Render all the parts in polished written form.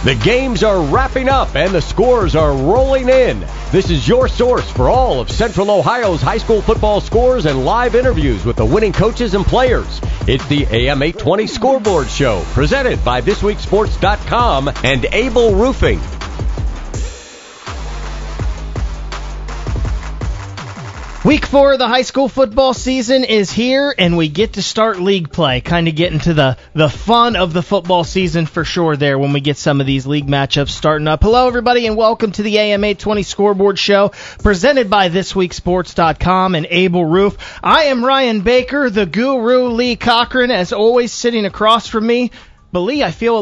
The games are wrapping up and the scores are rolling in. This is your source for all of Central Ohio's high school football scores and live interviews with the winning coaches and players. It's the AM 820 Scoreboard Show, presented by ThisWeekSports.com and Able Roofing. Week 4 of the high school football season is here, and we get to start league play, kind of get into the fun of the football season for sure there when we get some of these league matchups starting up. Hello, everybody, and welcome to the AM 820 Scoreboard Show, presented by ThisWeekSports.com and Able Roof. I am Ryan Baker, the guru, Lee Cochran, as always, sitting across from me. But, Lee, I feel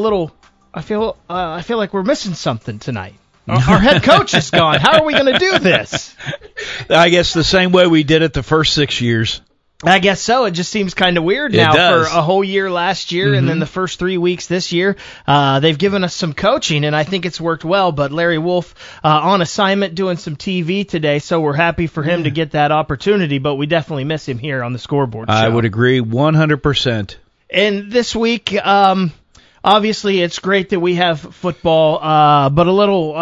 like we're missing something tonight. Our head coach is gone. How are we going to do this? I guess the same way we did it the first 6 years. I guess so. It just seems kind of weird now for a whole year last year and then the first 3 weeks this year. They've given us some coaching, and I think it's worked well. But Larry Wolf on assignment doing some TV today, so we're happy for him to get that opportunity. But we definitely miss him here on the Scoreboard Show. I would agree 100%. And this week, obviously, it's great that we have football, but a little,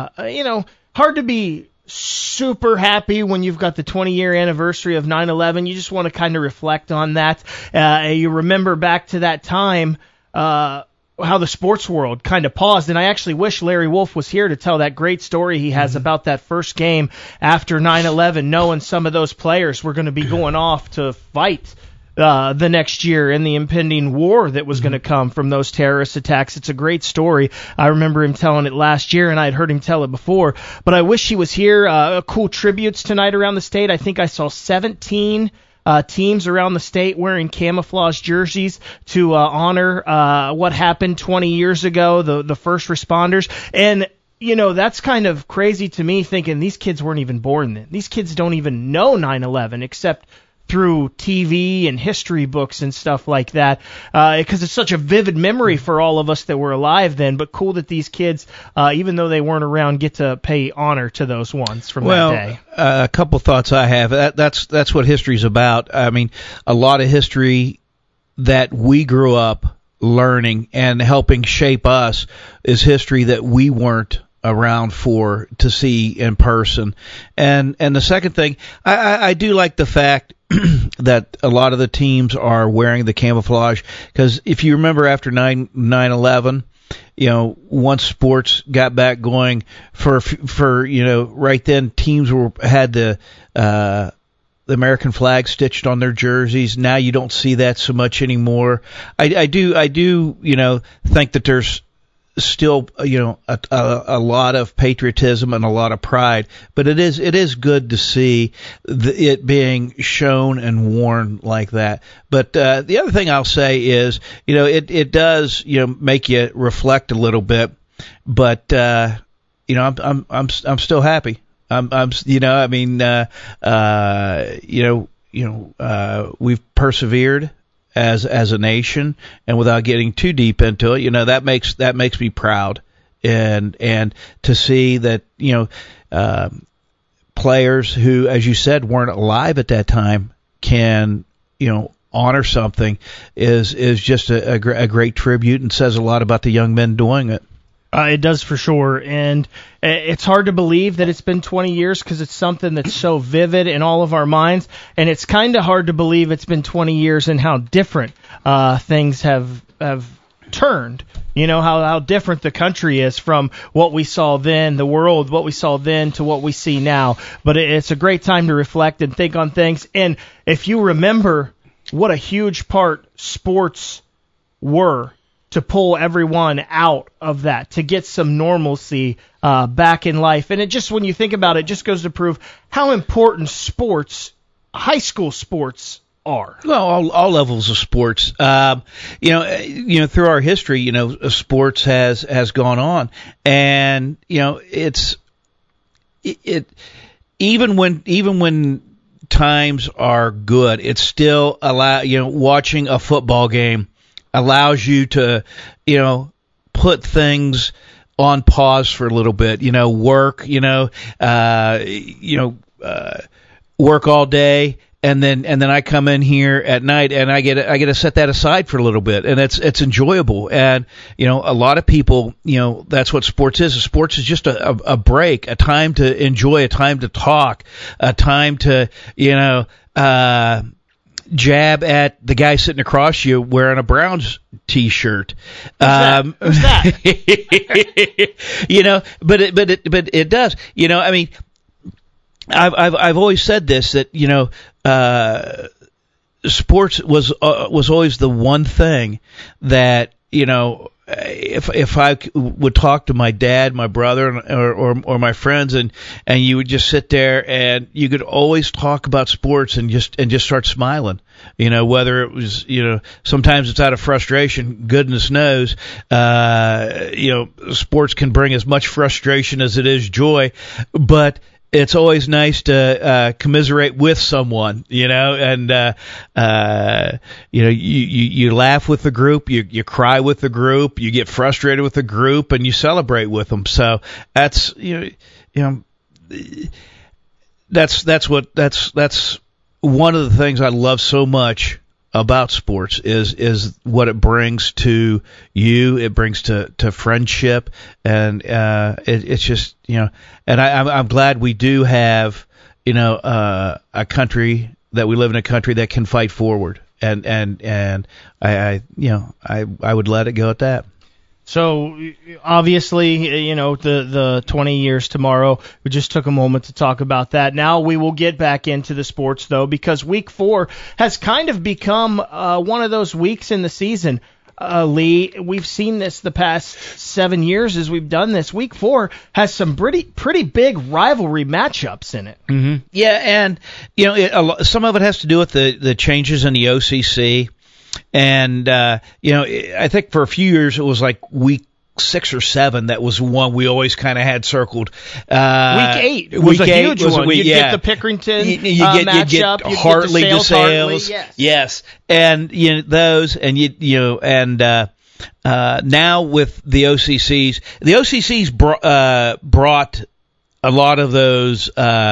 hard to be super happy when you've got the 20-year anniversary of 9/11. You just want to kind of reflect on that. You remember back to that time, how the sports world kind of paused, and I actually wish Larry Wolf was here to tell that great story he has about that first game after 9/11, knowing some of those players were going to be going off to fight the next year in the impending war that was going to come from those terrorist attacks. It's a great story. I remember him telling it last year, and I had heard him tell it before. But I wish he was here. Cool tributes tonight around the state. I think I saw 17 teams around the state wearing camouflage jerseys to honor what happened 20 years ago, the first responders. And that's kind of crazy to me, thinking these kids weren't even born then. These kids don't even know 9/11 except through TV and history books and stuff like that, because it's such a vivid memory for all of us that were alive then. But cool that these kids, even though they weren't around, get to pay honor to those ones from that day. A couple thoughts I have. That's what history's about. I mean, a lot of history that we grew up learning and helping shape us is history that we weren't around to see in person. And the second thing, I do like the fact that a lot of the teams are wearing the camouflage, because if you remember after 9/11, once sports got back going for right then, teams had the American flag stitched on their jerseys. Now you don't see that so much anymore. I do think that there's still a lot of patriotism and a lot of pride, but it is good to see it being shown and worn like that. But the other thing I'll say is it does make you reflect a little bit, but I'm still happy. We've persevered as a nation, and without getting too deep into it, that makes me proud, and to see that players who, as you said, weren't alive at that time can honor something is just a great tribute, and says a lot about the young men doing it. It does for sure, and it's hard to believe that it's been 20 years because it's something that's so vivid in all of our minds, and it's kind of hard to believe it's been 20 years and how different things have turned. How different the country is from what we saw then, the world, what we saw then to what we see now. But it's a great time to reflect and think on things, and if you remember what a huge part sports were to pull everyone out of that, to get some normalcy back in life. And it just, when you think about it, just goes to prove how important sports, high school sports, are. Well, all levels of sports. Through our history, sports has gone on, and even when times are good, it's still watching a football game allows you to, put things on pause for a little bit, work all day, and then I come in here at night and I get to set that aside for a little bit, and it's enjoyable. And a lot of people, that's what sports is. Sports is just a break, a time to enjoy, a time to talk, a time to jab at the guy sitting across you wearing a Browns T-shirt. Who's that? But it does. I mean, I've always said this, that sports was always the one thing that if I would talk to my dad, my brother, or my friends, and you would just sit there and you could always talk about sports and just start smiling, whether it was, sometimes it's out of frustration, goodness knows, sports can bring as much frustration as it is joy, but it's always nice to commiserate with someone, and you laugh with the group, you cry with the group, you get frustrated with the group, and you celebrate with them. So that's that's one of the things I love so much about sports is what it brings to you. It brings to friendship, and it's just and I'm glad we do have a country, that we live in a country that can fight forward, and I would let it go at that. So, obviously, the 20 years tomorrow, we just took a moment to talk about that. Now we will get back into the sports, though, because Week 4 has kind of become one of those weeks in the season. Lee, we've seen this the past 7 years as we've done this. Week 4 has some pretty big rivalry matchups in it. Mm-hmm. Yeah, and, some of it has to do with the changes in the OCC. And, I think for a few years it was like week 6 or 7 that was one we always kind of had circled. Week 8 was a huge one. You'd get the Pickerington matchup. You'd get Hartley, DeSales. Yes. And, those, and now with the OCCs brought a lot of those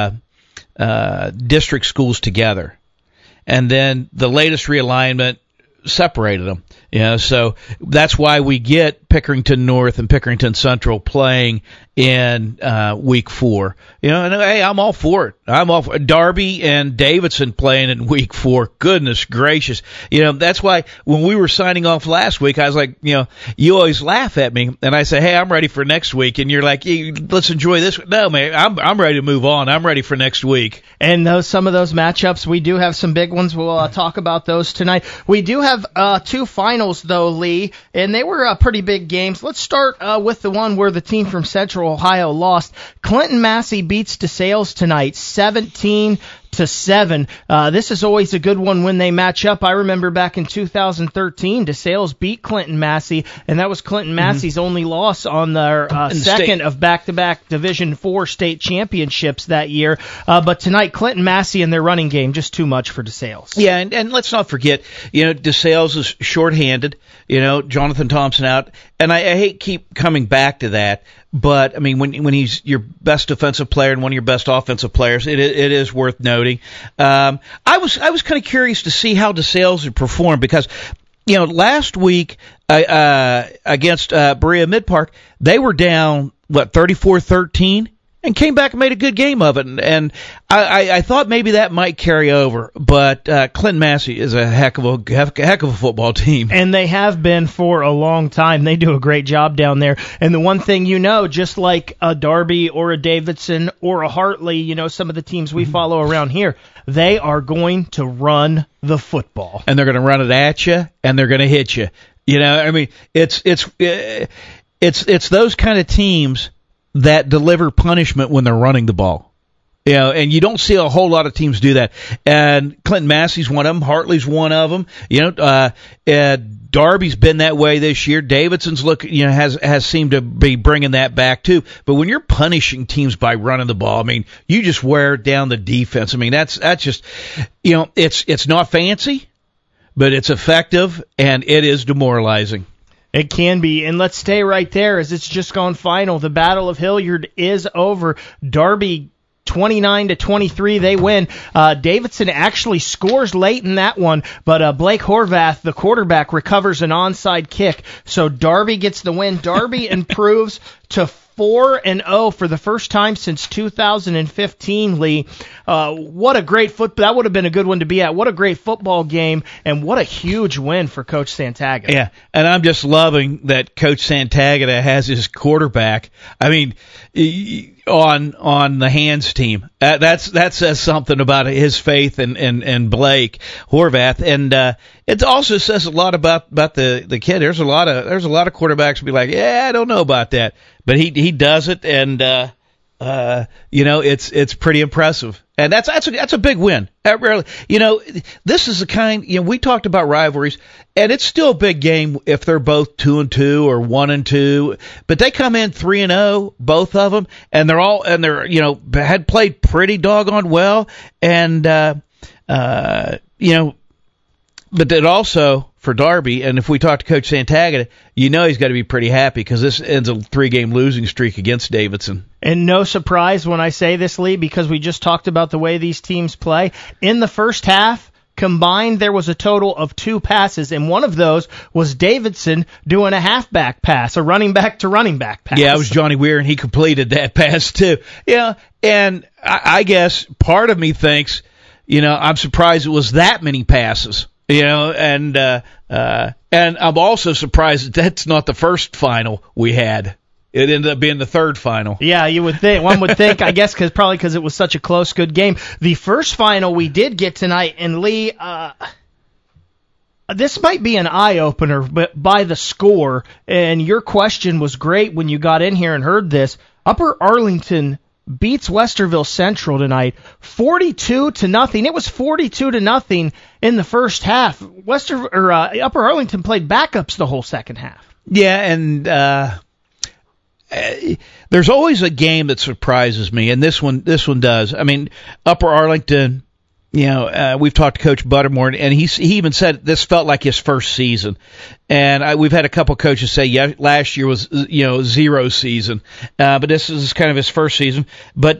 district schools together. And then the latest realignment separated them. So that's why we get Pickerington North and Pickerington Central playing in Week 4. And hey, I'm all for it. I'm all for Darby and Davidson playing in Week 4. Goodness gracious. That's why when we were signing off last week, I was like, you always laugh at me, and I say, hey, I'm ready for next week, and you're like, hey, let's enjoy this. No, man, I'm ready to move on. I'm ready for next week. And some of those matchups, we do have some big ones. We'll talk about those tonight. We do have 2 finals, though, Lee, and they were pretty big games. Let's start with the one where the team from Central Ohio lost. Clinton Massey beats DeSales tonight, 17-7. This is always a good one when they match up. I remember back in 2013, DeSales beat Clinton Massey, and that was Clinton Massey's only loss on their second of back-to-back Division IV state championships that year. But tonight, Clinton Massey and their running game, just too much for DeSales. Yeah, and let's not forget, DeSales is shorthanded, Jonathan Thompson out, and I hate keep coming back to that. But I mean, when he's your best defensive player and one of your best offensive players, it is worth noting. I was kind of curious to see how DeSales would perform, because last week against Berea Mid-Park, they were down 34-13. And came back and made a good game of it, and I thought maybe that might carry over. But Clinton Massey is a heck of a football team, and they have been for a long time. They do a great job down there. And the one thing just like a Darby or a Davidson or a Hartley, some of the teams we follow around here, they are going to run the football, and they're going to run it at you, and they're going to hit you. I mean, it's those kind of teams that deliver punishment when they're running the ball. And you don't see a whole lot of teams do that. And Clinton Massey's one of them. Hartley's one of them. Darby's been that way this year. Davidson's has seemed to be bringing that back too. But when you're punishing teams by running the ball, I mean, you just wear down the defense. I mean, that's just, it's not fancy, but it's effective, and it is demoralizing. It can be, and let's stay right there as it's just gone final. The Battle of Hilliard is over. Darby 29-23, they win. Davidson actually scores late in that one, but Blake Horvath, the quarterback, recovers an onside kick. So Darby gets the win. Darby improves to 4-0 for the first time since 2015, Lee. What a great that would have been a good one to be at. What a great football game, and what a huge win for Coach Santagata. Yeah, and I'm just loving that Coach Santagata has his quarterback. I mean, on the hands team. That says something about his faith in Blake Horvath, and it also says a lot about the kid. There's a lot of quarterbacks who be like, yeah, I don't know about that, but he does it, and it's pretty impressive. And that's a big win. This is the kind, we talked about rivalries, and it's still a big game if they're both 2-2 or 1-2. But they come in 3-0, both of them, and they're had played pretty doggone well, and but then also for Darby, and if we talk to Coach Santagata, he's got to be pretty happy because this ends a 3-game losing streak against Davidson. And no surprise when I say this, Lee, because we just talked about the way these teams play. In the first half, combined, there was a total of 2 passes, and one of those was Davidson doing a halfback pass, a running back to running back pass. Yeah, it was Johnny Weir, and he completed that pass too. Yeah, and I guess part of me thinks, I'm surprised it was that many passes. And I'm also surprised that's not the first final we had. It ended up being the third final. Yeah, you would think. One would think, I guess, because it was such a close, good game. The first final we did get tonight, and Lee, this might be an eye-opener, but by the score, and your question was great when you got in here and heard this. Upper Arlington beats Westerville Central tonight, 42-0. It was 42-0 in the first half. Upper Arlington played backups the whole second half. Yeah, and there's always a game that surprises me, and this one does. I mean, Upper Arlington, we've talked to Coach Buttermore, and he even said this felt like his first season. And we've had a couple coaches say, yeah, last year was, zero season. But this is kind of his first season. But,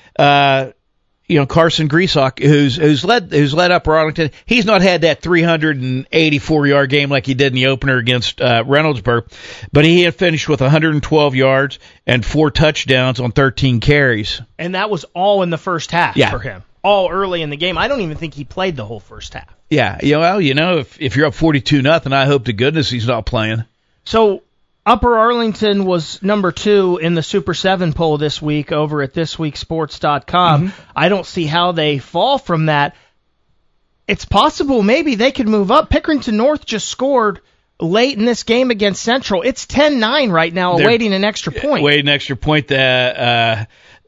Carson Greasock, who's led Upper Arlington, he's not had that 384-yard game like he did in the opener against Reynoldsburg, but he had finished with 112 yards and 4 touchdowns on 13 carries. And that was all in the first half for him. All early in the game. I don't even think he played the whole first half. Yeah, if you're up 42-0, I hope to goodness he's not playing. So Upper Arlington was number 2 in the Super 7 poll this week over at thisweeksports.com. Mm-hmm. I don't see how they fall from that. It's possible maybe they could move up. Pickerington North just scored late in this game against Central. It's 10-9 right now, awaiting an extra point. Awaiting an extra point. A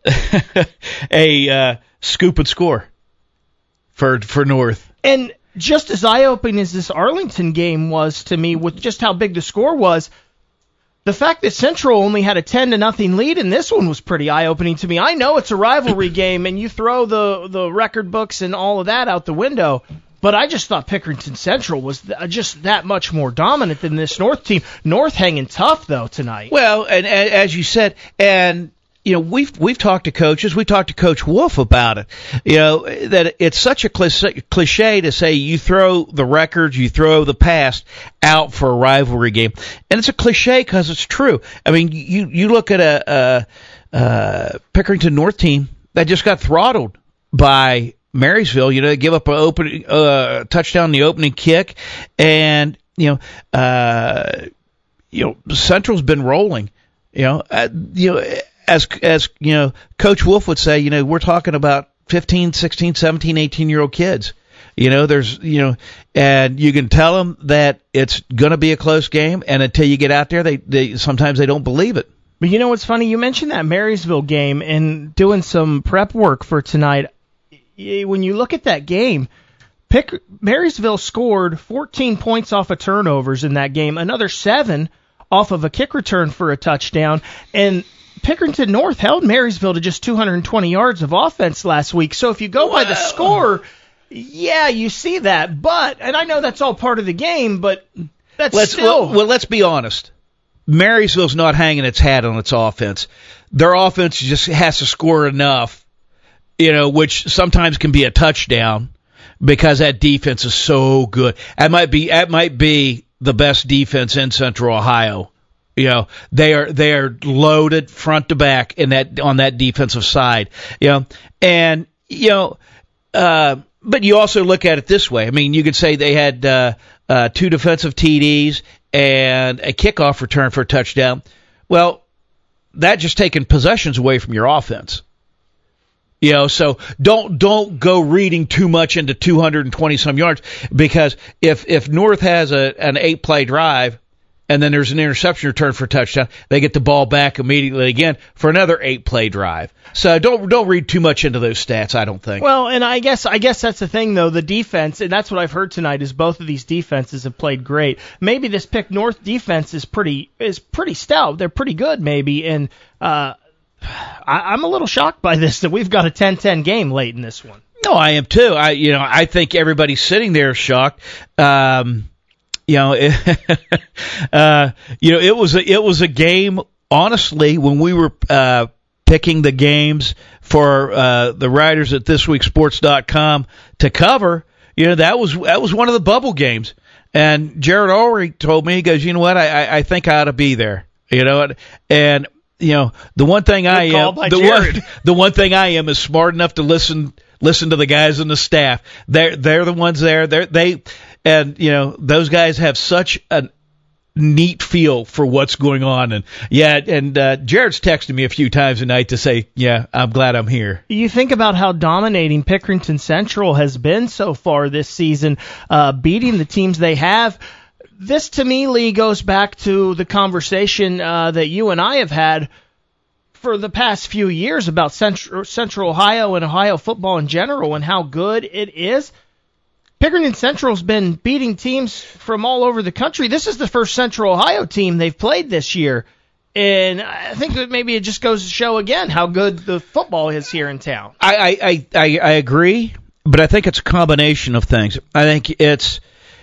scoop and score for North. And just as eye-opening as this Arlington game was to me with just how big the score was, the fact that Central only had a 10-0 lead in this one was pretty eye-opening to me. I know it's a rivalry game, and you throw the record books and all of that out the window, but I just thought Pickerington Central was just that much more dominant than this North team. North hanging tough, though, tonight. Well, and as you said, and we've talked to coaches. We talked to Coach Wolf about it. That it's such a cliche to say you throw the records, you throw the past out for a rivalry game, and it's a cliche because it's true. I mean, you look at a Pickerington North team that just got throttled by Marysville. They give up an touchdown in the opening kick, and Central's been rolling. As Coach Wolf would say, we're talking about 15, 16, 17, 18-year-old kids. And you can tell them that it's going to be a close game, and until you get out there, they sometimes they don't believe it. But what's funny? You mentioned that Marysville game, and doing some prep work for tonight. When you look at that game, Marysville scored 14 points off of turnovers in that game, another 7 off of a kick return for a touchdown, and Pickerington North held Marysville to just 220 yards of offense last week. So if you go by the score, yeah, you see that. And I know that's all part of the game, but still. Well, let's be honest. Marysville's not hanging its hat on its offense. Their offense just has to score enough which sometimes can be a touchdown because that defense is so good. That might be the best defense in Central Ohio. They are loaded front to back on that defensive side. But you also look at it this way. I mean, you could say they had 2 defensive TDs and a kickoff return for a touchdown. Well, that just taking possessions away from your offense. So don't go reading too much into 220 some yards, because if North has an 8-play drive and then there's an interception return for a touchdown, they get the ball back immediately again for another 8-play drive. So don't read too much into those stats, I don't think. Well, and I guess that's the thing, though. The defense, and that's what I've heard tonight, is both of these defenses have played great. Maybe this Pick North defense is pretty stout. They're pretty good, maybe, and I'm a little shocked by this, that we've got a 10-10 game late in this one. No, I am too. I think everybody's sitting there shocked. It was a game, honestly, when we were picking the games for the writers at thisweeksports.com to cover. That was one of the bubble games. And Jared Ulrich told me, he goes, you know what, I think I ought to be there. And the one thing the one thing I am is smart enough to listen to the guys in the staff. They're the ones there. Those guys have such a neat feel for what's going on. And Jared's texted me a few times tonight to say, yeah, I'm glad I'm here. You think about how dominating Pickerington Central has been so far this season, beating the teams they have. This, to me, Lee, goes back to the conversation that you and I have had for the past few years about Central Ohio and Ohio football in general and how good it is. Pickerington Central's been beating teams from all over the country. This is the first Central Ohio team they've played this year. And I think that maybe it just goes to show again how good the football is here in town. I agree, but I think it's a combination of things. I think it's,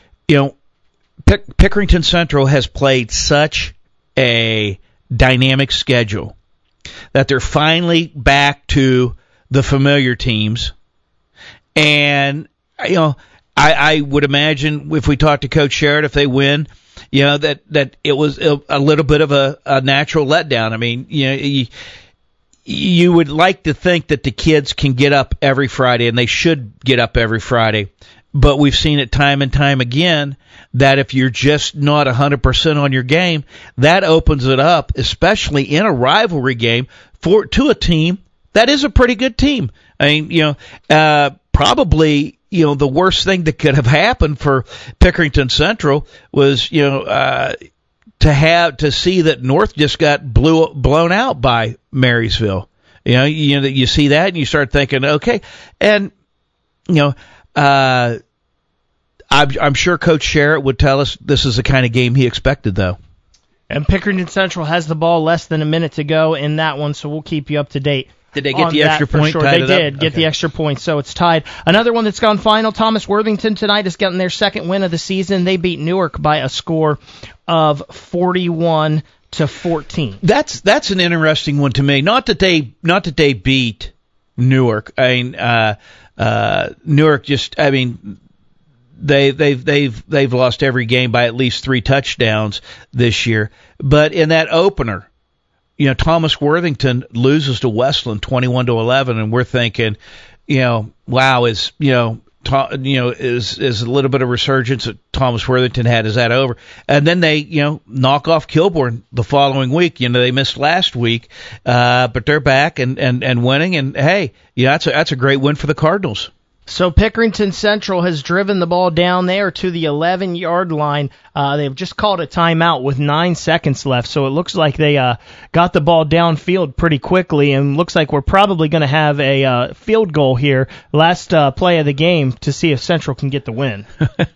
Pickerington Central has played such a dynamic schedule that they're finally back to the familiar teams. And, I would imagine if we talk to Coach Sherritt, if they win, that it was a little bit of a natural letdown. I mean, you would like to think that the kids can get up every Friday, and they should get up every Friday. But we've seen it time and time again that if you're just not 100% on your game, that opens it up, especially in a rivalry game, to a team that is a pretty good team. I mean, probably, the worst thing that could have happened for Pickerington Central was, to see that North just got blown out by Marysville. You see that and you start thinking, okay, and I'm sure Coach Sherritt would tell us this is the kind of game he expected, though. And Pickerington Central has the ball less than a minute to go in that one, so we'll keep you up to date. Did they get the extra point? Sure. They did get the extra point, so it's tied. Another one that's gone final, Thomas Worthington tonight has gotten their second win of the season. They beat Newark by a score of 41-14. That's an interesting one to me. Not that they beat Newark. I mean, Newark just, I mean, they've lost every game by at least 3 touchdowns this year. But in that opener, Thomas Worthington loses to Westland 21-11, and we're thinking, wow, is a little bit of resurgence that Thomas Worthington had, is that over? And then they, knock off Kilbourne the following week. They missed last week, but they're back and winning. And hey, that's a great win for the Cardinals. So Pickerington Central has driven the ball down there to the 11-yard line. They've just called a timeout with 9 seconds left, so it looks like they got the ball downfield pretty quickly, and looks like we're probably going to have a field goal here, last play of the game, to see if Central can get the win.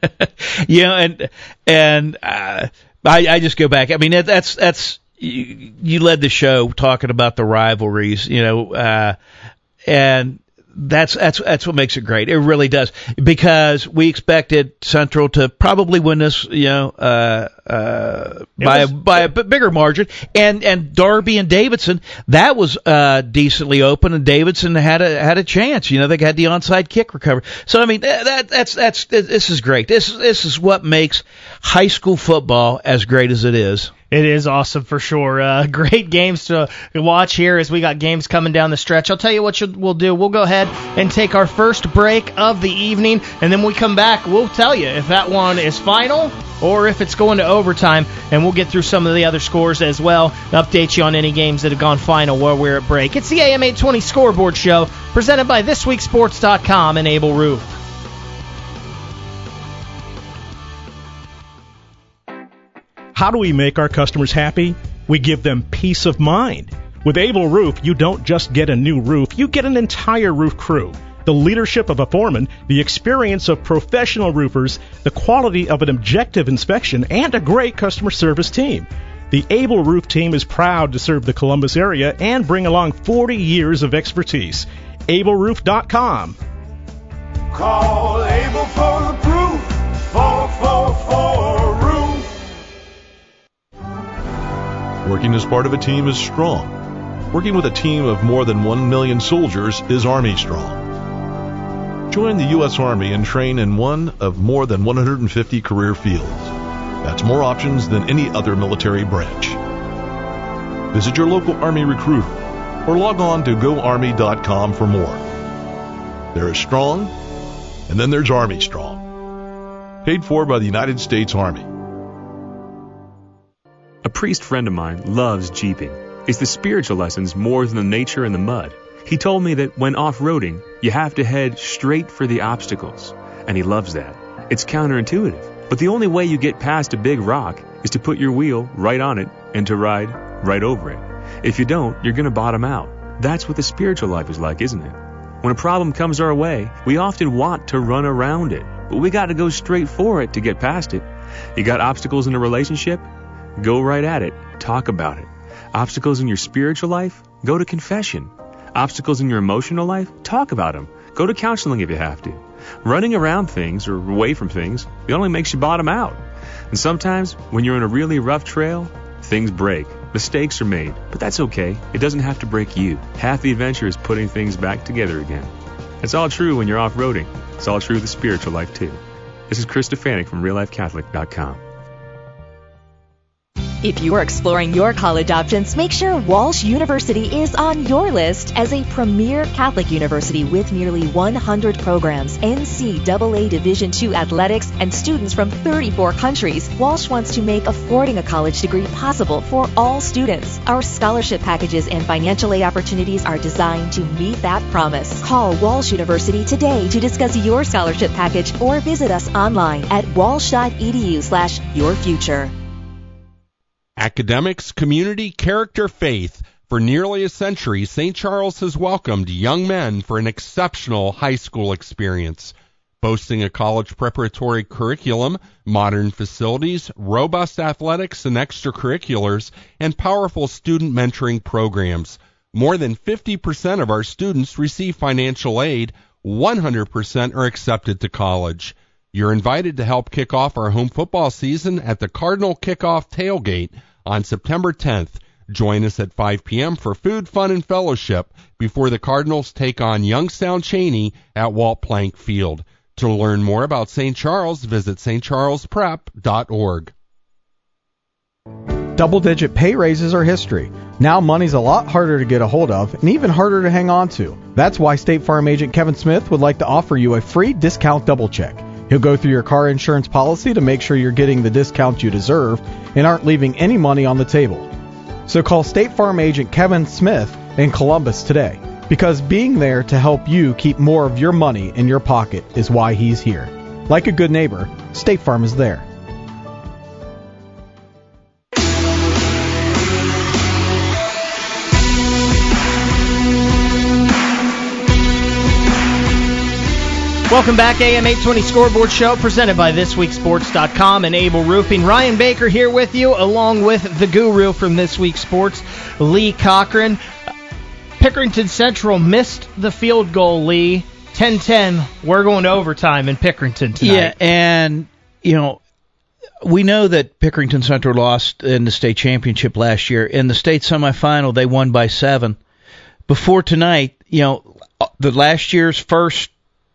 I just go back. I mean, that's you led the show talking about the rivalries, and That's what makes it great. It really does, because we expected Central to probably win this, by a bigger margin, and Darby and Davidson, that was decently open, and Davidson had a chance. They had the onside kick recovery. So I mean, this is great. This is what makes high school football as great as it is. It is awesome for sure. Great games to watch here as we got games coming down the stretch. I'll tell you what we'll do. We'll go ahead and take our first break of the evening, and then when we come back, we'll tell you if that one is final or if it's going to overtime, and we'll get through some of the other scores as well, update you on any games that have gone final while we're at break. It's the AM 820 Scoreboard Show, presented by ThisWeekSports.com and Able Roof. How do we make our customers happy? We give them peace of mind. With Able Roof, you don't just get a new roof, you get an entire roof crew. The leadership of a foreman, the experience of professional roofers, the quality of an objective inspection, and a great customer service team. The Able Roof team is proud to serve the Columbus area and bring along 40 years of expertise. AbleRoof.com. Call Able for the proof. 444 Roof. Working as part of a team is strong. Working with a team of more than 1 million soldiers is Army Strong. Join the U.S. Army and train in one of more than 150 career fields. That's more options than any other military branch. Visit your local Army recruiter or log on to goarmy.com for more. There is Strong, and then there's Army Strong. Paid for by the United States Army. A priest friend of mine loves jeeping. It's the spiritual lessons more than the nature and the mud. He told me that when off-roading, you have to head straight for the obstacles. And he loves that. It's counterintuitive. But the only way you get past a big rock is to put your wheel right on it and to ride right over it. If you don't, you're going to bottom out. That's what the spiritual life is like, isn't it? When a problem comes our way, we often want to run around it. But we got to go straight for it to get past it. You got obstacles in a relationship? Go right at it. Talk about it. Obstacles in your spiritual life? Go to confession. Obstacles in your emotional life? Talk about them. Go to counseling if you have to. Running around things or away from things, it only makes you bottom out. And sometimes, when you're on a really rough trail, things break. Mistakes are made. But that's okay. It doesn't have to break you. Half the adventure is putting things back together again. It's all true when you're off-roading. It's all true with the spiritual life, too. This is Chris Stefanik from RealLifeCatholic.com. If you are exploring your college options, make sure Walsh University is on your list as a premier Catholic university with nearly 100 programs, NCAA Division II athletics, and students from 34 countries. Walsh wants to make affording a college degree possible for all students. Our scholarship packages and financial aid opportunities are designed to meet that promise. Call Walsh University today to discuss your scholarship package or visit us online at walsh.edu/yourfuture. Academics, community, character, faith. For nearly a century, St. Charles has welcomed young men for an exceptional high school experience. Boasting a college preparatory curriculum, modern facilities, robust athletics and extracurriculars, and powerful student mentoring programs. More than 50% of our students receive financial aid. 100% are accepted to college. You're invited to help kick off our home football season at the Cardinal Kickoff Tailgate on September 10th. Join us at 5 p.m. for food, fun, and fellowship before the Cardinals take on Youngstown Cheney at Walt Plank Field. To learn more about St. Charles, visit stcharlesprep.org. Double-digit pay raises are history. Now money's a lot harder to get a hold of and even harder to hang on to. That's why State Farm agent Kevin Smith would like to offer you a free discount double check. He'll go through your car insurance policy to make sure you're getting the discount you deserve and aren't leaving any money on the table. So call State Farm agent Kevin Smith in Columbus today, because being there to help you keep more of your money in your pocket is why he's here. Like a good neighbor, State Farm is there. Welcome back, AM 820 Scoreboard Show, presented by ThisWeekSports.com and Able Roofing. Ryan Baker here with you, along with the guru from This Week Sports, Lee Cochran. Pickerington Central missed the field goal, Lee. 10-10. We're going to overtime in Pickerington tonight. Yeah, and, we know that Pickerington Central lost in the state championship last year. In the state semifinal, they won by 7. Before tonight, the last year's first,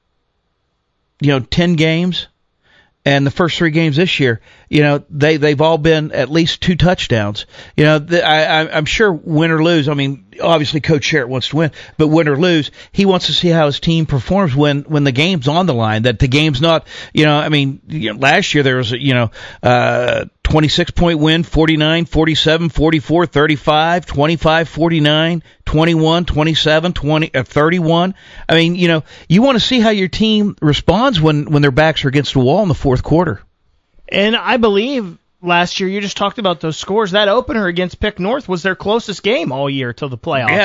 10 games and the first 3 games this year, they've all been at least 2 touchdowns. I'm sure win or lose. I mean, obviously Coach Sherritt wants to win, but win or lose, he wants to see how his team performs when the game's on the line. That the game's not, last year there was 26-point win, 49, 47, 44, 35, 25, 49, 21, 27, 20, 31. I mean, you want to see how your team responds when their backs are against the wall in the fourth quarter. And I believe last year, you just talked about those scores. That opener against Pick North was their closest game all year till the playoffs. Yeah,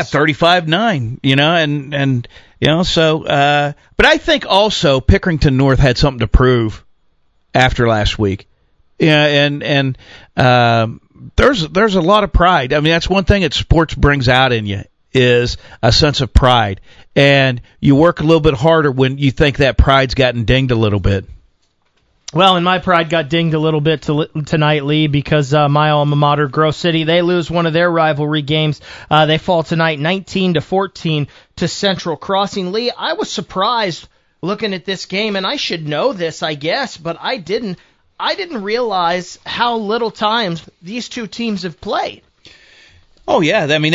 35-9, but I think also Pickerington North had something to prove after last week. Yeah, and there's a lot of pride. I mean, that's one thing that sports brings out in you is a sense of pride. And you work a little bit harder when you think that pride's gotten dinged a little bit. Well, and my pride got dinged a little bit tonight, Lee, because my alma mater, Grove City, they lose one of their rivalry games. They fall tonight 19-14 to Central Crossing. Lee, I was surprised looking at this game, and I should know this, I guess, but I didn't. I didn't realize how little times these two teams have played. Oh yeah, I mean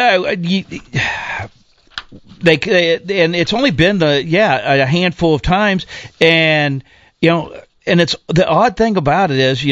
they and it's only been a handful of times, and and it's the odd thing about it is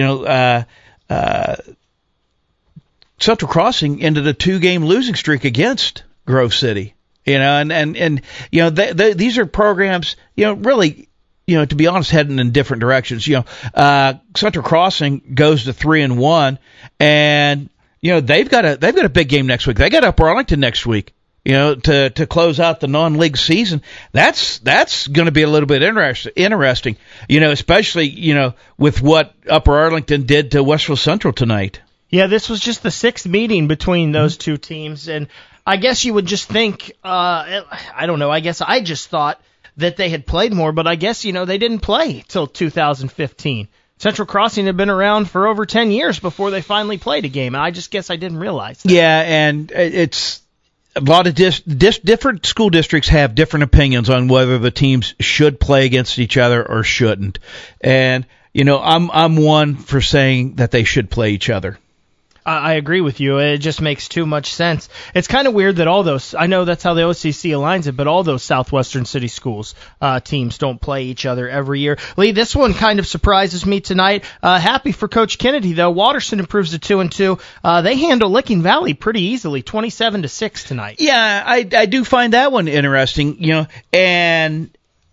Central Crossing ended a 2-game losing streak against Grove City, and these are programs really. To be honest, heading in different directions. Central Crossing goes to 3-1, and they've got a big game next week. They got Upper Arlington next week. To close out the non-league season. That's going to be a little bit interesting. Especially with what Upper Arlington did to Westville Central tonight. Yeah, this was just the 6th meeting between those two teams, and I guess you would just think. I don't know. I guess I just thought that they had played more, but I guess, they didn't play till 2015. Central Crossing had been around for over 10 years before they finally played a game, and I just guess I didn't realize that. Yeah, and it's a lot of different school districts have different opinions on whether the teams should play against each other or shouldn't. And, I'm one for saying that they should play each other. I agree with you. It just makes too much sense. It's kind of weird that all those, I know that's how the OCC aligns it, but all those Southwestern City Schools teams don't play each other every year. Lee, this one kind of surprises me tonight. Happy for Coach Kennedy, though. Waterston improves to 2-2. They handle Licking Valley pretty easily, 27-6 tonight. Yeah, I do find that one interesting, and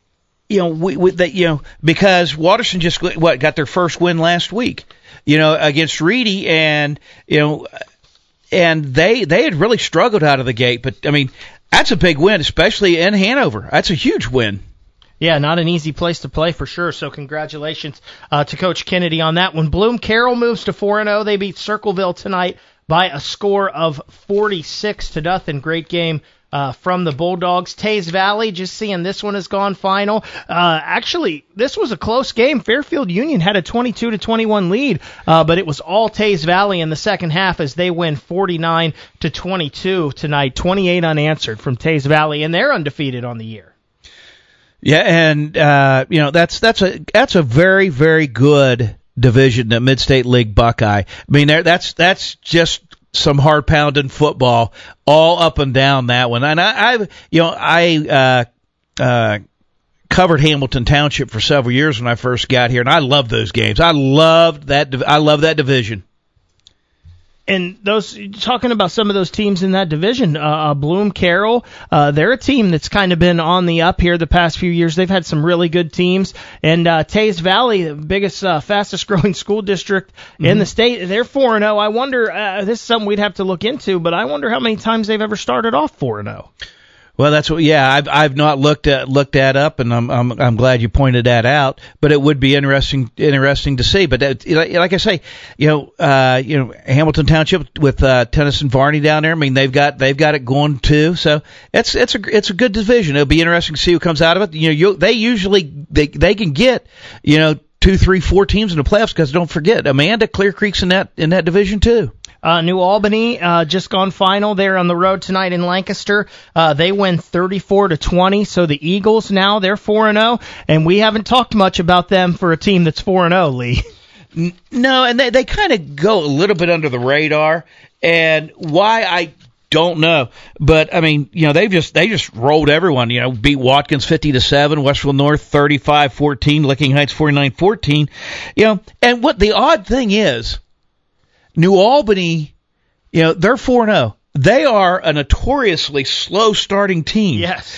because Waterston just got their first win last week. Against Reedy, and they had really struggled out of the gate. But I mean, that's a big win, especially in Hanover. That's a huge win. Yeah, not an easy place to play for sure. So congratulations to Coach Kennedy on that one. Bloom Carroll moves to 4-0. They beat Circleville tonight by a score of 46-0. Great game from the Bulldogs. Tays Valley, just seeing this one has gone final. Actually, this was a close game. Fairfield Union had a 22-21 lead, but it was all Tays Valley in the second half as they win 49-22 tonight. 28 unanswered from Tays Valley, and they're undefeated on the year. Yeah, and that's a very, very good division, the Mid-State League Buckeye. I mean, that's just some hard pounding football all up and down that one. And I covered Hamilton Township for several years when I first got here, and I loved those games. I love that division. And those, talking about some of those teams in that division, Bloom Carroll, they're a team that's kind of been on the up here the past few years. They've had some really good teams. And Tays Valley, the biggest, fastest growing school district in the state, they're 4-0. I wonder, this is something we'd have to look into, but I wonder how many times they've ever started off 4-0. Well, that's what. Yeah, I've not looked that up, and I'm glad you pointed that out. But it would be interesting to see. But like I say, Hamilton Township with Tennyson Varney down there. I mean, they've got it going too. So it's a good division. It'll be interesting to see who comes out of it. They usually they can get 2, 3, 4 teams in the playoffs, because don't forget, Amanda, Clear Creek's in that division too. New Albany just gone final. They're on the road tonight in Lancaster. They win 34-20. So the Eagles now they're 4-0, and we haven't talked much about them for a team that's 4-0. Lee. No, and they kind of go a little bit under the radar, and why I don't know. But I mean, they just rolled everyone. Beat Watkins 50-7, Westville North 35-14, Licking Heights 49-14. And what the odd thing is, New Albany, they're 4-0. They are a notoriously slow starting team. Yes.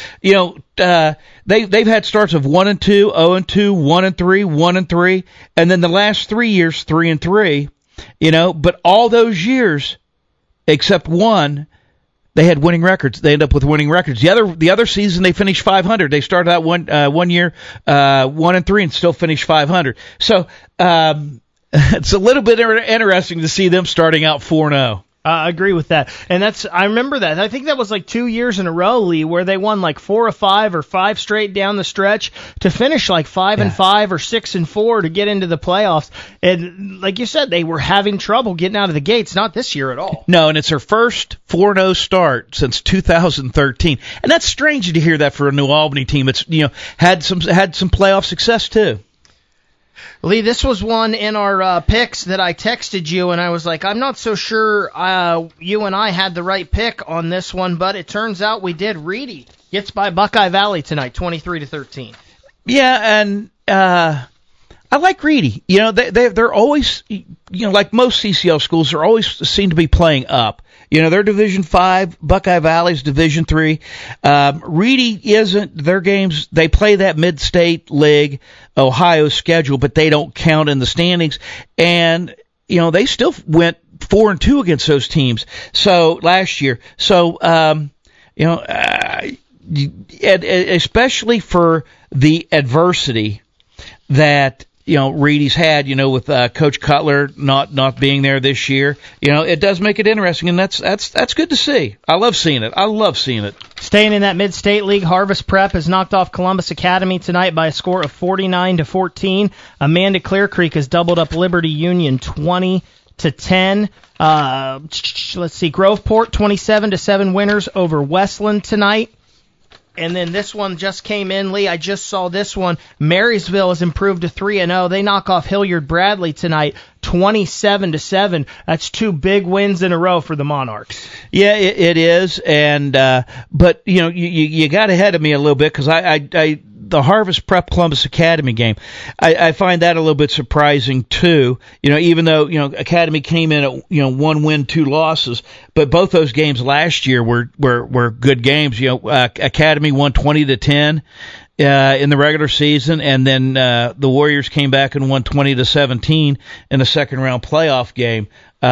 They've had starts of 1-2, 0-2, 1-3, 1-3, and then the last 3 years 3-3. But all those years, except one, they had winning records. They end up with winning records. The other season they finished 500. They started out one year 1-3 and still finished 500. So. It's a little bit interesting to see them starting out 4-0. I agree with that. And I remember that. I think that was like 2 years in a row, Lee, where they won like 4 or 5 or 5 straight down the stretch to finish like 5-5 or 6-4 to get into the playoffs. And like you said, they were having trouble getting out of the gates. Not this year at all. No, and it's their first 4-0 start since 2013. And that's strange to hear that for a New Albany team. It's had some playoff success too. Lee, this was one in our picks that I texted you, and I was like, I'm not so sure you and I had the right pick on this one, but it turns out we did. Reedy gets by Buckeye Valley tonight, 23-13. Yeah, and I like Reedy. They're always, like most CCL schools, they're always seem to be playing up. They're Division 5, Buckeye Valley's Division 3. Reedy isn't. Their games, they play that Mid-State League Ohio schedule, but they don't count in the standings. And, they still went 4-2 against those teams. So last year. So, especially for the adversity that Reedy's had, with Coach Cutler not being there this year. It does make it interesting, and that's good to see. I love seeing it. Staying in that Mid-State League, Harvest Prep has knocked off Columbus Academy tonight by a score of 49-14. Amanda Clear Creek has doubled up Liberty Union 20-10. Let's see, Groveport 27-7 winners over Westland tonight. And then this one just came in, Lee. I just saw this one. Marysville has improved to 3-0. They knock off Hilliard Bradley tonight, 27-7. That's 2 big wins in a row for the Monarchs. Yeah, it is. And but you got ahead of me a little bit, because I the Harvest Prep Columbus Academy game, I find that a little bit surprising too. Even though Academy came in at 1 win, 2 losses, but both those games last year were good games. Academy won 20-10 in the regular season, and then the Warriors came back and won 20-17 in the second round playoff game.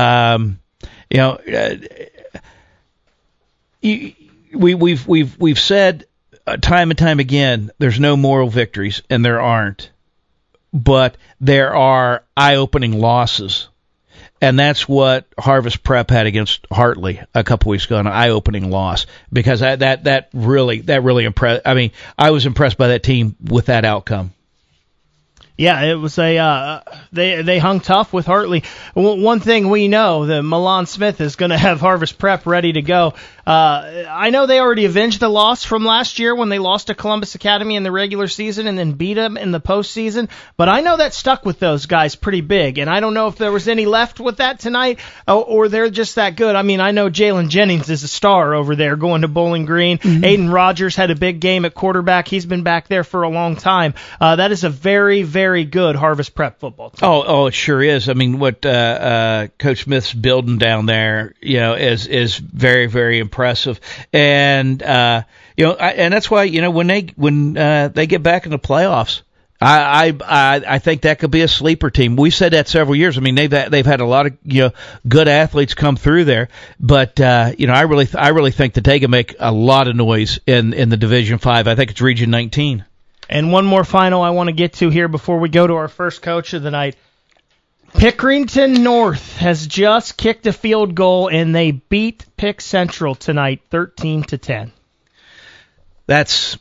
We've said time and time again, there's no moral victories, and there aren't. But there are eye-opening losses. And that's what Harvest Prep had against Hartley a couple weeks ago, an eye-opening loss. Because that really impressed. I mean, I was impressed by that team with that outcome. Yeah, it was they hung tough with Hartley. One thing we know, that Milan Smith is going to have Harvest Prep ready to go. I know they already avenged the loss from last year when they lost to Columbus Academy in the regular season and then beat them in the postseason, but I know that stuck with those guys pretty big, and I don't know if there was any left with that tonight, or they're just that good. I mean, I know Jalen Jennings is a star over there going to Bowling Green. Mm-hmm. Aiden Rogers had a big game at quarterback. He's been back there for a long time. That is a very, very good Harvest Prep football team. Oh, it sure is. I mean, what Coach Smith's building down there, is very, very impressive. And and that's why when they get back in the playoffs, I think that could be a sleeper team. We've said that several years. I mean, they've had a lot of good athletes come through there, but I really think that they can make a lot of noise in the Division 5. I think it's Region 19. And one more final I want to get to here before we go to our first coach of the night. Pickerington North has just kicked a field goal, and they beat Pick Central tonight 13-10. That's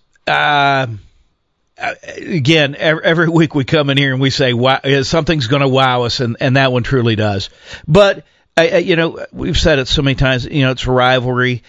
again, every week we come in here and we say, wow, something's going to wow us, and that one truly does. But, we've said it so many times, it's a rivalry,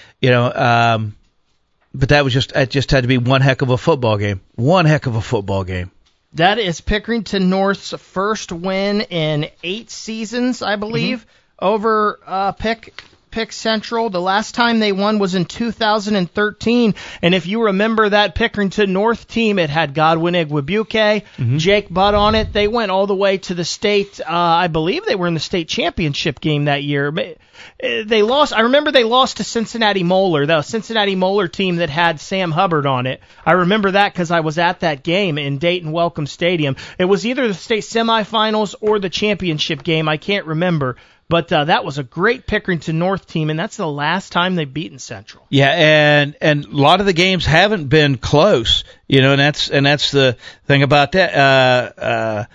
but it just had to be one heck of a football game. One heck of a football game. That is Pickerington North's first win in 8 seasons, I believe, over Pick Central. The last time they won was in 2013, and if you remember that Pickerington North team, it had Godwin Igwebuike, Jake Butt on it. They went all the way to the state. I believe they were in the state championship game that year. They lost. I remember they lost to Cincinnati Moeller, the Cincinnati Moeller team that had Sam Hubbard on it. I remember that because I was at that game in Dayton Welcome Stadium. It was either the state semifinals or the championship game. I can't remember. But that was a great Pickerington North team, and that's the last time they've beaten Central. Yeah, and a lot of the games haven't been close, and that's the thing about that.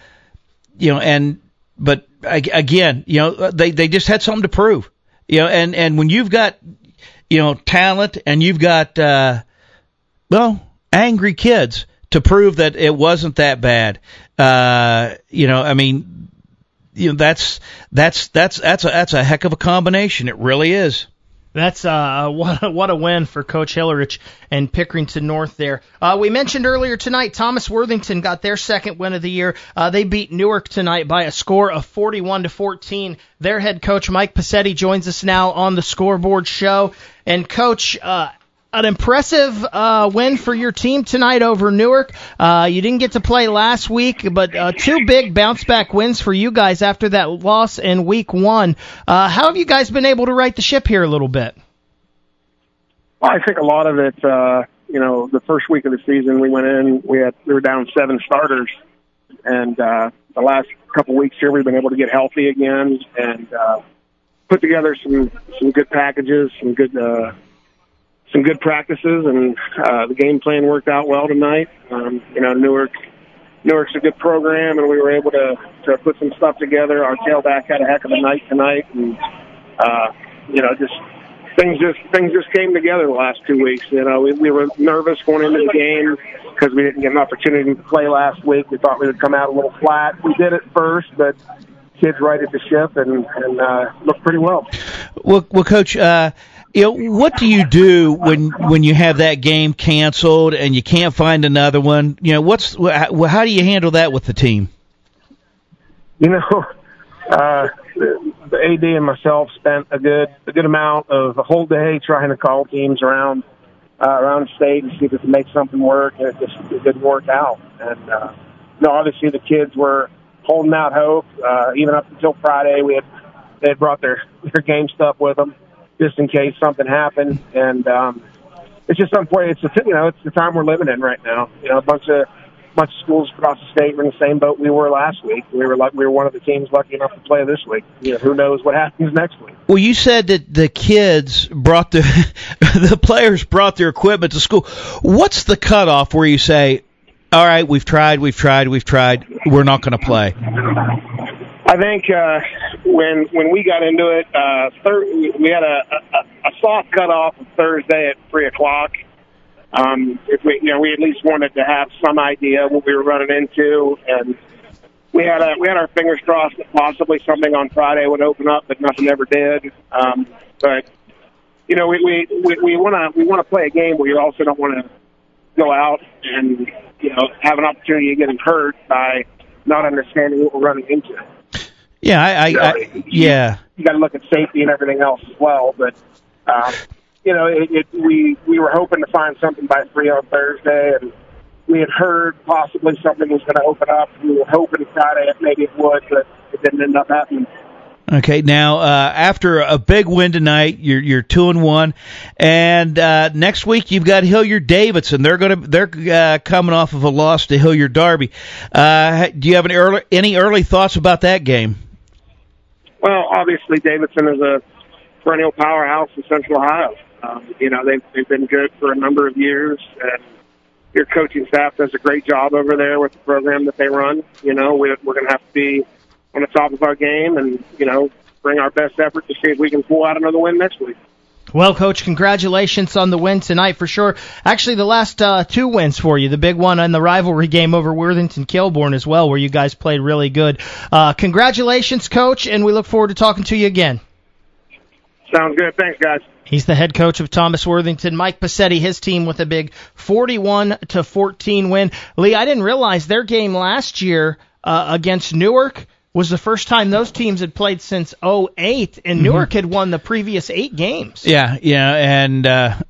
But again, they just had something to prove, and when you've got talent and you've got angry kids to prove that it wasn't that bad, that's a heck of a combination. It really is. That's what a win for Coach Hillerich and Pickerington North there. We mentioned earlier tonight Thomas Worthington got their second win of the year. They beat Newark tonight by a score of 41-14. Their head coach Mike Passetti joins us now on the Scoreboard Show. And Coach, an impressive win for your team tonight over Newark. You didn't get to play last week, but 2 big bounce-back wins for you guys after that loss in Week 1. How have you guys been able to right the ship here a little bit? Well, I think a lot of it, the first week of the season we went in, we were down 7 starters, and the last couple weeks here we've been able to get healthy again and put together some good packages, some good practices, and the game plan worked out well tonight. Newark's a good program, and we were able to put some stuff together. Our tailback had a heck of a night tonight, and things just came together the last 2 weeks. We were nervous going into the game because we didn't get an opportunity to play last week. We thought we would come out a little flat. We did at first, but kids righted the ship and looked pretty well. Well, Coach. What do you do when you have that game canceled and you can't find another one? How do you handle that with the team? The AD and myself spent a good amount of the whole day trying to call teams around state and see if we could make something work, and it didn't work out. And obviously the kids were holding out hope. Even up until Friday, they had brought their game stuff with them, just in case something happened, and it's just it's the time we're living in right now. A bunch of schools across the state were in the same boat we were last week. We were one of the teams lucky enough to play this week. Who knows what happens next week? Well, you said that the kids brought the players brought their equipment to school. What's the cutoff where you say, all right, we've tried, we're not going to play? I think when we got into it, we had a soft cutoff of Thursday at 3:00. If we at least wanted to have some idea what we were running into, and we had our fingers crossed that possibly something on Friday would open up, but nothing ever did. But we want to play a game where you also don't want to go out and have an opportunity of getting hurt by not understanding what we're running into. Yeah, You got to look at safety and everything else as well. But we were hoping to find something by 3 on Thursday, and we had heard possibly something was going to open up. We were hoping Friday maybe it would, but it didn't end up happening. Okay, now after a big win tonight, you're 2-1, and next week you've got Hilliard-Davidson. They're coming off of a loss to Hilliard-Derby. Do you have any early thoughts about that game? Well, obviously Davidson is a perennial powerhouse in Central Ohio. They've been good for a number of years, and your coaching staff does a great job over there with the program that they run. We're going to have to be on the top of our game and, bring our best effort to see if we can pull out another win next week. Well, Coach, congratulations on the win tonight for sure. Actually, the last 2 wins for you, the big one and the rivalry game over Worthington-Kilbourne as well, where you guys played really good. Congratulations, Coach, and we look forward to talking to you again. Sounds good. Thanks, guys. He's the head coach of Thomas Worthington, Mike Passetti, his team with a big 41-14 win. Lee, I didn't realize their game last year against Newark was the first time those teams had played since 2008, and Newark had won the previous 8 games. Yeah, and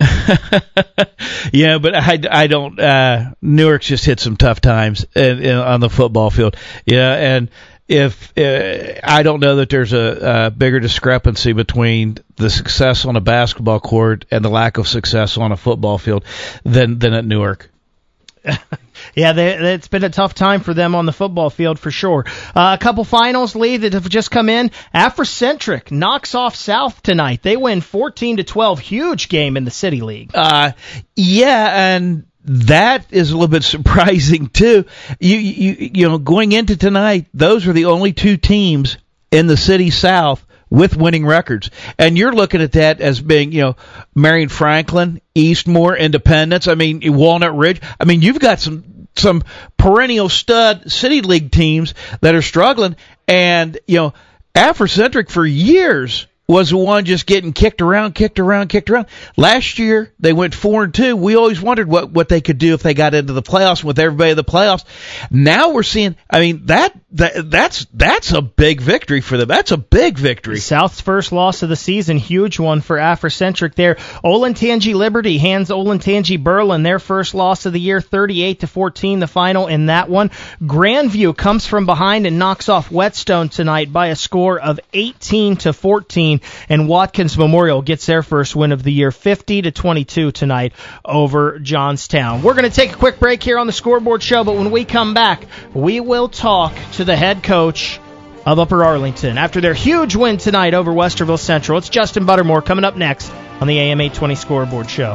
but I don't. Newark's just hit some tough times on the football field. Yeah, and if I don't know that there's a bigger discrepancy between the success on a basketball court and the lack of success on a football field than at Newark. Yeah, it's been a tough time for them on the football field for sure. A couple finals, Lee, that have just come in. Africentric knocks off South tonight. They win 14-12. Huge game in the City League. Yeah, and that is a little bit surprising too. You know, going into tonight, those are the only 2 teams in the City South with winning records. And you're looking at that as being, Marion Franklin, Eastmore, Independence, Walnut Ridge. You've got some perennial stud City League teams that are struggling. And, Africentric for years was the one just getting kicked around. Last year, they went 4-2. We always wondered what they could do if they got into the playoffs with everybody in the playoffs. Now we're seeing, that's a big victory for them. That's a big victory. South's first loss of the season, huge one for Africentric there. Olentangy Liberty hands Olentangy Berlin their first loss of the year, 38-14, the final in that one. Grandview comes from behind and knocks off Whetstone tonight by a score of 18-14. And Watkins Memorial gets their first win of the year, 50-22 tonight over Johnstown. We're going to take a quick break here on the Scoreboard Show, but when we come back, we will talk to the head coach of Upper Arlington after their huge win tonight over Westerville Central. It's Justin Buttermore coming up next on the AM 820 Scoreboard Show.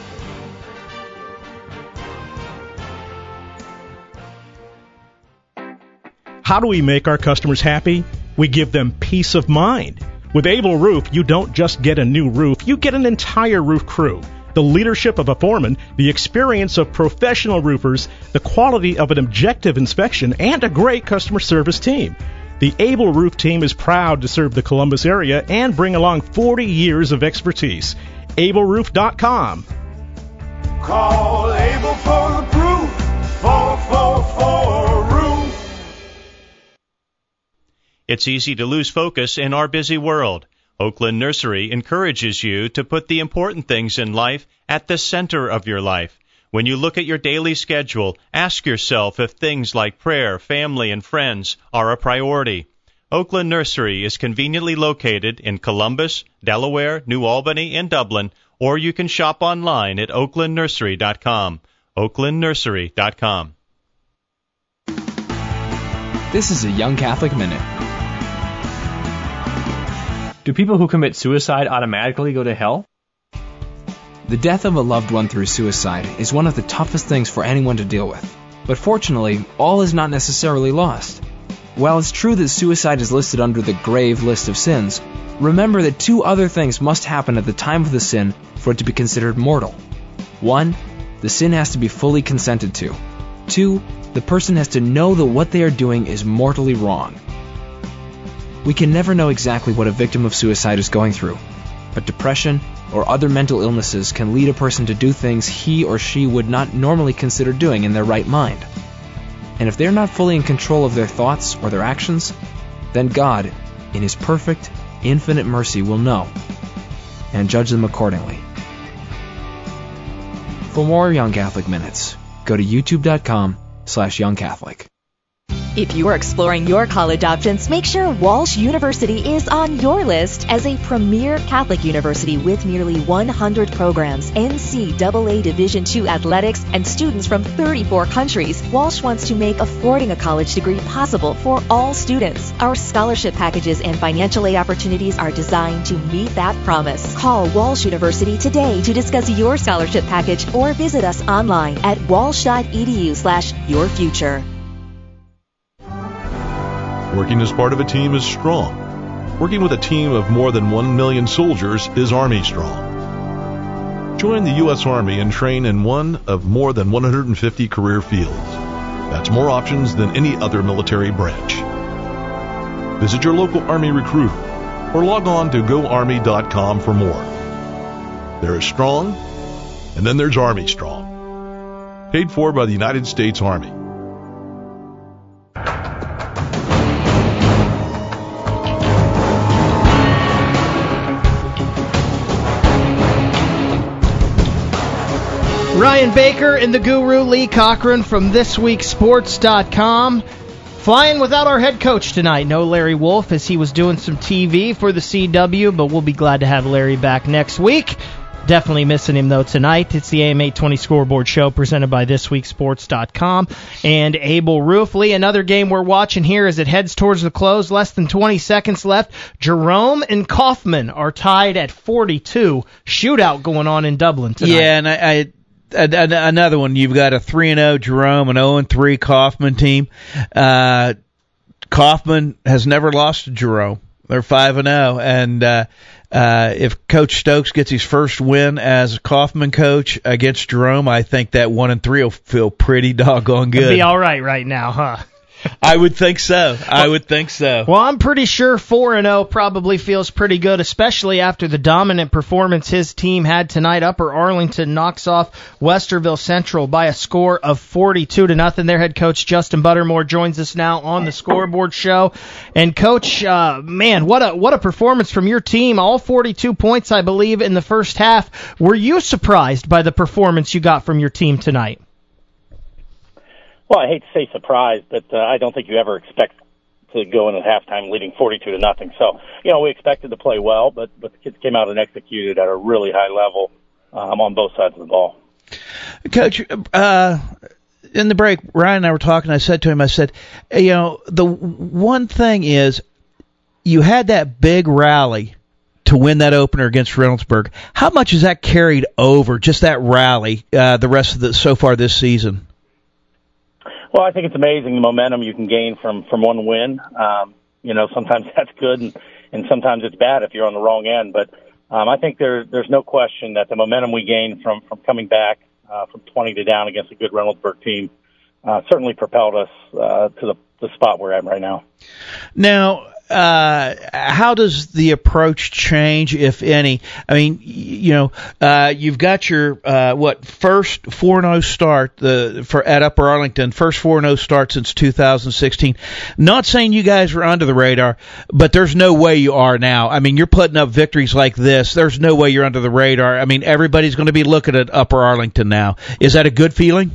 How do we make our customers happy? We give them peace of mind. With Able Roof, you don't just get a new roof, you get an entire roof crew. The leadership of a foreman, the experience of professional roofers, the quality of an objective inspection, and a great customer service team. The Able Roof team is proud to serve the Columbus area and bring along 40 years of expertise. AbleRoof.com. Call Able for the proof. 444 Roof. It's easy to lose focus in our busy world. Oakland Nursery encourages you to put the important things in life at the center of your life. When you look at your daily schedule, ask yourself if things like prayer, family, and friends are a priority. Oakland Nursery is conveniently located in Columbus, Delaware, New Albany, and Dublin, or you can shop online at oaklandnursery.com. oaklandnursery.com. This is a Young Catholic Minute. Do people who commit suicide automatically go to hell? The death of a loved one through suicide is one of the toughest things for anyone to deal with. But fortunately, all is not necessarily lost. While it's true that suicide is listed under the grave list of sins, remember that 2 other things must happen at the time of the sin for it to be considered mortal. 1, the sin has to be fully consented to. 2, the person has to know that what they are doing is mortally wrong. We can never know exactly what a victim of suicide is going through, but depression or other mental illnesses can lead a person to do things he or she would not normally consider doing in their right mind. And if they're not fully in control of their thoughts or their actions, then God, in His perfect, infinite mercy, will know and judge them accordingly. For more Young Catholic Minutes, go to youtube.com/YoungCatholic. If you are exploring your college options, make sure Walsh University is on your list as a premier Catholic university with nearly 100 programs, NCAA Division II athletics, and students from 34 countries. Walsh wants to make affording a college degree possible for all students. Our scholarship packages and financial aid opportunities are designed to meet that promise. Call Walsh University today to discuss your scholarship package or visit us online at walsh.edu/yourfuture. Working as part of a team is strong. Working with a team of more than 1 million soldiers is Army Strong. Join the U.S. Army and train in one of more than 150 career fields. That's more options than any other military branch. Visit your local Army recruiter or log on to goarmy.com for more. There is Strong, and then there's Army Strong. Paid for by the United States Army. Ryan Baker and the guru Lee Cochran from thisweeksports.com. Flying without our head coach tonight. No Larry Wolf, as he was doing some TV for the CW, but we'll be glad to have Larry back next week. Definitely missing him, though, tonight. It's the AM 820 Scoreboard Show presented by thisweeksports.com and Able Roof. Lee, another game we're watching here as it heads towards the close. Less than 20 seconds left. Jerome and Kaufman are tied at 42. Shootout going on in Dublin tonight. Yeah, and another one. You've got a 3-0 Jerome, an 0-3 Kaufman team. Kaufman has never lost to Jerome. They're 5-0, and if Coach Stokes gets his first win as a Kaufman coach against Jerome, I think that 1-3 will feel pretty doggone good. It'll be all right now, huh? I would think so. Well, I'm pretty sure 4-0 probably feels pretty good, especially after the dominant performance his team had tonight. Upper Arlington knocks off Westerville Central by a score of 42-0. Their head coach Justin Buttermore joins us now on the Scoreboard Show. And Coach, man, what a performance from your team! All 42 points, I believe, in the first half. Were you surprised by the performance you got from your team tonight? Well, I hate to say surprised, but I don't think you ever expect to go in at halftime leading 42-0. So, we expected to play well, but the kids came out and executed at a really high level on both sides of the ball. Coach, in the break, Ryan and I were talking. I said to him, the one thing is you had that big rally to win that opener against Reynoldsburg. How much has that carried over, just that rally, the rest of so far this season? Well, I think it's amazing the momentum you can gain from one win. Sometimes that's good and sometimes it's bad if you're on the wrong end. But I think there's no question that the momentum we gained from coming back from 20 to down against a good Reynoldsburg team certainly propelled us to the spot we're at right now. Now, how does the approach change, if any? I mean, you've got your first 4-0 start at Upper Arlington, first 4-0 start since 2016. Not saying you guys were under the radar, but there's no way you are now. I mean, you're putting up victories like this. There's no way you're under the radar. I mean, everybody's going to be looking at Upper Arlington now. Is that a good feeling?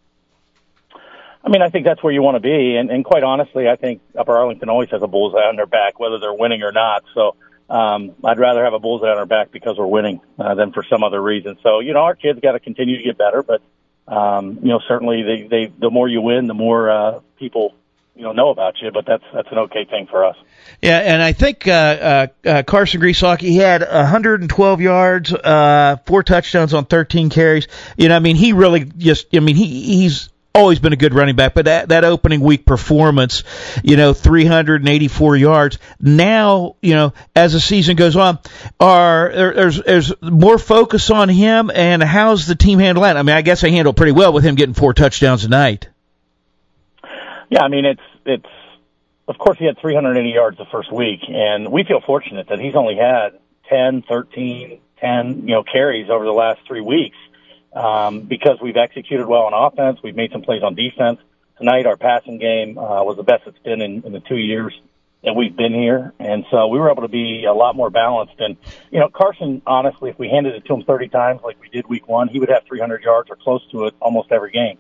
I mean, I think that's where you want to be, and quite honestly, I think Upper Arlington always has a bullseye on their back, whether they're winning or not. So I'd rather have a bullseye on our back because we're winning than for some other reason. So, our kids got to continue to get better, but, certainly the more you win, the more people, know about you, but that's an okay thing for us. Yeah, and I think Carson Grieslock, he had 112 yards, 4 touchdowns on 13 carries. He really he's always been a good running back, but that opening week performance, 384 yards. Now, as the season goes on, there's more focus on him, and how's the team handle that? I mean, I guess they handled pretty well with him getting 4 touchdowns tonight. Yeah, I mean, it's of course he had 380 yards the first week, and we feel fortunate that he's only had 10 carries over the last 3 weeks. Because we've executed well on offense, we've made some plays on defense. Tonight, our passing game was the best it's been in the 2 years that we've been here, and so we were able to be a lot more balanced. And Carson, honestly, if we handed it to him 30 times like we did week 1, he would have 300 yards or close to it almost every game.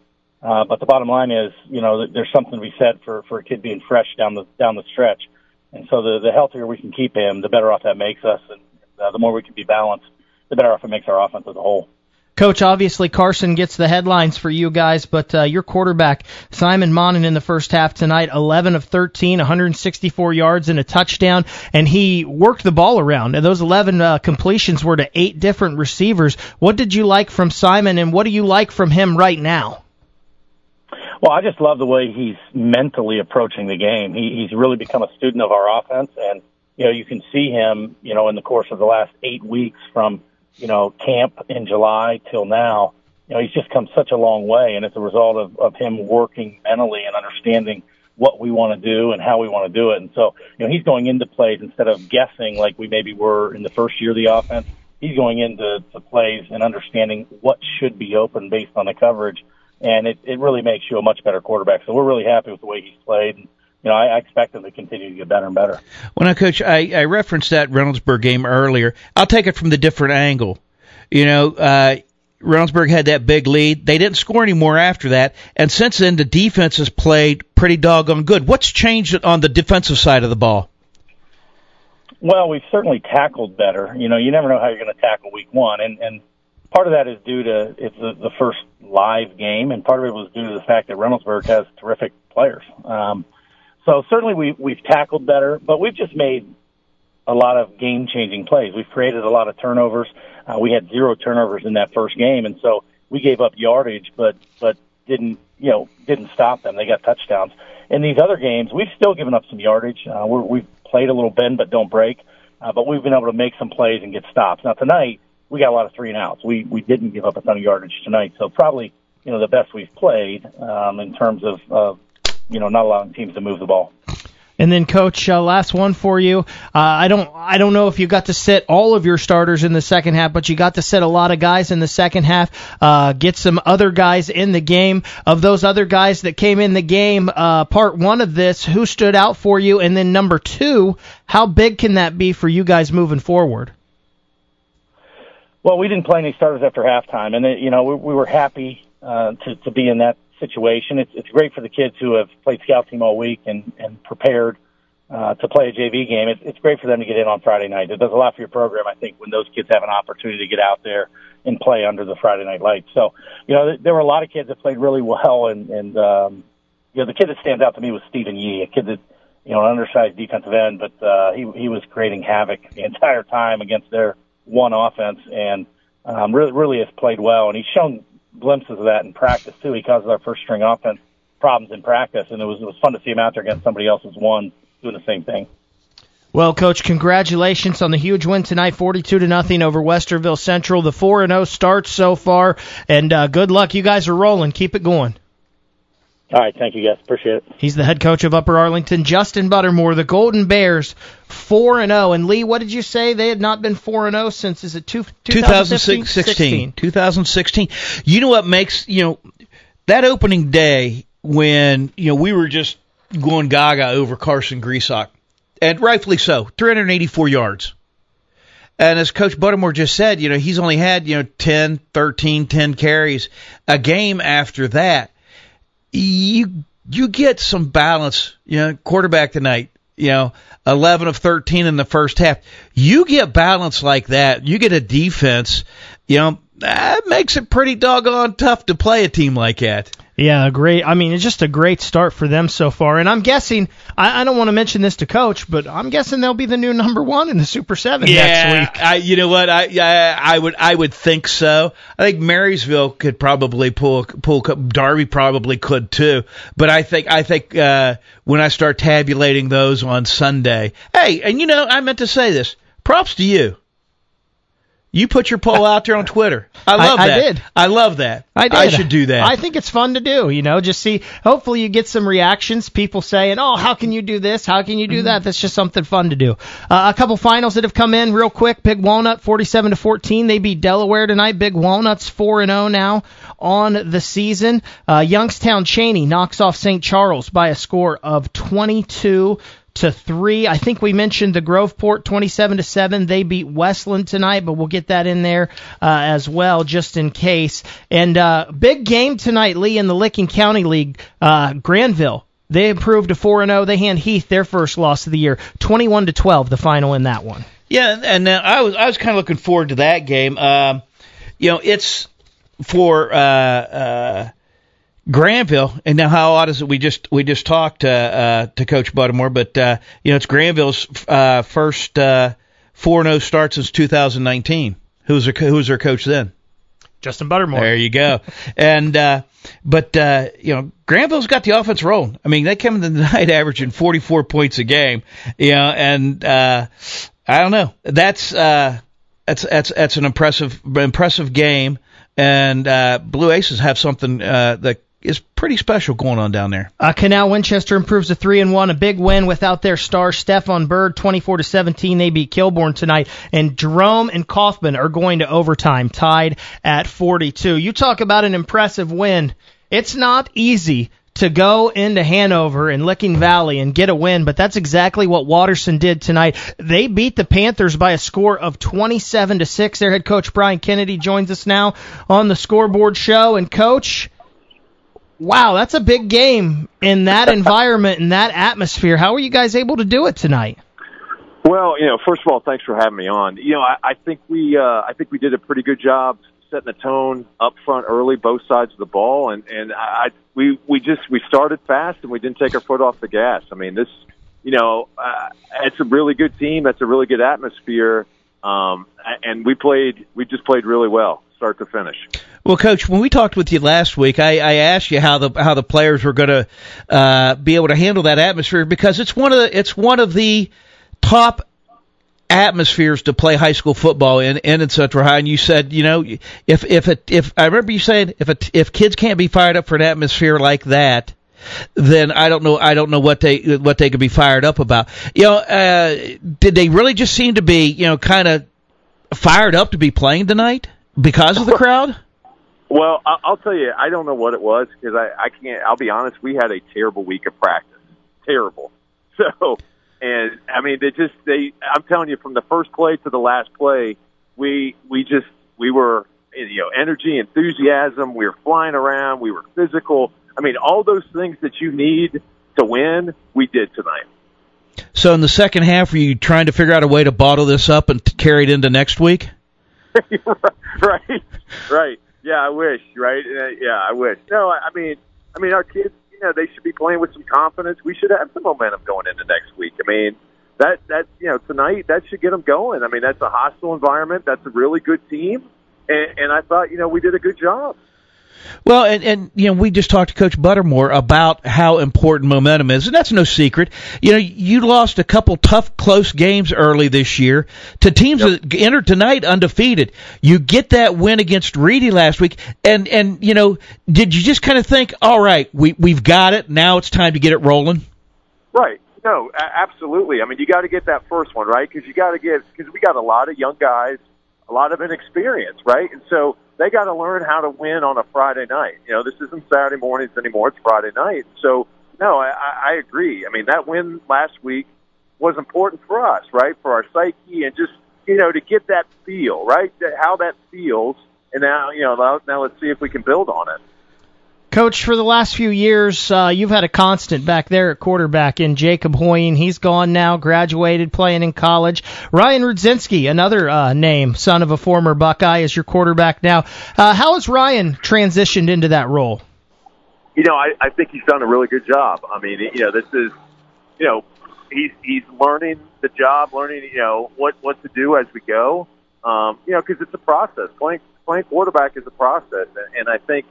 But the bottom line is, there's something to be said for a kid being fresh down the stretch. And so the healthier we can keep him, the better off that makes us. And the more we can be balanced, the better off it makes our offense as a whole. Coach, obviously Carson gets the headlines for you guys, but your quarterback, Simon Monin, in the first half tonight, 11 of 13, 164 yards and a touchdown, and he worked the ball around. And those 11 completions were to 8 different receivers. What did you like from Simon, and what do you like from him right now? Well, I just love the way he's mentally approaching the game. He's really become a student of our offense, and you can see him, in the course of the last 8 weeks from camp in July till now, he's just come such a long way, and it's a result of him working mentally and understanding what we want to do and how we want to do it. And so, he's going into plays instead of guessing like we maybe were in the first year of the offense. He's going into plays and understanding what should be open based on the coverage, and it really makes you a much better quarterback. So we're really happy with the way he's played. And, I expect him to continue to get better and better. Well, now, Coach, I referenced that Reynoldsburg game earlier. I'll take it from the different angle. Reynoldsburg had that big lead. They didn't score anymore after that. And since then, the defense has played pretty doggone good. What's changed on the defensive side of the ball? Well, we've certainly tackled better. You never know how you're going to tackle week one. And part of that is due to it's the first live game, and part of it was due to the fact that Reynoldsburg has terrific players. So certainly we've tackled better, but we've just made a lot of game-changing plays. We've created a lot of turnovers. We had 0 turnovers in that first game, and so we gave up yardage, but didn't stop them. They got touchdowns. In these other games, we've still given up some yardage. We've played a little bend but don't break, but we've been able to make some plays and get stops. Now tonight, we got a lot of 3-and-outs. We didn't give up a ton of yardage tonight, so probably the best we've played in terms of not allowing teams to move the ball. And then, Coach, last one for you. I don't know if you got to sit all of your starters in the second half, but you got to sit a lot of guys in the second half. Get some other guys in the game. Of those other guys that came in the game, part one of this, who stood out for you? And then number 2, how big can that be for you guys moving forward? Well, we didn't play any starters after halftime, and we were happy to be in that situation. It's great for the kids who have played scout team all week and prepared to play a JV game. It's great for them to get in on Friday night. It does a lot for your program, I think, when those kids have an opportunity to get out there and play under the Friday night lights. So, there were a lot of kids that played really well, and the kid that stands out to me was Stephen Yee, a kid that, an undersized defensive end, but he was creating havoc the entire time against their one offense, and really has played well, and he's shown glimpses of that in practice too. He causes our first string offense problems in practice, and it was fun to see him out there against somebody else's one doing the same thing. Well, Coach, congratulations on the huge win tonight, 42-0 over Westerville Central. The 4-0 start so far, and good luck. You guys are rolling. Keep it going. All right, thank you, guys. Appreciate it. He's the head coach of Upper Arlington, Justin Buttermore. The Golden Bears, 4-0. And, Lee, what did you say? They had not been 4-0 since, is it 2016? 2016. You know what makes, that opening day when, we were just going gaga over Carson Griesbach, and rightfully so, 384 yards. And as Coach Buttermore just said, he's only had, 10 carries a game after that. You get some balance, quarterback tonight, 11 of 13 in the first half. You get balance like that. You get a defense, that makes it pretty doggone tough to play a team like that. Yeah, great. I mean, it's just a great start for them so far. And I'm guessing, I don't want to mention this to Coach, but I'm guessing they'll be the new number 1 in the Super 7 next week. You know what? I would think so. I think Marysville could probably pull. Darby probably could too. But I think when I start tabulating those on Sunday, hey, and I meant to say this. Props to you. You put your poll out there on Twitter. I love that. I did. I love that. I did. I should do that. I think it's fun to do, just see. Hopefully you get some reactions, people saying, oh, how can you do this? How can you do that? That's just something fun to do. A couple finals that have come in real quick. Big Walnut, 47-14. They beat Delaware tonight. Big Walnut's 4-0 now on the season. Youngstown Cheney knocks off St. Charles by a score of 22-12. 27-3. I think we mentioned the Groveport 27-7. They beat Westland tonight, but we'll get that in there as well, just in case. And big game tonight, Lee, in the Licking County League. Granville, they improved to 4-0. They hand Heath their first loss of the year, 21-12, the final in that one. Yeah, and I was kind of looking forward to that game. It's for Granville, and now how odd is it? We just talked to Coach Buttermore, but it's Granville's first 4-0 start since 2019. Who was their coach then? Justin Buttermore. There you go. And but Granville's got the offense rolling. I mean, they came in the night averaging 44 points a game. And I don't know. That's an impressive game. And Blue Aces have something that is pretty special going on down there. Canal Winchester improves to 3-1, a big win without their star Stefan Bird, 24-17. They beat Kilbourne tonight, and Jerome and Kaufman are going to overtime, tied at 42. You talk about an impressive win. It's not easy to go into Hanover and Licking Valley and get a win, but that's exactly what Watterson did tonight. They beat the Panthers by a score of 27-6. Their head coach Brian Kennedy joins us now on the Scoreboard Show. And Coach, wow, that's a big game in that environment and that atmosphere. How were you guys able to do it tonight? Well, first of all, thanks for having me on. I think we did a pretty good job setting the tone up front early, both sides of the ball, and we started fast and we didn't take our foot off the gas. I mean, this, it's a really good team. That's a really good atmosphere, and we just played really well, start to finish. Well, Coach, when we talked with you last week, I asked you how the players were going to be able to handle that atmosphere, because it's one of the top atmospheres to play high school football in Central High. And you said, if I remember you saying if kids can't be fired up for an atmosphere like that, then I don't know what they could be fired up about. Did they really just seem to be kind of fired up to be playing tonight because of the crowd? Well, I'll tell you, I don't know what it was, because I can't. I'll be honest. We had a terrible week of practice, terrible. So, and I mean, I'm telling you, from the first play to the last play, we were, energy, enthusiasm. We were flying around. We were physical. I mean, all those things that you need to win, we did tonight. So, in the second half, were you trying to figure out a way to bottle this up and carry it into next week? Right. Yeah, I wish, right? Yeah, I wish. No, I mean, our kids, they should be playing with some confidence. We should have some momentum going into next week. I mean, that tonight, that should get them going. I mean, that's a hostile environment. That's a really good team. And I thought, we did a good job. Well, and we just talked to Coach Buttermore about how important momentum is, and that's no secret. You lost a couple tough, close games early this year to teams that entered tonight undefeated. You get that win against Reedy last week, and did you just kind of think, all right, we've got it, now it's time to get it rolling? Right. No, absolutely. I mean, you got to get that first one, right? Because we got a lot of young guys, a lot of inexperience, right? And so they got to learn how to win on a Friday night. This isn't Saturday mornings anymore. It's Friday night. So, no, I agree. I mean, that win last week was important for us, right, for our psyche, and just, to get that feel, right, how that feels. And now, now let's see if we can build on it. Coach, for the last few years, you've had a constant back there at quarterback in Jacob Hoyen. He's gone now, graduated, playing in college. Ryan Rudzinski, another name, son of a former Buckeye, is your quarterback now. How has Ryan transitioned into that role? I think he's done a really good job. I mean, this is, he's learning the job, learning, what to do as we go. Because it's a process. Playing quarterback is a process, and I think,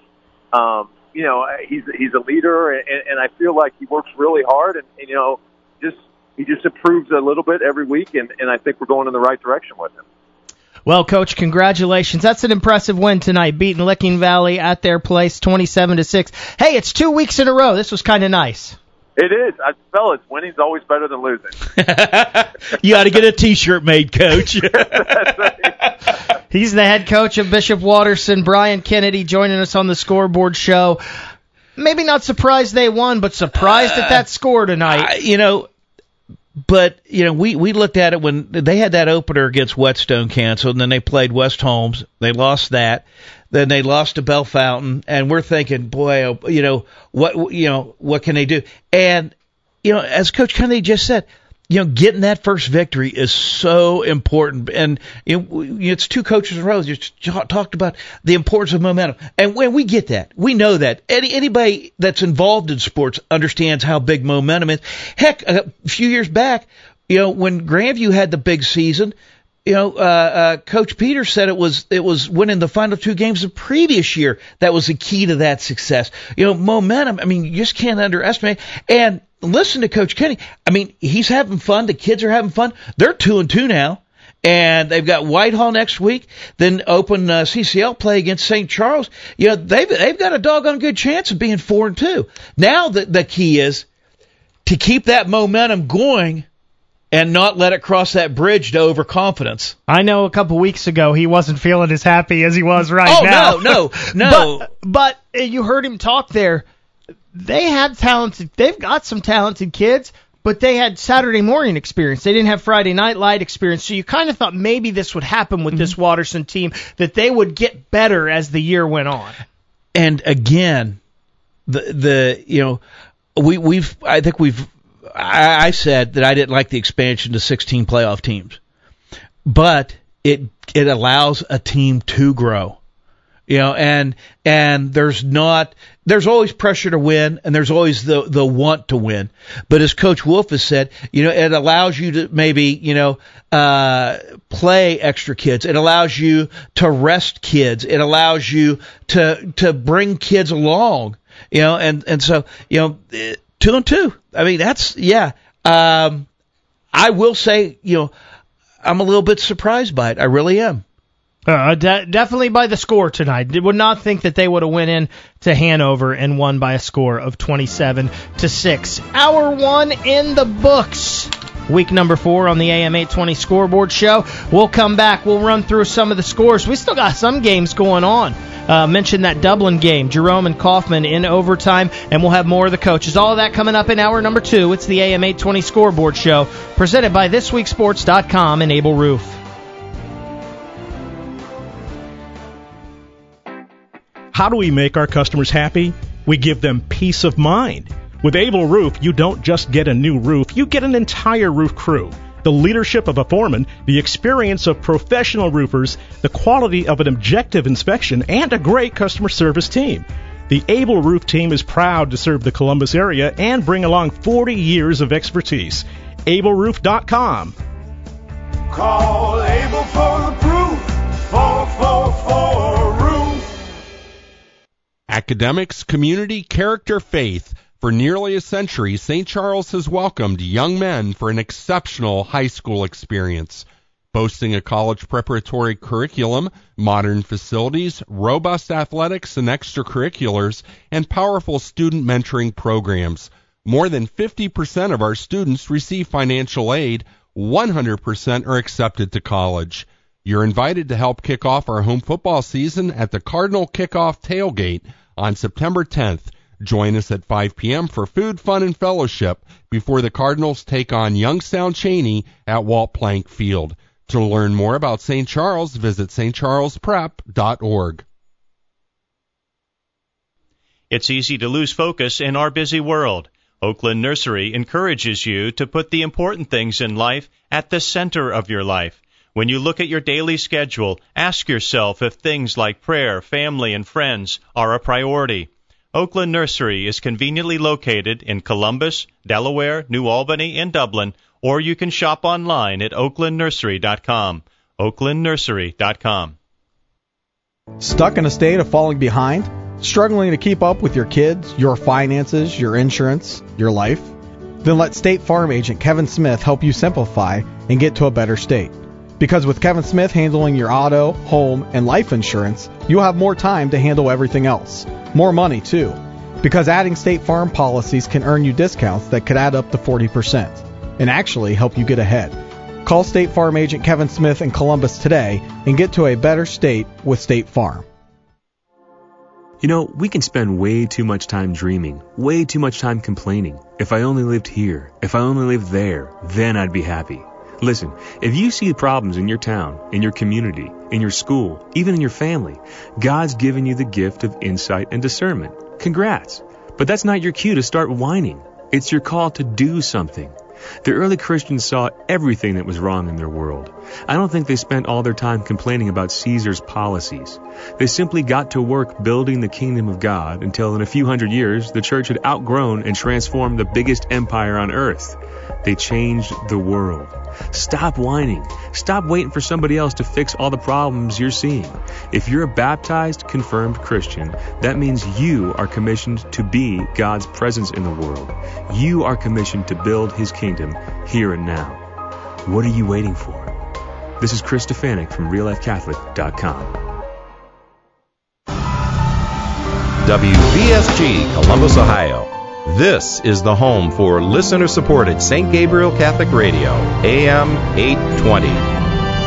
he's a leader, and I feel like he works really hard, and he just improves a little bit every week, and I think we're going in the right direction with him. Well, Coach, congratulations. That's an impressive win tonight, beating Licking Valley at their place, 27-6. Hey, it's 2 weeks in a row. This was kind of nice. It is. Fellas, winning's always better than losing. You ought to get a T-shirt made, Coach. That's right. He's the head coach of Bishop Watterson, Brian Kennedy, joining us on the Scoreboard Show. Maybe not surprised they won, but surprised at that score tonight. But, we looked at it when they had that opener against Whetstone canceled, and then they played West Holmes. They lost that. Then they lost to Bellefontaine, and we're thinking, boy, what can they do? And, as Coach Kennedy just said, getting that first victory is so important. And it's two coaches in a row just talked about the importance of momentum. And when we get that, we know that. Anybody that's involved in sports understands how big momentum is. Heck, a few years back, when Grandview had the big season, Coach Peters said it was winning the final two games the previous year that was the key to that success. Momentum, you just can't underestimate. And listen to Coach Kenny. He's having fun. The kids are having fun. They're 2-2 now, and they've got Whitehall next week. Then open CCL play against St. Charles. They've got a doggone good chance of being 4-2. Now the key is to keep that momentum going and not let it cross that bridge to overconfidence. I know a couple weeks ago he wasn't feeling as happy as he was now. No. But you heard him talk there. They've got some talented kids, but they had Saturday morning experience. They didn't have Friday night light experience. So you kind of thought maybe this would happen with this Watterson team, that they would get better as the year went on. And again, I said that I didn't like the expansion to 16 playoff teams, but it allows a team to grow. And there's always pressure to win, and there's always the want to win. But as Coach Wolf has said, it allows you to maybe, play extra kids. It allows you to rest kids. It allows you to bring kids along, and so, 2-2. I will say, I'm a little bit surprised by it. I really am. Definitely by the score tonight. Would not think that they would have went in to Hanover and won by a score of 27-6. Hour 1 in the books. Week number 4 on the AM 820 Scoreboard Show. We'll come back. We'll run through some of the scores. We still got some games going on. Mentioned that Dublin game, Jerome and Kaufman in overtime, and we'll have more of the coaches. All of that coming up in hour number 2. It's the AM 820 Scoreboard Show, presented by ThisWeekSports.com and Able Roof. How do we make our customers happy? We give them peace of mind. With Able Roof, you don't just get a new roof, you get an entire roof crew. The leadership of a foreman, the experience of professional roofers, the quality of an objective inspection, and a great customer service team. The Able Roof team is proud to serve the Columbus area and bring along 40 years of expertise. AbleRoof.com. Call Able for the proof. 444 Roof. Academics, community, character, faith. For nearly a century, St. Charles has welcomed young men for an exceptional high school experience. Boasting a college preparatory curriculum, modern facilities, robust athletics and extracurriculars, and powerful student mentoring programs. More than 50% of our students receive financial aid. 100% are accepted to college. You're invited to help kick off our home football season at the Cardinal Kickoff Tailgate on September 10th. Join us at 5 p.m. for food, fun, and fellowship before the Cardinals take on Youngstown Cheney at Walt Plank Field. To learn more about St. Charles, visit stcharlesprep.org. It's easy to lose focus in our busy world. Oakland Nursery encourages you to put the important things in life at the center of your life. When you look at your daily schedule, ask yourself if things like prayer, family, and friends are a priority. Oakland Nursery is conveniently located in Columbus, Delaware, New Albany, and Dublin, or you can shop online at oaklandnursery.com. oaklandnursery.com. Stuck in a state of falling behind? Struggling to keep up with your kids, your finances, your insurance, your life? Then let State Farm agent Kevin Smith help you simplify and get to a better state. Because with Kevin Smith handling your auto, home, and life insurance, you'll have more time to handle everything else. More money, too. Because adding State Farm policies can earn you discounts that could add up to 40% and actually help you get ahead. Call State Farm agent Kevin Smith in Columbus today and get to a better state with State Farm. You know, we can spend way too much time dreaming, way too much time complaining. If I only lived here, if I only lived there, then I'd be happy. Listen, if you see problems in your town, in your community, in your school, even in your family, God's given you the gift of insight and discernment. Congrats. But that's not your cue to start whining. It's your call to do something. The early Christians saw everything that was wrong in their world. I don't think they spent all their time complaining about Caesar's policies. They simply got to work building the kingdom of God until in a few hundred years the church had outgrown and transformed the biggest empire on earth. They changed the world. Stop whining. Stop waiting for somebody else to fix all the problems you're seeing. If you're a baptized, confirmed Christian, that means you are commissioned to be God's presence in the world. You are commissioned to build His kingdom here and now. What are you waiting for? This is Chris Stefanik from RealLifeCatholic.com. WVSG, Columbus, Ohio. This is the home for listener-supported St. Gabriel Catholic Radio, AM 820.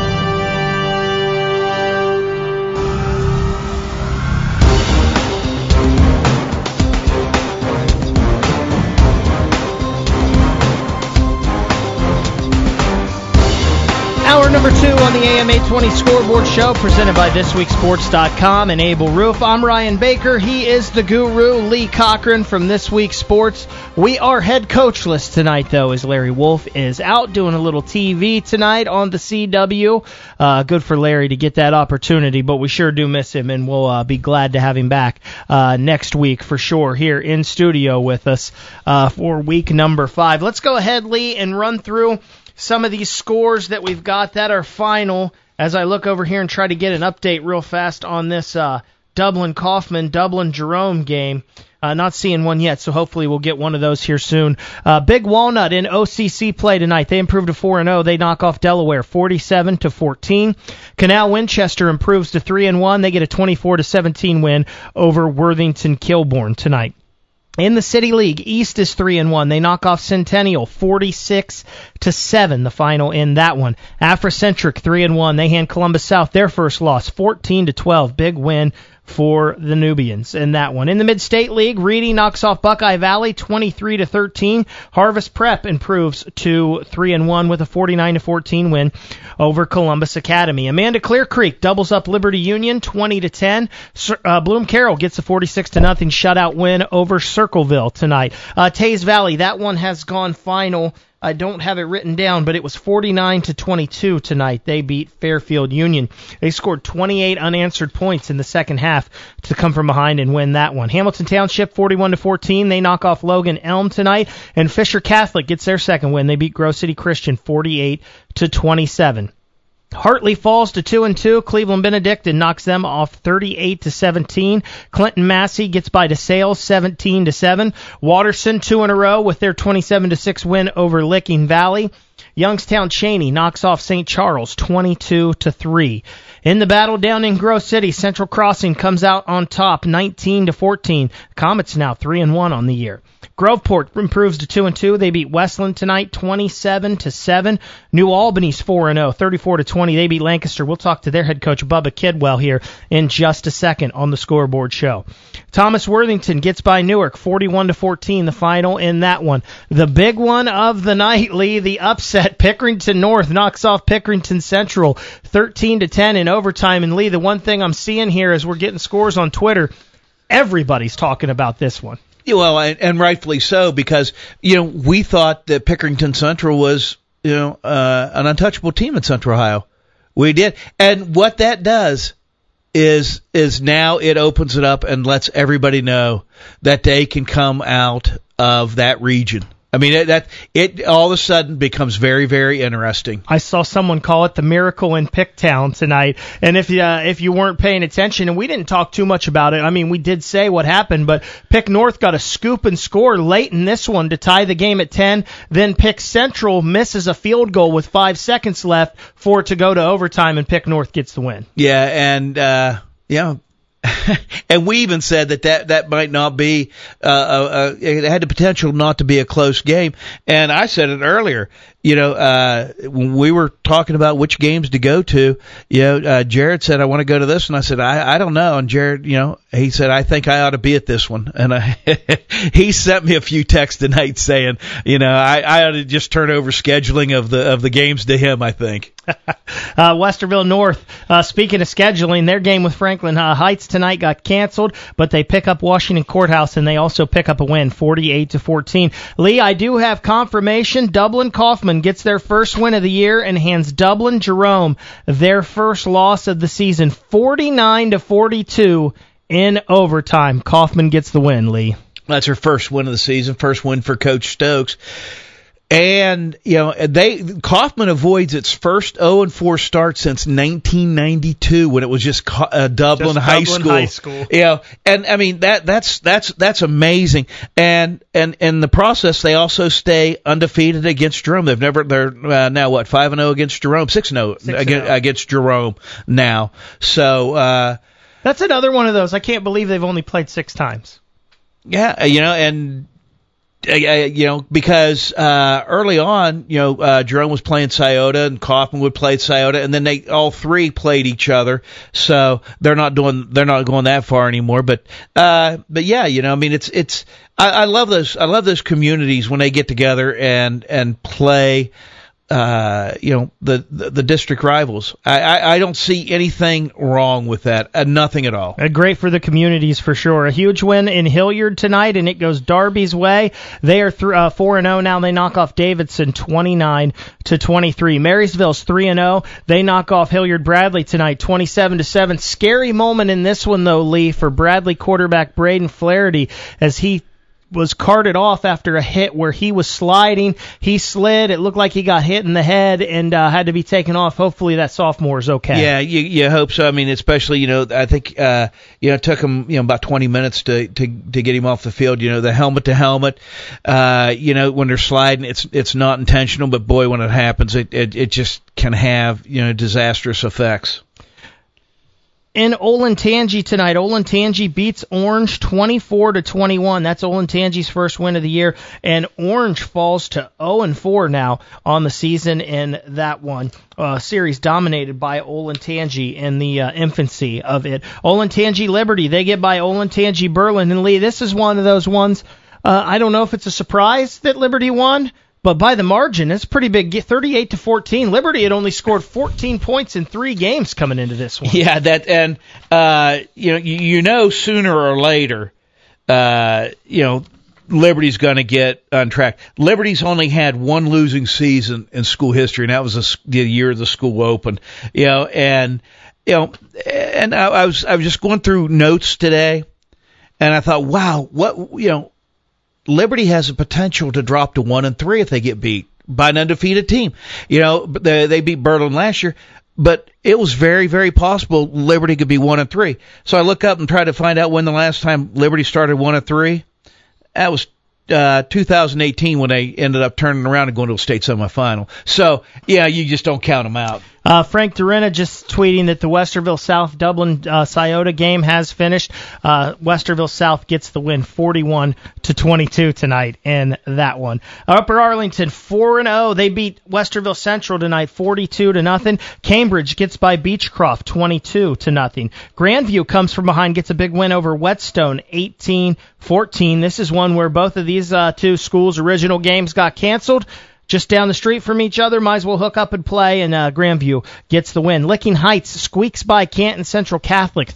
Hour number 2 on the AM 820 Scoreboard Show, presented by ThisWeekSports.com and Able Roof. I'm Ryan Baker. He is the guru, Lee Cochran from This Week Sports. We are head coachless tonight, though, as Larry Wolf is out doing a little TV tonight on the CW. Good for Larry to get that opportunity, but we sure do miss him, and we'll be glad to have him back next week for sure here in studio with us for week number 5. Let's go ahead, Lee, and run through some of these scores that we've got that are final as I look over here and try to get an update real fast on this Dublin-Kaufman, Dublin-Jerome game. Not seeing one yet, so hopefully we'll get one of those here soon. Big Walnut in OCC play tonight. They improved to 4-0. They knock off Delaware 47-14. Canal Winchester improves to 3-1. They get a 24-17 win over Worthington Kilbourne tonight. In the City League, East is 3-1. They knock off Centennial 46-7, the final in that one. Afrocentric 3-1. They hand Columbus South their first loss, 14-12. Big win for the Nubians in that one. In the Mid-State League, Reedy knocks off Buckeye Valley 23-13. Harvest Prep improves to 3-1 with a 49-14 win over Columbus Academy. Amanda Clear Creek doubles up Liberty Union 20-10. Bloom Carroll gets a 46-0 shutout win over Circleville tonight. Taze Valley, that one has gone final. I don't have it written down, but it was 49-22 tonight. They beat Fairfield Union. They scored 28 unanswered points in the second half to come from behind and win that one. Hamilton Township 41-14. They knock off Logan Elm tonight, and Fisher Catholic gets their second win. They beat Grove City Christian 48-27. Hartley falls to 2-2. Cleveland Benedictine knocks them off 38-17. Clinton Massey gets by DeSales 17-7. Waterson 2 in a row with their 27-6 win over Licking Valley. Youngstown Cheney knocks off St. Charles 22-3. In the battle down in Grove City, Central Crossing comes out on top 19-14. Comets now 3-1 on the year. Groveport improves to 2-2. They beat Westland tonight 27-7. New Albany's 4-0, 34-20. They beat Lancaster. We'll talk to their head coach Bubba Kidwell here in just a second on the Scoreboard Show. Thomas Worthington gets by Newark 41-14, the final in that one. The big one of the night, Lee, the upset. Pickerington North knocks off Pickerington Central 13-10 in overtime. And Lee, the one thing I'm seeing here as we're getting scores on Twitter, everybody's talking about this one. Well, and rightfully so, because, we thought that Pickerington Central was, an untouchable team in Central Ohio. We did. And what that does is now it opens it up and lets everybody know that they can come out of that region. I mean, it all of a sudden becomes very, very interesting. I saw someone call it the miracle in Picktown tonight, and if you weren't paying attention, and we didn't talk too much about it, I mean, we did say what happened, but Pick North got a scoop and score late in this one to tie the game at 10, then Pick Central misses a field goal with 5 seconds left for it to go to overtime, and Pick North gets the win. Yeah, and, and we even said that might not be, it had the potential not to be a close game. And I said it earlier, when we were talking about which games to go to, Jared said, I want to go to this, and I said, I don't know. And Jared, he said, I think I ought to be at this one. And he sent me a few texts tonight saying, I ought to just turn over scheduling of the games to him, I think. Westerville North, speaking of scheduling, their game with Franklin Heights tonight got canceled, but they pick up Washington Courthouse, and they also pick up a win, 48-14. Lee, I do have confirmation. Dublin Kaufman gets their first win of the year and hands Dublin Jerome their first loss of the season, 49-42 in overtime. Kaufman gets the win, Lee. That's her first win of the season, first win for Coach Stokes. And, Kaufman avoids its first 0-4 start since 1992 when it was just Dublin High School. And I mean, that's amazing. And in the process, they also stay undefeated against Jerome. They're now 5-0 against Jerome, 6-0 against Jerome now. So, that's another one of those. I can't believe they've only played 6 times. Yeah, and because early on, Jerome was playing Scioto and Kaufman would play Scioto, and then they all three played each other. So they're not going that far anymore. But yeah, I mean, I love those communities when they get together and play. The district rivals. I don't see anything wrong with that. Nothing at all. Great for the communities for sure. A huge win in Hilliard tonight, and it goes Darby's way. They are 4-0 now. They knock off Davidson 29-23. Marysville's 3-0. They knock off Hilliard Bradley tonight 27-7. Scary moment in this one though, Lee, for Bradley quarterback Braden Flaherty as he was carted off after a hit where he was sliding. He slid. It looked like he got hit in the head and had to be taken off. Hopefully that sophomore is okay. Yeah, you hope so. I mean, especially, I think, it took him, about 20 minutes to get him off the field. The helmet to helmet, when they're sliding, it's not intentional, but boy, when it happens, it just can have, disastrous effects. In Olentangy tonight, Olentangy beats Orange 24-21. That's Olentangy's first win of the year, and Orange falls to 0-4 now on the season in that one. Series dominated by Olentangy in the infancy of it. Olentangy Liberty, they get by Olentangy Berlin. And Lee, this is one of those ones, I don't know if it's a surprise that Liberty won, but by the margin, it's pretty big, 38-14. Liberty had only scored 14 points in 3 games coming into this one. Yeah, sooner or later, Liberty's going to get on track. Liberty's only had one losing season in school history, and that was the year the school opened. And I was just going through notes today, and I thought, wow, Liberty has the potential to drop to 1-3 if they get beat by an undefeated team. They beat Berlin last year, but it was very, very possible Liberty could be 1-3. So I look up and try to find out when the last time Liberty started 1-3. That was 2018 when they ended up turning around and going to a state semifinal. So, yeah, you just don't count them out. Frank Dorina just tweeting that the Westerville South Dublin Scioto game has finished. Westerville South gets the win 41-22 tonight in that one. Upper Arlington 4-0. They beat Westerville Central tonight 42-0. Cambridge gets by Beechcroft 22-0. Grandview comes from behind, gets a big win over Whetstone 18-14. This is one where both of these two schools' original games got canceled. Just down the street from each other, might as well hook up and play, and Grandview gets the win. Licking Heights squeaks by Canton Central Catholic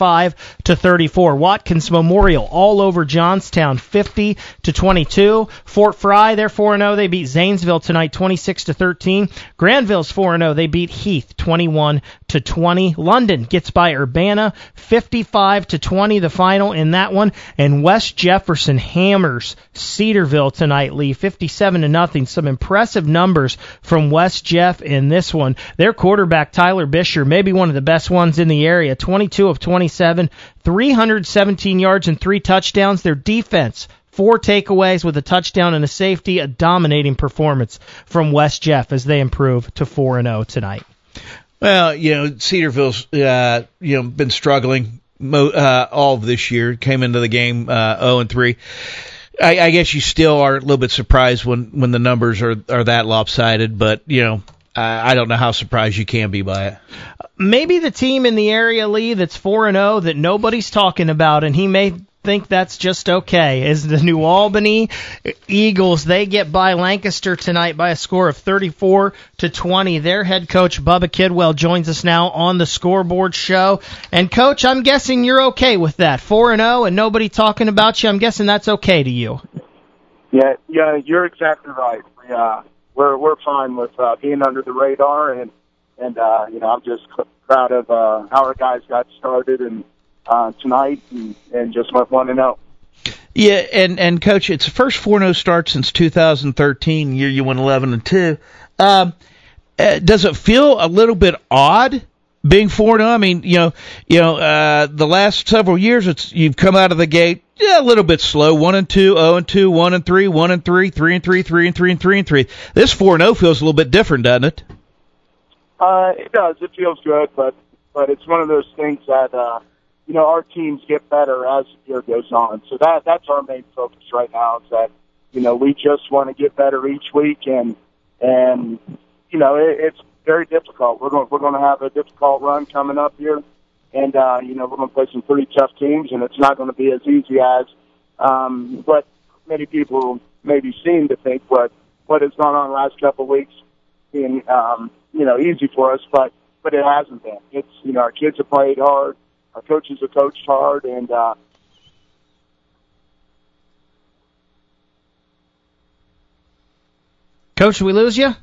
35-34. Watkins Memorial all over Johnstown 50-22. Fort Fry, they're 4-0. They beat Zanesville tonight 26-13. Granville's 4-0. They beat Heath 21-20. London gets by Urbana 55-20, the final in that one. And West Jefferson hammers Cedarville tonight, Lee, 57-0. Some impressive numbers from West Jeff in this one. Their quarterback, Tyler Bisher, maybe one of the best ones in the area, 22 of 27, 317 yards and 3 touchdowns. Their defense, 4 takeaways with a touchdown and a safety, a dominating performance from West Jeff as they improve to 4-0 tonight. Well, Cedarville's been struggling all of this year. Came into the game 0-3. I guess you still are a little bit surprised when the numbers are that lopsided, but I don't know how surprised you can be by it. Maybe the team in the area, Lee, that's 4-0 that nobody's talking about, and he may think that's just okay, is the New Albany Eagles. They get by Lancaster tonight by a score of 34-20. Their head coach, Bubba Kidwell, joins us now on the Scoreboard Show. And, Coach, I'm guessing you're okay with that. 4-0 and nobody talking about you. I'm guessing that's okay to you. Yeah, you're exactly right. We're fine with being under the radar, and I'm just proud of how our guys got started and tonight and just went 1-0. Yeah, and Coach, it's the first 4-0 start since 2013. Year you went 11-2. Does it feel a little bit odd being 4-0? I mean, the last several years you've come out of the gate a little bit slow. 1-2, 0-2, 1-3, 1-3, 3-3, 3-3, 3-3. This 4-0 feels a little bit different, doesn't it? It does. It feels good, but it's one of those things that our teams get better as the year goes on. So that's our main focus right now, is that we just want to get better each week, and it's very difficult. We're going to have a difficult run coming up here, and we're going to play some pretty tough teams, and it's not going to be as easy as what many people maybe seem to think. What has gone on the last couple of weeks being easy for us, but it hasn't been. It's our kids have played hard. Our coaches have coached hard, and Coach, did we lose you?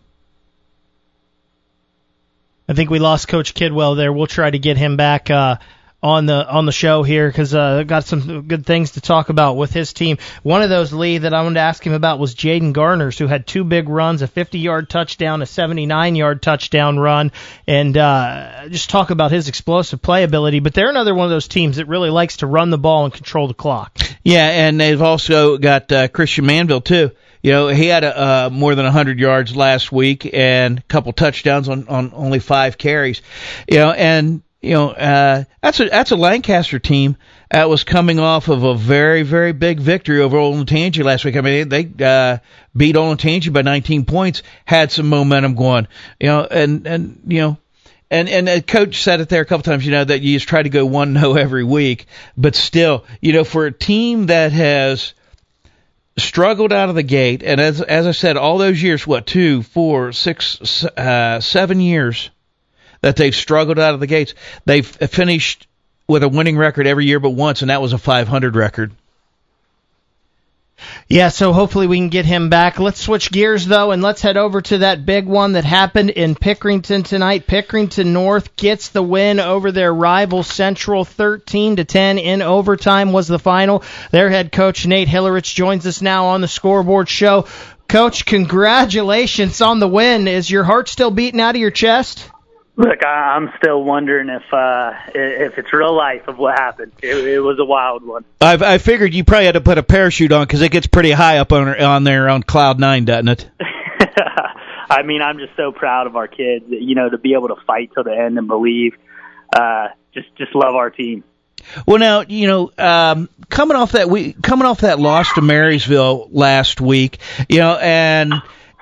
I think we lost Coach Kidwell there. We'll try to get him back on the show here, because got some good things to talk about with his team. One of those, Lee, that I wanted to ask him about was Jaden Garners, who had two big runs, a 50-yard touchdown, a 79-yard touchdown run, and just talk about his explosive playability. But they're another one of those teams that really likes to run the ball and control the clock. Yeah, and they've also got Christian Manville, too. He had more than 100 yards last week and a couple touchdowns on only 5 carries. That's a Lancaster team that was coming off of a very, very big victory over Olentangy last week. I mean, they beat Olentangy by 19 points, had some momentum going. And the coach said it there a couple times, that you just try to go 1-0 every week, but still, for a team that has struggled out of the gate, and as I said, all those years, 2, 4, 6, 7 years that they've struggled out of the gates, they've finished with a winning record every year but once, and that was a 500 record. Yeah, so hopefully we can get him back. Let's switch gears, though, and let's head over to that big one that happened in Pickerington tonight. Pickerington North gets the win over their rival Central. 13-10 in overtime was the final. Their head coach, Nate Hillerich, joins us now on the Scoreboard Show. Coach, congratulations on the win. Is your heart still beating out of your chest? Look, I'm still wondering if it's real life of what happened. It was a wild one. I figured you probably had to put a parachute on, because it gets pretty high up on there on Cloud 9, doesn't it? I mean, I'm just so proud of our kids, to be able to fight till the end and believe. Just love our team. Well, now, coming off that loss to Marysville last week, and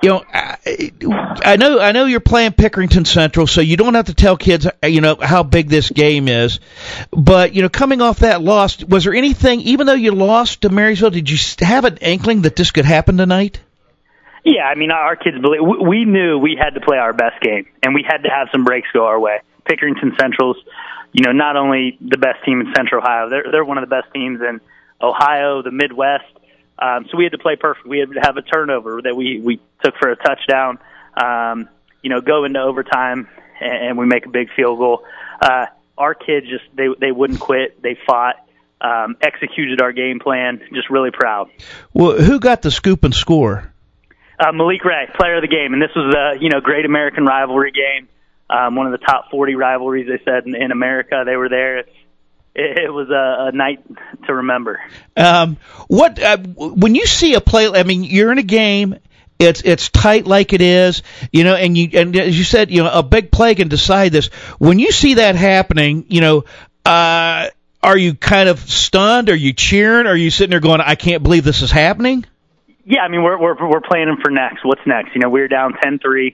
I know you're playing Pickerington Central, so you don't have to tell kids, how big this game is. But, coming off that loss, was there anything, even though you lost to Marysville, did you have an inkling that this could happen tonight? Yeah, I mean, our kids believe. We knew we had to play our best game, and we had to have some breaks go our way. Pickerington Central's, not only the best team in Central Ohio, they're one of the best teams in Ohio, the Midwest. So we had to play perfect. We had to have a turnover that we took for a touchdown, go into overtime, and we make a big field goal. Our kids they wouldn't quit. They fought, executed our game plan. Just really proud. Well, who got the scoop and score? Malik Ray, player of the game. And this was a, Great American Rivalry game. One of the top 40 rivalries, they said, in America. They were there. It was a night to remember. When you see a play, I mean, you're in a game, it's tight like it is, and as you said, a big play can decide this. When you see that happening, are you kind of stunned? Are you cheering? Are you sitting there going, I can't believe this is happening? Yeah, I mean, we're planning for next. What's next? You know, we were down 10-3.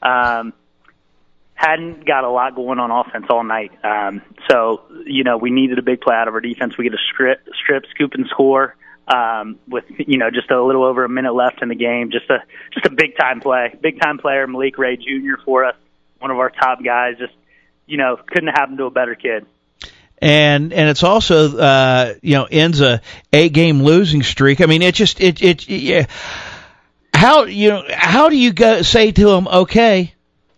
Hadn't got a lot going on offense all night. So, you know, we needed a big play out of our defense. We get a strip, scoop, and score with, you know, just a little over a minute left in the game. Just a big-time play. Big-time player, Malik Ray Jr. for us, one of our top guys. Just, you know, couldn't have happened to a better kid. And it's also ends a 8-game losing streak. I mean, yeah. How do you go say to them, okay,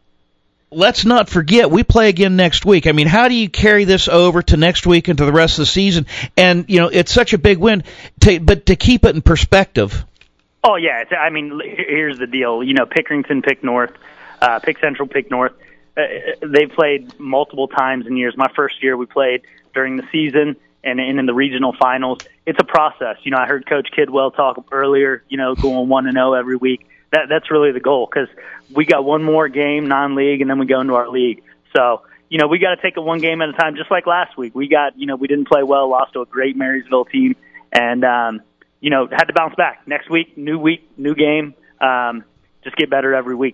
let's not forget we play again next week? I mean, how do you carry this over to next week and to the rest of the season? And you know, it's such a big win, but to keep it in perspective. Oh yeah, I mean, here's the deal. You know, Pickerington picked North, Pick Central picked North. They've played multiple times in years. My first year we played during the season and in the regional finals. It's a process. You know, I heard Coach Kidwell talk earlier, you know, going 1-0 every week. That's really the goal, because we got one more game, non-league, and then we go into our league. So, you know, we got to take it one game at a time, just like last week. We didn't play well, lost to a great Marysville team, and, you know, had to bounce back. Next week, new game, just get better every week.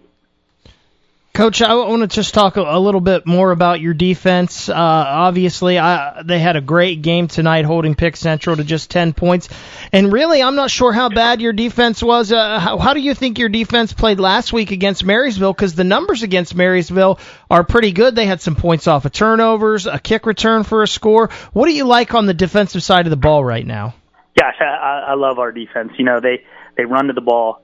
Coach, I want to just talk a little bit more about your defense. Obviously, they had a great game tonight, holding Pick Central to just 10 points. And really, I'm not sure how bad your defense was. How do you think your defense played last week against Marysville? Because the numbers against Marysville are pretty good. They had some points off of turnovers, a kick return for a score. What do you like on the defensive side of the ball right now? Gosh, I love our defense. You know, they run to the ball.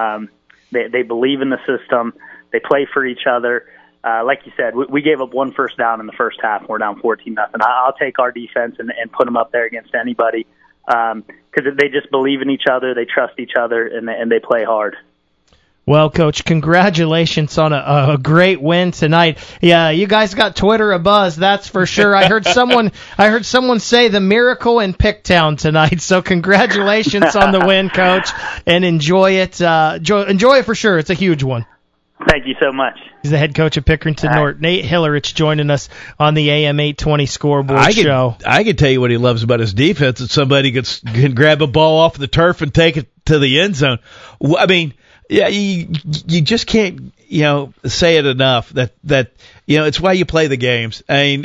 They believe in the system. They play for each other. Like you said, we gave up one first down in the first half. We're down 14-0. I'll take our defense and put them up there against anybody, because they just believe in each other, they trust each other, and they play hard. Well, Coach, congratulations on a great win tonight. Yeah, you guys got Twitter abuzz, that's for sure. I heard someone say the miracle in Picktown tonight. So congratulations on the win, Coach, and enjoy it. Enjoy it for sure. It's a huge one. Thank you so much. He's the head coach of Pickerington North. Nate Hillerich joining us on the AM 820 scoreboard show. I can tell you what he loves about his defense. That somebody can grab a ball off the turf and take it to the end zone. I mean, yeah, you just can't, you know, say it enough that you know, it's why you play the games. I mean,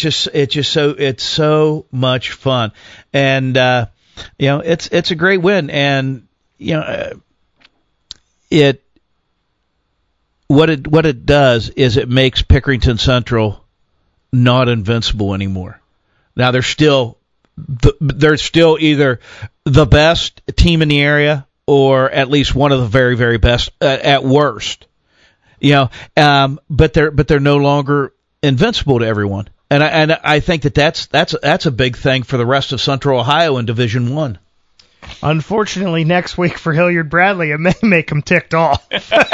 it's so much fun, and you know, it's a great win, and you know, What it does is it makes Pickerington Central not invincible anymore. Now they're still either the best team in the area or at least one of the very, very best at worst. You know, but they're no longer invincible to everyone. And I think that's a big thing for the rest of Central Ohio in Division I. Unfortunately, next week for Hilliard Bradley, it may make them ticked off.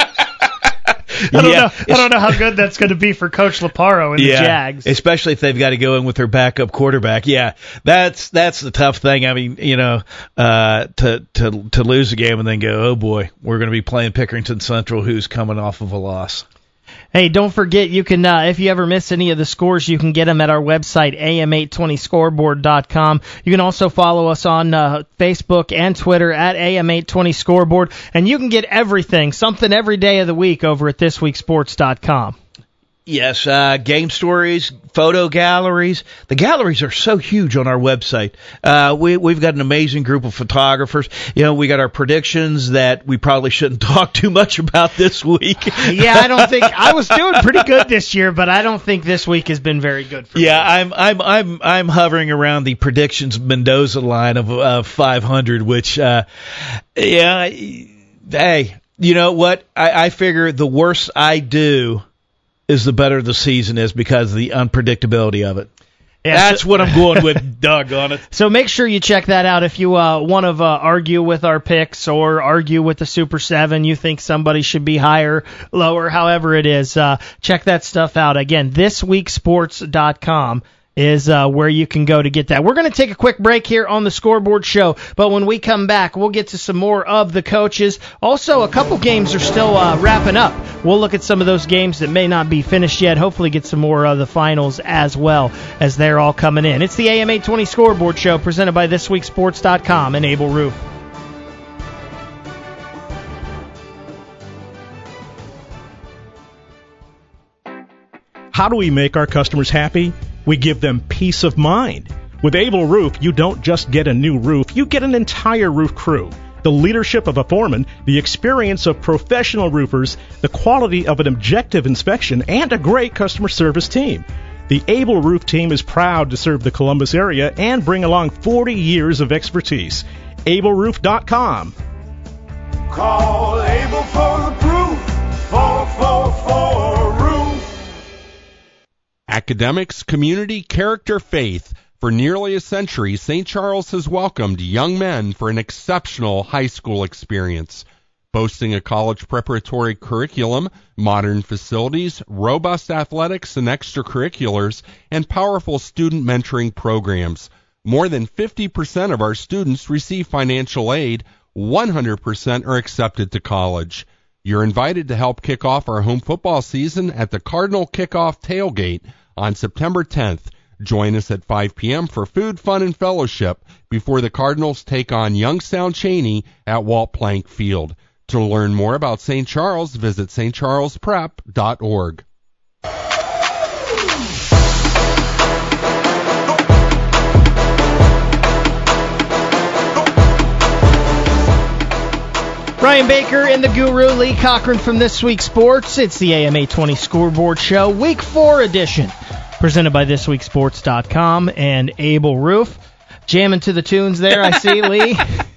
I don't know how good that's going to be for Coach Laparo and the Jags. Especially if they've got to go in with their backup quarterback. Yeah, that's the tough thing. I mean, you know, to lose a game and then go, oh boy, we're going to be playing Pickerington Central, who's coming off of a loss. Hey, don't forget, you can, if you ever miss any of the scores, you can get them at our website, am820scoreboard.com. You can also follow us on Facebook and Twitter at am820scoreboard, and you can get something every day of the week over at thisweeksports.com. Yes, game stories, photo galleries. The galleries are so huge on our website. We've got an amazing group of photographers. You know, we got our predictions that we probably shouldn't talk too much about this week. Yeah, I don't think I was doing pretty good this year, but I don't think this week has been very good for me. Yeah, I'm hovering around the predictions Mendoza line of 500, which hey, you know what? I figure the worse I do is the better the season is because of the unpredictability of it. Yeah, that's what I'm going with, doggone it. So make sure you check that out if you want to argue with our picks or argue with the Super 7. You think somebody should be higher, lower, however it is. Check that stuff out. Again, thisweeksports.com. is where you can go to get that. We're going to take a quick break here on the Scoreboard Show, but when we come back, we'll get to some more of the coaches. Also, a couple games are still wrapping up. We'll look at some of those games that may not be finished yet, hopefully get some more of the finals as well as they're all coming in. It's the AM 820 Scoreboard Show presented by ThisWeekSports.com and Able Roof. How do we make our customers happy? We give them peace of mind. With Able Roof, you don't just get a new roof, you get an entire roof crew. The leadership of a foreman, the experience of professional roofers, the quality of an objective inspection, and a great customer service team. The Able Roof team is proud to serve the Columbus area and bring along 40 years of expertise. AbleRoof.com. Call Able for the proof. 444 Roof. Academics, community, character, faith. For nearly a century, St. Charles has welcomed young men for an exceptional high school experience. Boasting a college preparatory curriculum, modern facilities, robust athletics and extracurriculars, and powerful student mentoring programs. More than 50% of our students receive financial aid. 100% are accepted to college. You're invited to help kick off our home football season at the Cardinal Kickoff Tailgate on September 10th. Join us at 5 p.m. for food, fun, and fellowship before the Cardinals take on Youngstown Cheney at Walt Plank Field. To learn more about St. Charles, visit stcharlesprep.org. Ryan Baker and the Guru, Lee Cochran from This Week Sports. It's the AM 820 Scoreboard Show, Week 4 edition, presented by ThisWeekSports.com and Able Roof. Jamming to the tunes there, I see, Lee.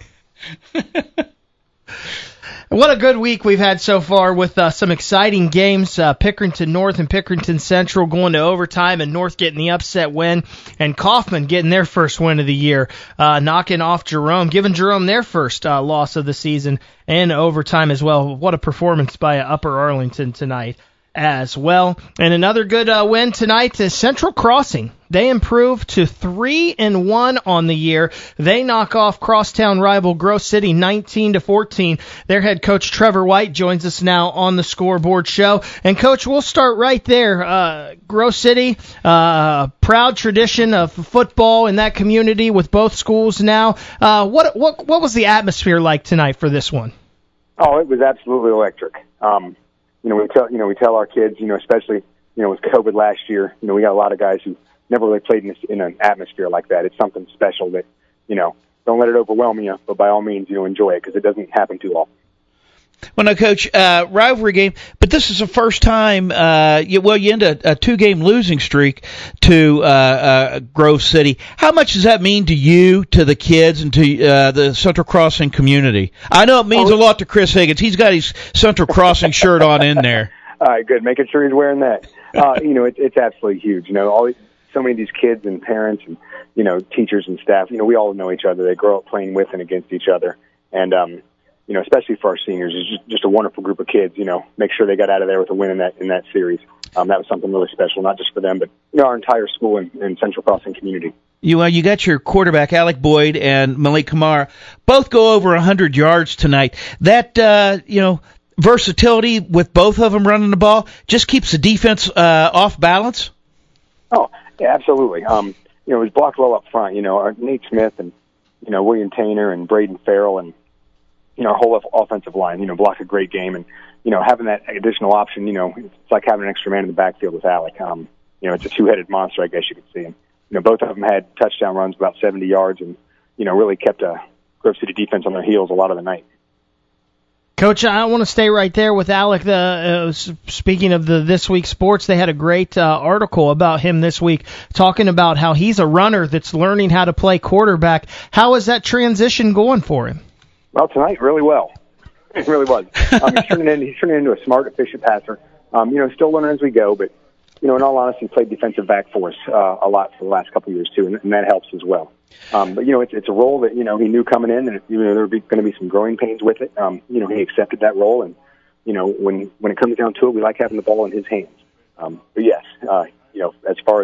What a good week we've had so far with some exciting games. Pickerington North and Pickerington Central going to overtime, and North getting the upset win, and Kaufman getting their first win of the year, knocking off Jerome, giving Jerome their first loss of the season, and overtime as well. What a performance by Upper Arlington tonight as well. And another good win tonight is Central Crossing. They improve to 3-1 on the year. They knock off crosstown rival Grove City 19-14. Their head coach Trevor White joins us now on the Scoreboard Show. And Coach, we'll start right there. Grove City, proud tradition of football in that community with both schools now. What was the atmosphere like tonight for this one? Oh, it was absolutely electric. We tell our kids, especially, with COVID last year, we got a lot of guys who never really played in an atmosphere like that. It's something special that, don't let it overwhelm you, but by all means, enjoy it because it doesn't happen too often. Well, now, Coach, rivalry game, but this is the first time, you end a 2-game losing streak to Grove City. How much does that mean to you, to the kids, and to the Central Crossing community? I know it means a lot to Chris Higgins. He's got his Central Crossing shirt on in there. All right, good. Making sure he's wearing that. It's absolutely huge. So many of these kids and parents and, teachers and staff, we all know each other. They grow up playing with and against each other. And, especially for our seniors, it's just a wonderful group of kids. Make sure they got out of there with a win in that series. That was something really special, not just for them, but our entire school and Central Crossing community. You got your quarterback Alec Boyd and Malik Kamara both go over 100 yards tonight. That versatility with both of them running the ball just keeps the defense off balance. Oh, yeah, absolutely. It was blocked well up front. Nate Smith and William Tainer and Braden Farrell and our whole offensive line, blocked a great game. And, having that additional option, it's like having an extra man in the backfield with Alec. It's a two-headed monster, I guess you could see. And, both of them had touchdown runs about 70 yards and, really kept Grove City defense on their heels a lot of the night. Coach, I want to stay right there with Alec. Speaking of the This Week Sports, they had a great article about him this week, talking about how he's a runner that's learning how to play quarterback. How is that transition going for him? Well, tonight, really well. It really was. He's turning into a smart, efficient passer. Still learning as we go, but, in all honesty, played defensive back for us a lot for the last couple of years, too, and that helps as well. But, it's a role that, he knew coming in, and, there would be going to be some growing pains with it. He accepted that role, and, when it comes down to it, we like having the ball in his hands. But, yes, as far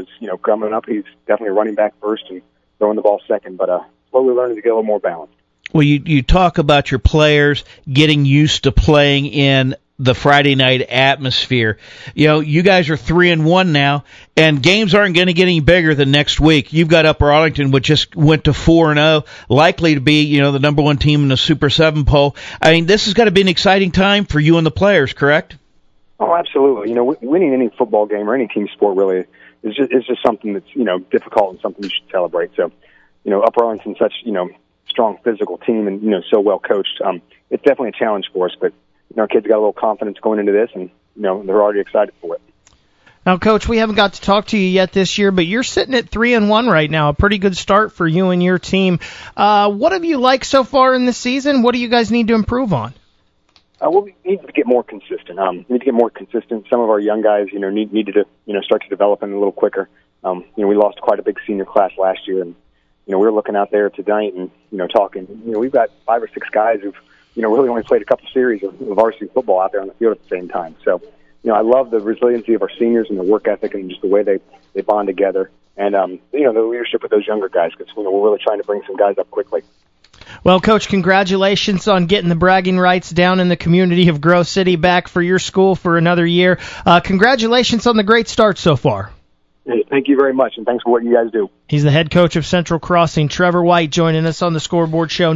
as, coming up, he's definitely running back first and throwing the ball second, but slowly learning to get a little more balanced. Well, you talk about your players getting used to playing in the Friday night atmosphere. You guys are 3-1 now, and games aren't going to get any bigger than next week. You've got Upper Arlington, which just went to 4-0, likely to be, the number one team in the Super 7 poll. I mean, this has got to be an exciting time for you and the players, correct? Oh, absolutely. Winning any football game or any team sport really is just something that's, difficult and something you should celebrate. So, Upper Arlington's such, strong physical team and, so well coached. It's definitely a challenge for us, but, our kids got a little confidence going into this and, they're already excited for it. Now, Coach, we haven't got to talk to you yet this year, but you're sitting at 3-1 right now, a pretty good start for you and your team. What have you liked so far in the season? What do you guys need to improve on? Well, we need to get more consistent. Some of our young guys, needed to, start to develop in a little quicker. We lost quite a big senior class last year, and, we were looking out there tonight and, talking. We've got 5 or 6 guys who've, really only played a couple series of varsity football out there on the field at the same time. So, I love the resiliency of our seniors and their work ethic and just the way they bond together. And, the leadership of those younger guys, because, we're really trying to bring some guys up quickly. Well, Coach, congratulations on getting the bragging rights down in the community of Grove City back for your school for another year. Congratulations on the great start so far. Hey, thank you very much, and thanks for what you guys do. He's the head coach of Central Crossing, Trevor White, joining us on the Scoreboard Show.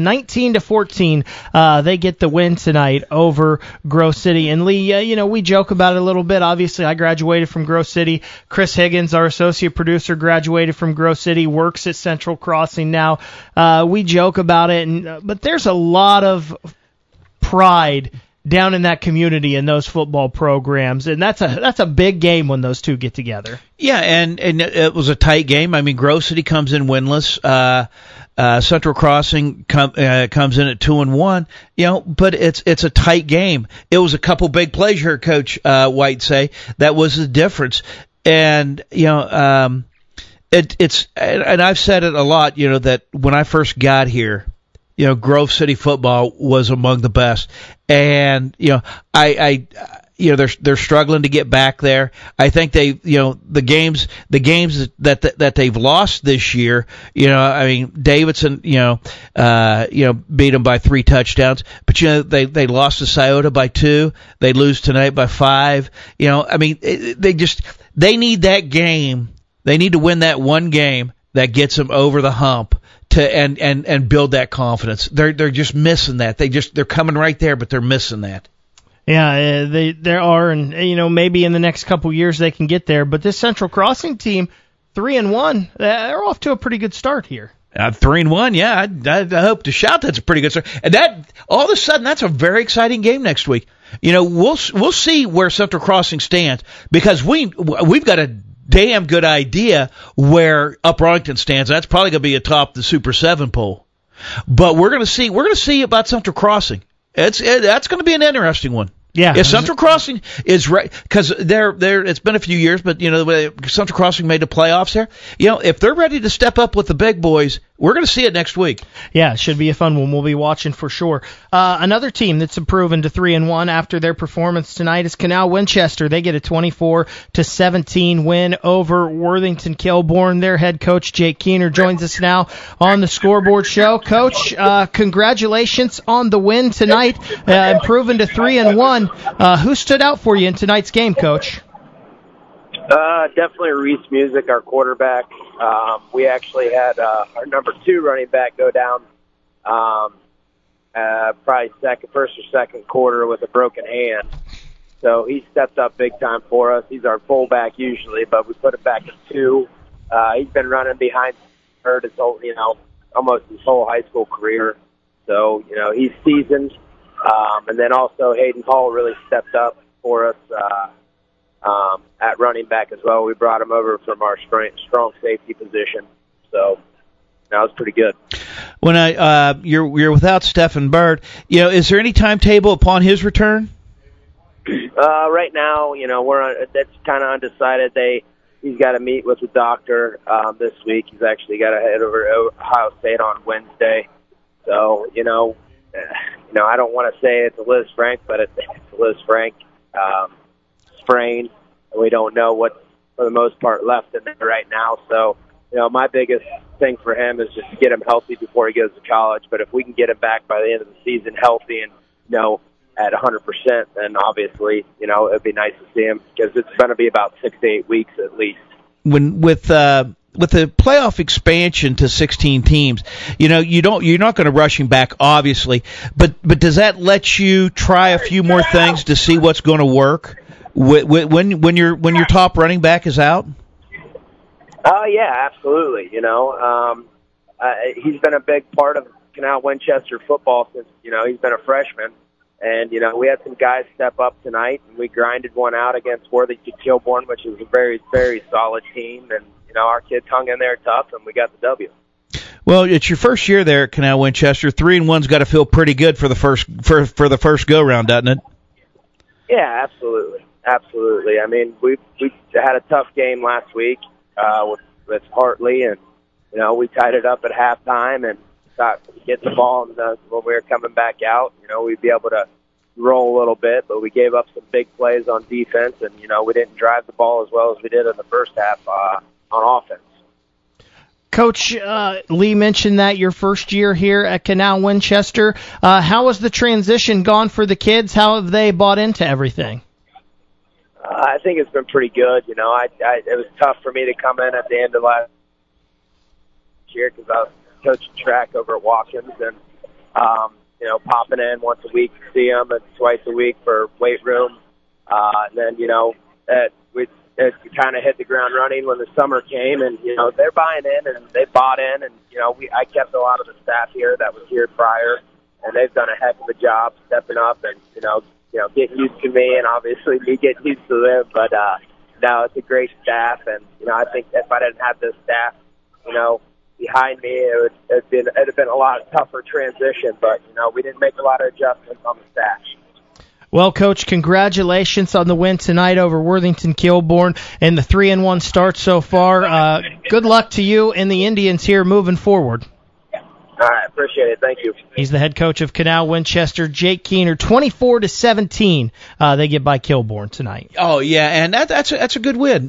19-14, they get the win tonight over Grove City. And Lee, we joke about it a little bit. Obviously, I graduated from Grove City. Chris Higgins, our associate producer, graduated from Grove City, works at Central Crossing now. We joke about it, but there's a lot of pride down in that community in those football programs, and that's a big game when those two get together. Yeah, and it was a tight game. I mean, Grove City comes in winless. Central Crossing comes in at 2-1. But it's a tight game. It was a couple big plays here, Coach White say that was the difference. And it's and I've said it a lot. That when I first got here, Grove City football was among the best, and they're struggling to get back there. I think they, the games that they've lost this year, Davidson, beat them by 3 touchdowns, but they lost to Scioto by 2. They lose tonight by 5. They need that game. They need to win that one game that gets them over the hump. And build that confidence. They're just missing that. They're coming right there, but they're missing that. Yeah, there are, and maybe in the next couple years they can get there. But this Central Crossing team, 3-1, they're off to a pretty good start here. 3-1, yeah. I hope to shout that's a pretty good start. And that all of a sudden that's a very exciting game next week. We'll see where Central Crossing stands because we've got a damn good idea where Upper Arlington stands. That's probably going to be atop the Super 7 poll. But we're going to see about Central Crossing. That's going to be an interesting one. Yeah. If Central Crossing is right, because it's been a few years, but Central Crossing made the playoffs there. If they're ready to step up with the big boys, we're going to see it next week. Yeah, it should be a fun one. We'll be watching for sure. Another team that's improving to 3-1 after their performance tonight is Canal Winchester. They get a 24-17 win over Worthington Kilbourne. Their head coach Jake Keener joins us now on the Scoreboard Show. Coach, congratulations on the win tonight, improving to 3-1. Who stood out for you in tonight's game, Coach? Definitely Reese Music, our quarterback. We actually had our number 2 running back go down probably first or second quarter with a broken hand. So he stepped up big time for us. He's our fullback usually, but we put him back at 2. He's been running behind his whole, almost his whole high school career. So, he's seasoned. And then also Hayden Hall really stepped up for us at running back as well. We brought him over from our strong safety position. So that was pretty good. When you're without Stephen Bird, is there any timetable upon his return? Right now, that's kind of undecided. He's got to meet with the doctor this week. He's actually got to head over to Ohio State on Wednesday. So, I don't want to say it's a Liz Frank, but it's a Liz Frank sprain. We don't know what for the most part, left in there right now. So, my biggest thing for him is just to get him healthy before he goes to college. But if we can get him back by the end of the season healthy and, at 100%, then obviously, it'd be nice to see him, because it's going to be about 6 to 8 weeks at least. With the playoff expansion to 16 teams, you're not going to rush him back, obviously, but does that let you try a few more things to see what's going to work when your top running back is out? Yeah, absolutely. He's been a big part of Canal Winchester football since he's been a freshman. And, we had some guys step up tonight, and we grinded one out against Worthington Kilbourne, which is a very, very solid team. And, our kids hung in there tough, and we got the W. Well, it's your first year there at Canal Winchester. 3-1's got to feel pretty good for the first go-round, doesn't it? Yeah, absolutely. Absolutely. I mean, we had a tough game last week with Hartley, and, we tied it up at halftime, and thought getting the ball when we were coming back out, we'd be able to roll a little bit, but we gave up some big plays on defense, and we didn't drive the ball as well as we did in the first half on offense. Coach, Lee mentioned that your first year here at Canal Winchester. How has the transition gone for the kids? How have they bought into everything? I think it's been pretty good. It was tough for me to come in at the end of last year because I was coaching track over at Watkins, and popping in once a week to see them and twice a week for weight room. And then we kind of hit the ground running when the summer came, and they're buying in and they bought in, and I kept a lot of the staff here that was here prior, and they've done a heck of a job stepping up and getting used to me, and obviously me getting used to them. But no, it's a great staff, and I think if I didn't have this staff, behind me, it would have been a lot tougher transition, but we didn't make a lot of adjustments on the staff. Well, Coach, congratulations on the win tonight over Worthington Kilbourne and the 3-1 start so far. Good luck to you and the Indians here moving forward. All right, appreciate it. Thank you. He's the head coach of Canal Winchester, Jake Keener. 24-17, they get by Kilbourne tonight. Oh yeah, and that's a good win.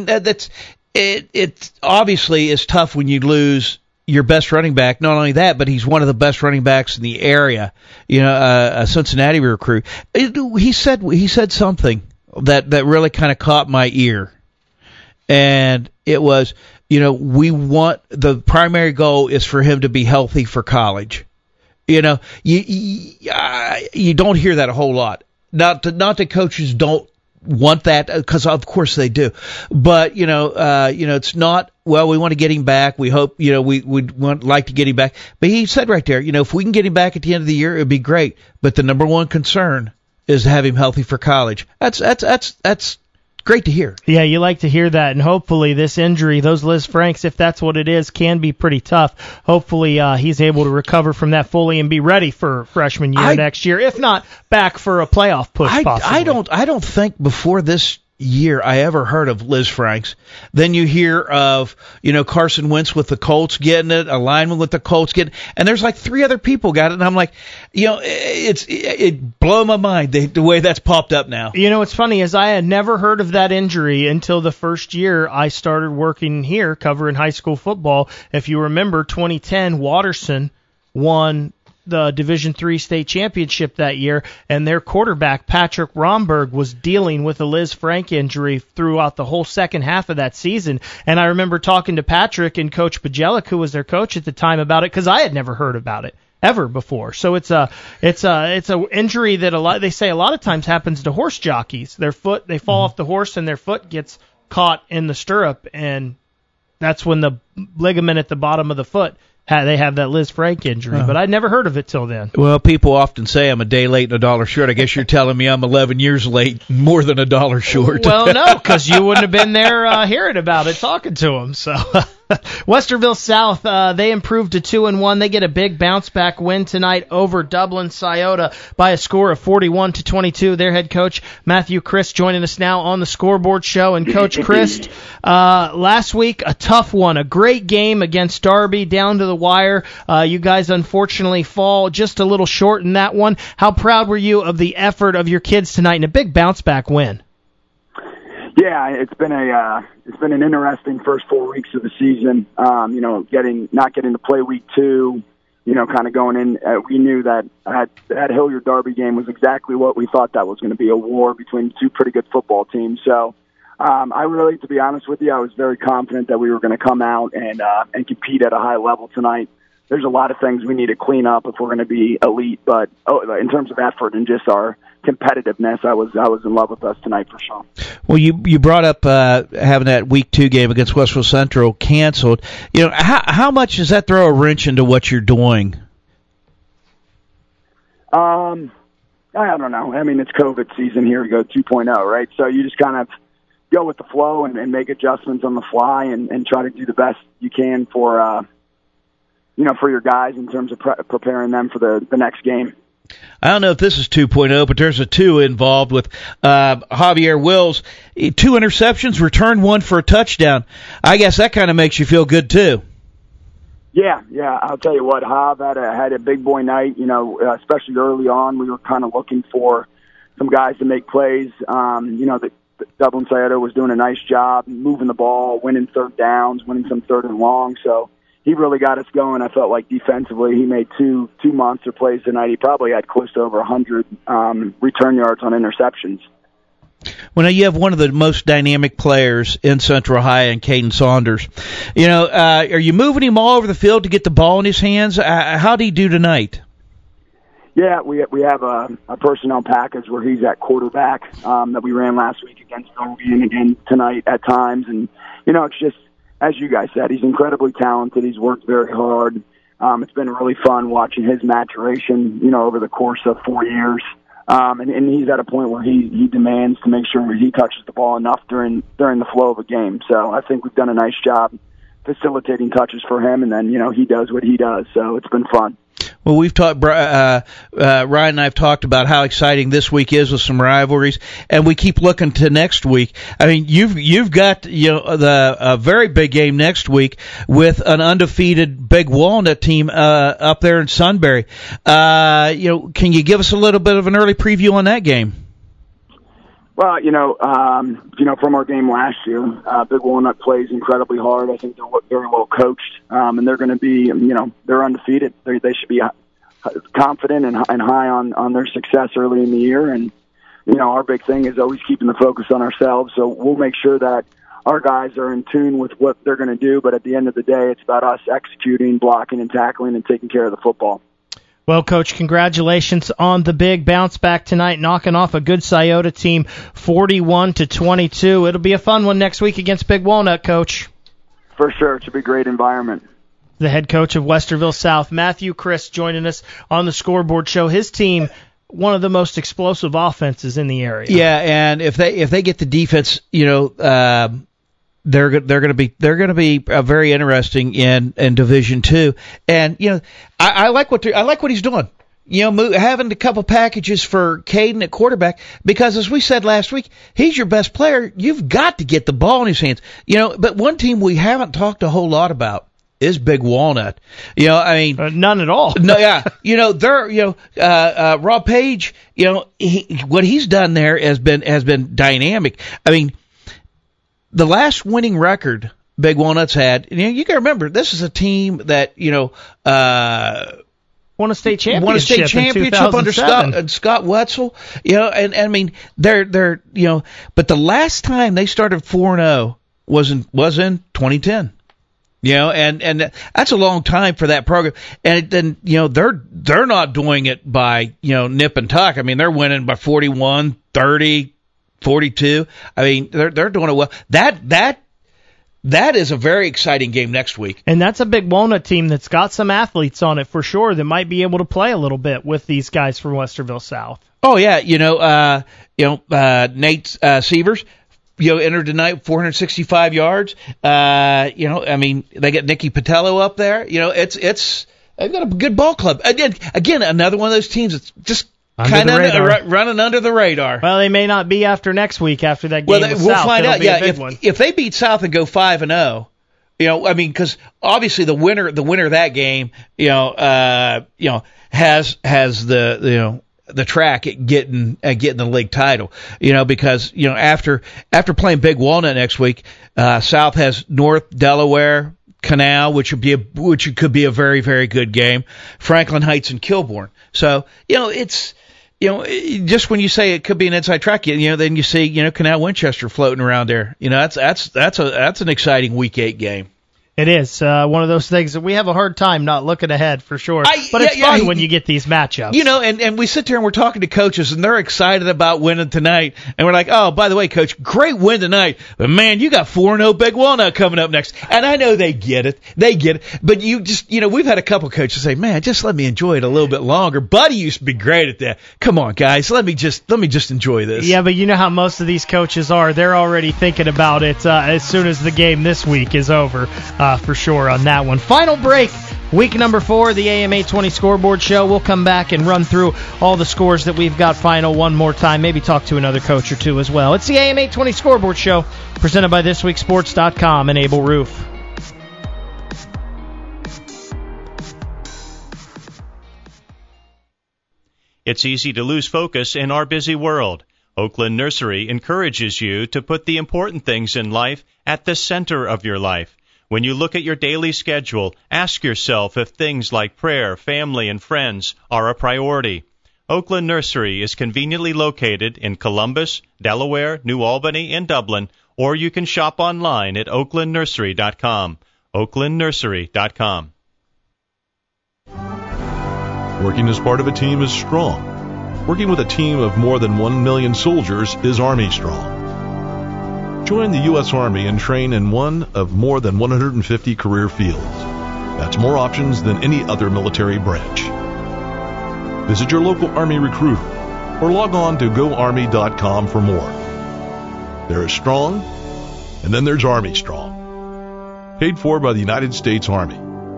It obviously is tough when you lose your best running back. Not only that, but he's one of the best running backs in the area. A Cincinnati recruit. He said something that really kind of caught my ear, and it was, we want, the primary goal is for him to be healthy for college. You don't hear that a whole lot. Not that coaches don't want that, because of course they do, but it's not, well, we want to get him back, we hope, we'd like to get him back, but he said right there, if we can get him back at the end of the year, it'd be great, but the number one concern is to have him healthy for college. That's great to hear. Yeah, you like to hear that, and hopefully this injury, those Liz Franks, if that's what it is, can be pretty tough. Hopefully he's able to recover from that fully and be ready for freshman year next year, if not back for a playoff push possibly. I don't think before this year I ever heard of Liz Franks. Then you hear of, Carson Wentz with the Colts getting it, a lineman with the Colts getting it, and there's like 3 other people got it, and I'm like, it blew my mind the way that's popped up now. What's funny is I had never heard of that injury until the first year I started working here covering high school football. If you remember, 2010, Watterson won the Division III state championship that year, and their quarterback, Patrick Romberg, was dealing with a Liz Frank injury throughout the whole second half of that season. And I remember talking to Patrick and Coach Bajelic, who was their coach at the time, about it, because I had never heard about it ever before. So it's a injury that they say a lot of times happens to horse jockeys. They fall off the horse and their foot gets caught in the stirrup, and that's when the ligament at the bottom of the foot, they have that Liz Frank injury, but I'd never heard of it till then. Well, people often say I'm a day late and $1 short. I guess you're telling me I'm 11 years late, more than $1 short. Well, no, because you wouldn't have been there hearing about it, talking to him. So Westerville South, they improved to 2-1. They get a big bounce-back win tonight over Dublin Scioto by a score of 41-22. Their head coach, Matthew Christ, joining us now on the Scoreboard Show. And Coach Christ, last week, a tough one, a great game against Darby, down to the wire. You guys unfortunately fall just a little short in that one. How proud were you of the effort of your kids tonight in a big bounce-back win? Yeah, it's been an interesting first 4 weeks of the season. Not getting to play week 2, kind of going in. We knew that that Hilliard Derby game was exactly what we thought that was going to be, a war between two pretty good football teams. So, I really, to be honest with you, I was very confident that we were going to come out and compete at a high level tonight. There's a lot of things we need to clean up if we're going to be elite, but in terms of effort and just our competitiveness, I was in love with us tonight for sure. Well, you brought up having that week 2 game against Westville Central canceled. How much does that throw a wrench into what you're doing? I don't know. I mean, it's COVID season here. We go 2.0, right? So you just kind of go with the flow and make adjustments on the fly and try to do the best you can for your guys in terms of preparing them for the next game. I don't know if this is 2.0, but there's a 2 involved with Javier Wills. 2 interceptions, returned 1 for a touchdown. I guess that kind of makes you feel good, too. Yeah. I'll tell you what, Jav had a big boy night, especially early on. We were kind of looking for some guys to make plays. Dublin Sayado was doing a nice job moving the ball, winning third downs, winning some third and long. So he really got us going. I felt like defensively he made two monster plays tonight. He probably had close to over 100 return yards on interceptions. Well, now you have one of the most dynamic players in Central Ohio, in Caden Saunders. Are you moving him all over the field to get the ball in his hands? How did he do tonight? Yeah, we have a personnel package where he's at quarterback that we ran last week against Bellevue and again tonight at times. And, it's just, as you guys said, he's incredibly talented. He's worked very hard. It's been really fun watching his maturation, over the course of 4 years. And he's at a point where he demands to make sure he touches the ball enough during the flow of a game. So I think we've done a nice job facilitating touches for him, and then, he does what he does. So it's been fun. Well, we've talked. Ryan and I have talked about how exciting this week is with some rivalries, and we keep looking to next week. I mean, you've got the very big game next week with an undefeated Big Walnut team up there in Sunbury. Can you give us a little bit of an early preview on that game? Well, from our game last year, Big Walnut plays incredibly hard. I think they're very well coached, and they're going to be, they're undefeated. They should be confident and high on their success early in the year. And, our big thing is always keeping the focus on ourselves. So we'll make sure that our guys are in tune with what they're going to do. But at the end of the day, it's about us executing, blocking, and tackling and taking care of the football. Well, Coach, congratulations on the big bounce back tonight, knocking off a good Scioto team 41-22. It'll be a fun one next week against Big Walnut, Coach. For sure. It should be a great environment. The head coach of Westerville South, Matthew Christ, joining us on the Scoreboard Show. His team, one of the most explosive offenses in the area. Yeah, and if they get the defense, they're going to be very interesting in Division II. And I like what he's doing. Having a couple packages for Caden at quarterback, because as we said last week, he's your best player. You've got to get the ball in his hands. But one team we haven't talked a whole lot about is Big Walnut. None at all. No, yeah. They're Rob Page. What he's done there has been dynamic. I mean, the last winning record Big Walnuts had, you got to remember, this is a team that, won a state championship under Scott Wetzel. And I mean, they're but the last time they started 4-0 was in 2010. And that's a long time for that program. And then, they're not doing it by, nip and tuck. I mean, they're winning by 41, 30, 42. I mean, they're doing it well. That is a very exciting game next week. And that's a Big Walnut team that's got some athletes on it for sure that might be able to play a little bit with these guys from Westerville South. Oh yeah, Nate Sievers, entered tonight 465 yards. I mean, they got Nicky Patello up there. They've got a good ball club. Again, another one of those teams that's just kind of running under the radar. Well, they may not be after next week after that game with we'll South. Find It'll out. Yeah, if they beat South and go 5-0, because obviously the winner of that game, has the track at getting the league title. Because after playing Big Walnut next week, South has North Delaware, Canal, which could be a very, very good game. Franklin Heights and Kilbourne. So it's. Just when you say it could be an inside track, then you see, Canal Winchester floating around there. That's an exciting Week 8 game. It is one of those things that we have a hard time not looking ahead for sure. But it's fun when you get these matchups. And we sit there and we're talking to coaches and they're excited about winning tonight. And we're like, oh, by the way, coach, great win tonight. But man, you got 4-0 Big Walnut coming up next. And I know they get it. But you just, we've had a couple coaches say, man, just let me enjoy it a little bit longer. Buddy used to be great at that. Come on, guys, let me just enjoy this. Yeah, but you know how most of these coaches are. They're already thinking about it as soon as the game this week is over. For sure on that one. Final break, week number 4, the AM 820 Scoreboard Show. We'll come back and run through all the scores that we've got final one more time, maybe talk to another coach or two as well. It's the AM 820 Scoreboard Show, presented by ThisWeekSports.com and Able Roof. It's easy to lose focus in our busy world. Oakland Nursery encourages you to put the important things in life at the center of your life. When you look at your daily schedule, ask yourself if things like prayer, family, and friends are a priority. Oakland Nursery is conveniently located in Columbus, Delaware, New Albany, and Dublin, or you can shop online at oaklandnursery.com. oaklandnursery.com. Working as part of a team is strong. Working with a team of more than 1 million soldiers is Army Strong. Join the U.S. Army and train in one of more than 150 career fields. That's more options than any other military branch. Visit your local Army recruiter or log on to goarmy.com for more. There is Strong, and then there's Army Strong. Paid for by the United States Army.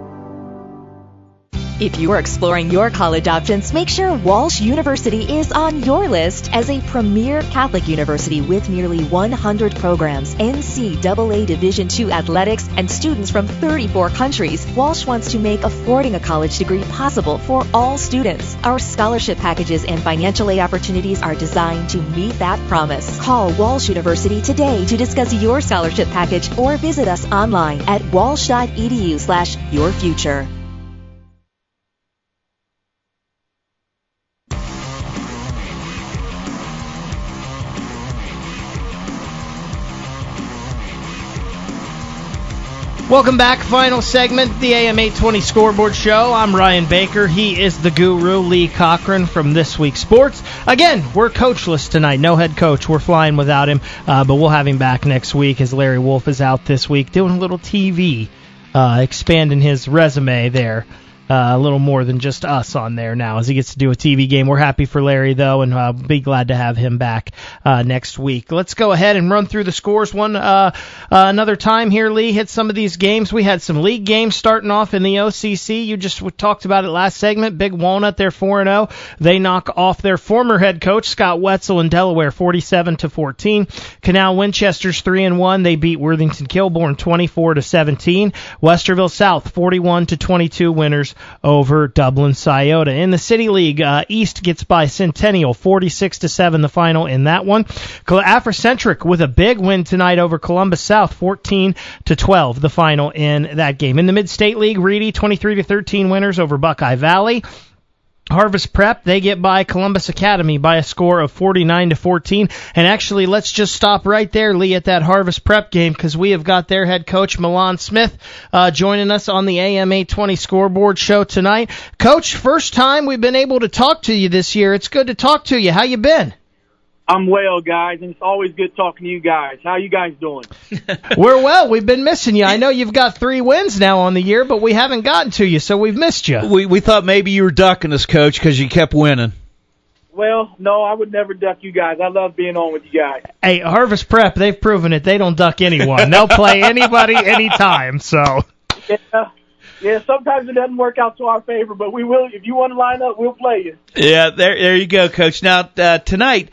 If you are exploring your college options, make sure Walsh University is on your list as a premier Catholic university with nearly 100 programs, NCAA Division II athletics, and students from 34 countries. Walsh wants to make affording a college degree possible for all students. Our scholarship packages and financial aid opportunities are designed to meet that promise. Call Walsh University today to discuss your scholarship package or visit us online at walsh.edu/yourfuture. Welcome back. Final segment, the AM 820 Scoreboard Show. I'm Ryan Baker. He is the guru, Lee Cochran from This Week Sports. Again, we're coachless tonight. No head coach. We're flying without him, but we'll have him back next week as Larry Wolf is out this week doing a little TV, expanding his resume there. A little more than just us on there now as he gets to do a TV game. We're happy for Larry, though, and be glad to have him back next week. Let's go ahead and run through the scores another time here, Lee. Hit some of these games. We had some league games starting off in the OCC. You just talked about it last segment. Big Walnut, they're 4-0. They knock off their former head coach, Scott Wetzel, in Delaware, 47-14. Canal Winchester's 3-1. They beat Worthington Kilbourne 24-17. Westerville South, 41-22 winners over Dublin Scioto. In the City League, East gets by Centennial 46-7, the final in that one. Afrocentric with a big win tonight over Columbus South, 14-12, the final in that game. In the Mid-State League, Reedy 23-13 winners over Buckeye Valley. Harvest Prep, they get by Columbus Academy by a score of 49-14. And actually, let's just stop right there, Lee, at that Harvest Prep game, because we have got their head coach, Milan Smith, joining us on the AM 820 Scoreboard Show tonight. Coach, first time we've been able to talk to you this year. It's good to talk to you. How you been? I'm well, guys, and it's always good talking to you guys. How you guys doing? We're well. We've been missing you. I know you've got 3 wins now on the year, but we haven't gotten to you, so we've missed you. We thought maybe you were ducking us, Coach, because you kept winning. Well, no, I would never duck you guys. I love being on with you guys. Hey, Harvest Prep, they've proven it. They don't duck anyone. They'll play anybody, anytime, so. Yeah, sometimes it doesn't work out to our favor, but we will. If you want to line up, we'll play you. Yeah, there you go, Coach. Now tonight,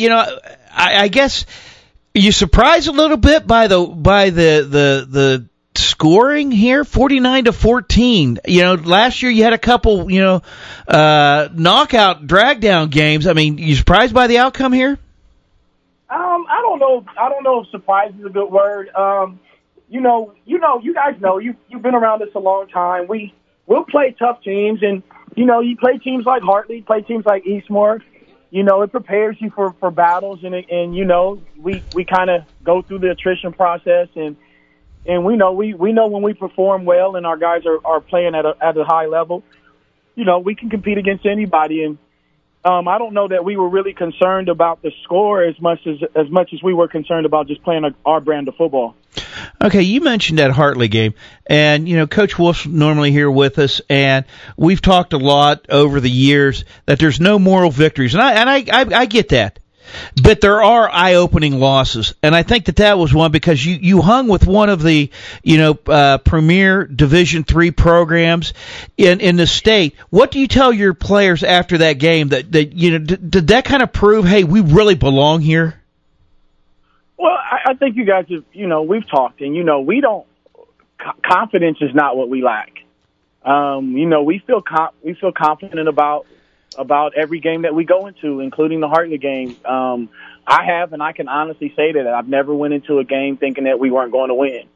I guess you surprised a little bit by the scoring here, 49-14. You know, last year you had a couple, knockout drag down games. I mean, you surprised by the outcome here? I don't know. I don't know if surprise is a good word. You guys know you've been around us a long time. We'll play tough teams, and you play teams like Hartley, play teams like Eastmoor. It prepares you for battles, and we kind of go through the attrition process, and we know when we perform well and our guys are playing at a high level, we can compete against anybody. And I don't know that we were really concerned about the score as much as we were concerned about just playing our brand of football. Okay, you mentioned that Hartley game, and Coach Wolf's normally here with us, and we've talked a lot over the years that there's no moral victories, and I get that, but there are eye-opening losses, and I think that was one because you hung with one of the premier Division III programs in the state. What do you tell your players after that game that did that kind of prove, hey, we really belong here? Well, I think you guys have, we've talked, and, we don't, confidence is not what we lack. We feel confident about every game that we go into, including the Hartley game. I have, and I can honestly say that I've never went into a game thinking that we weren't going to win.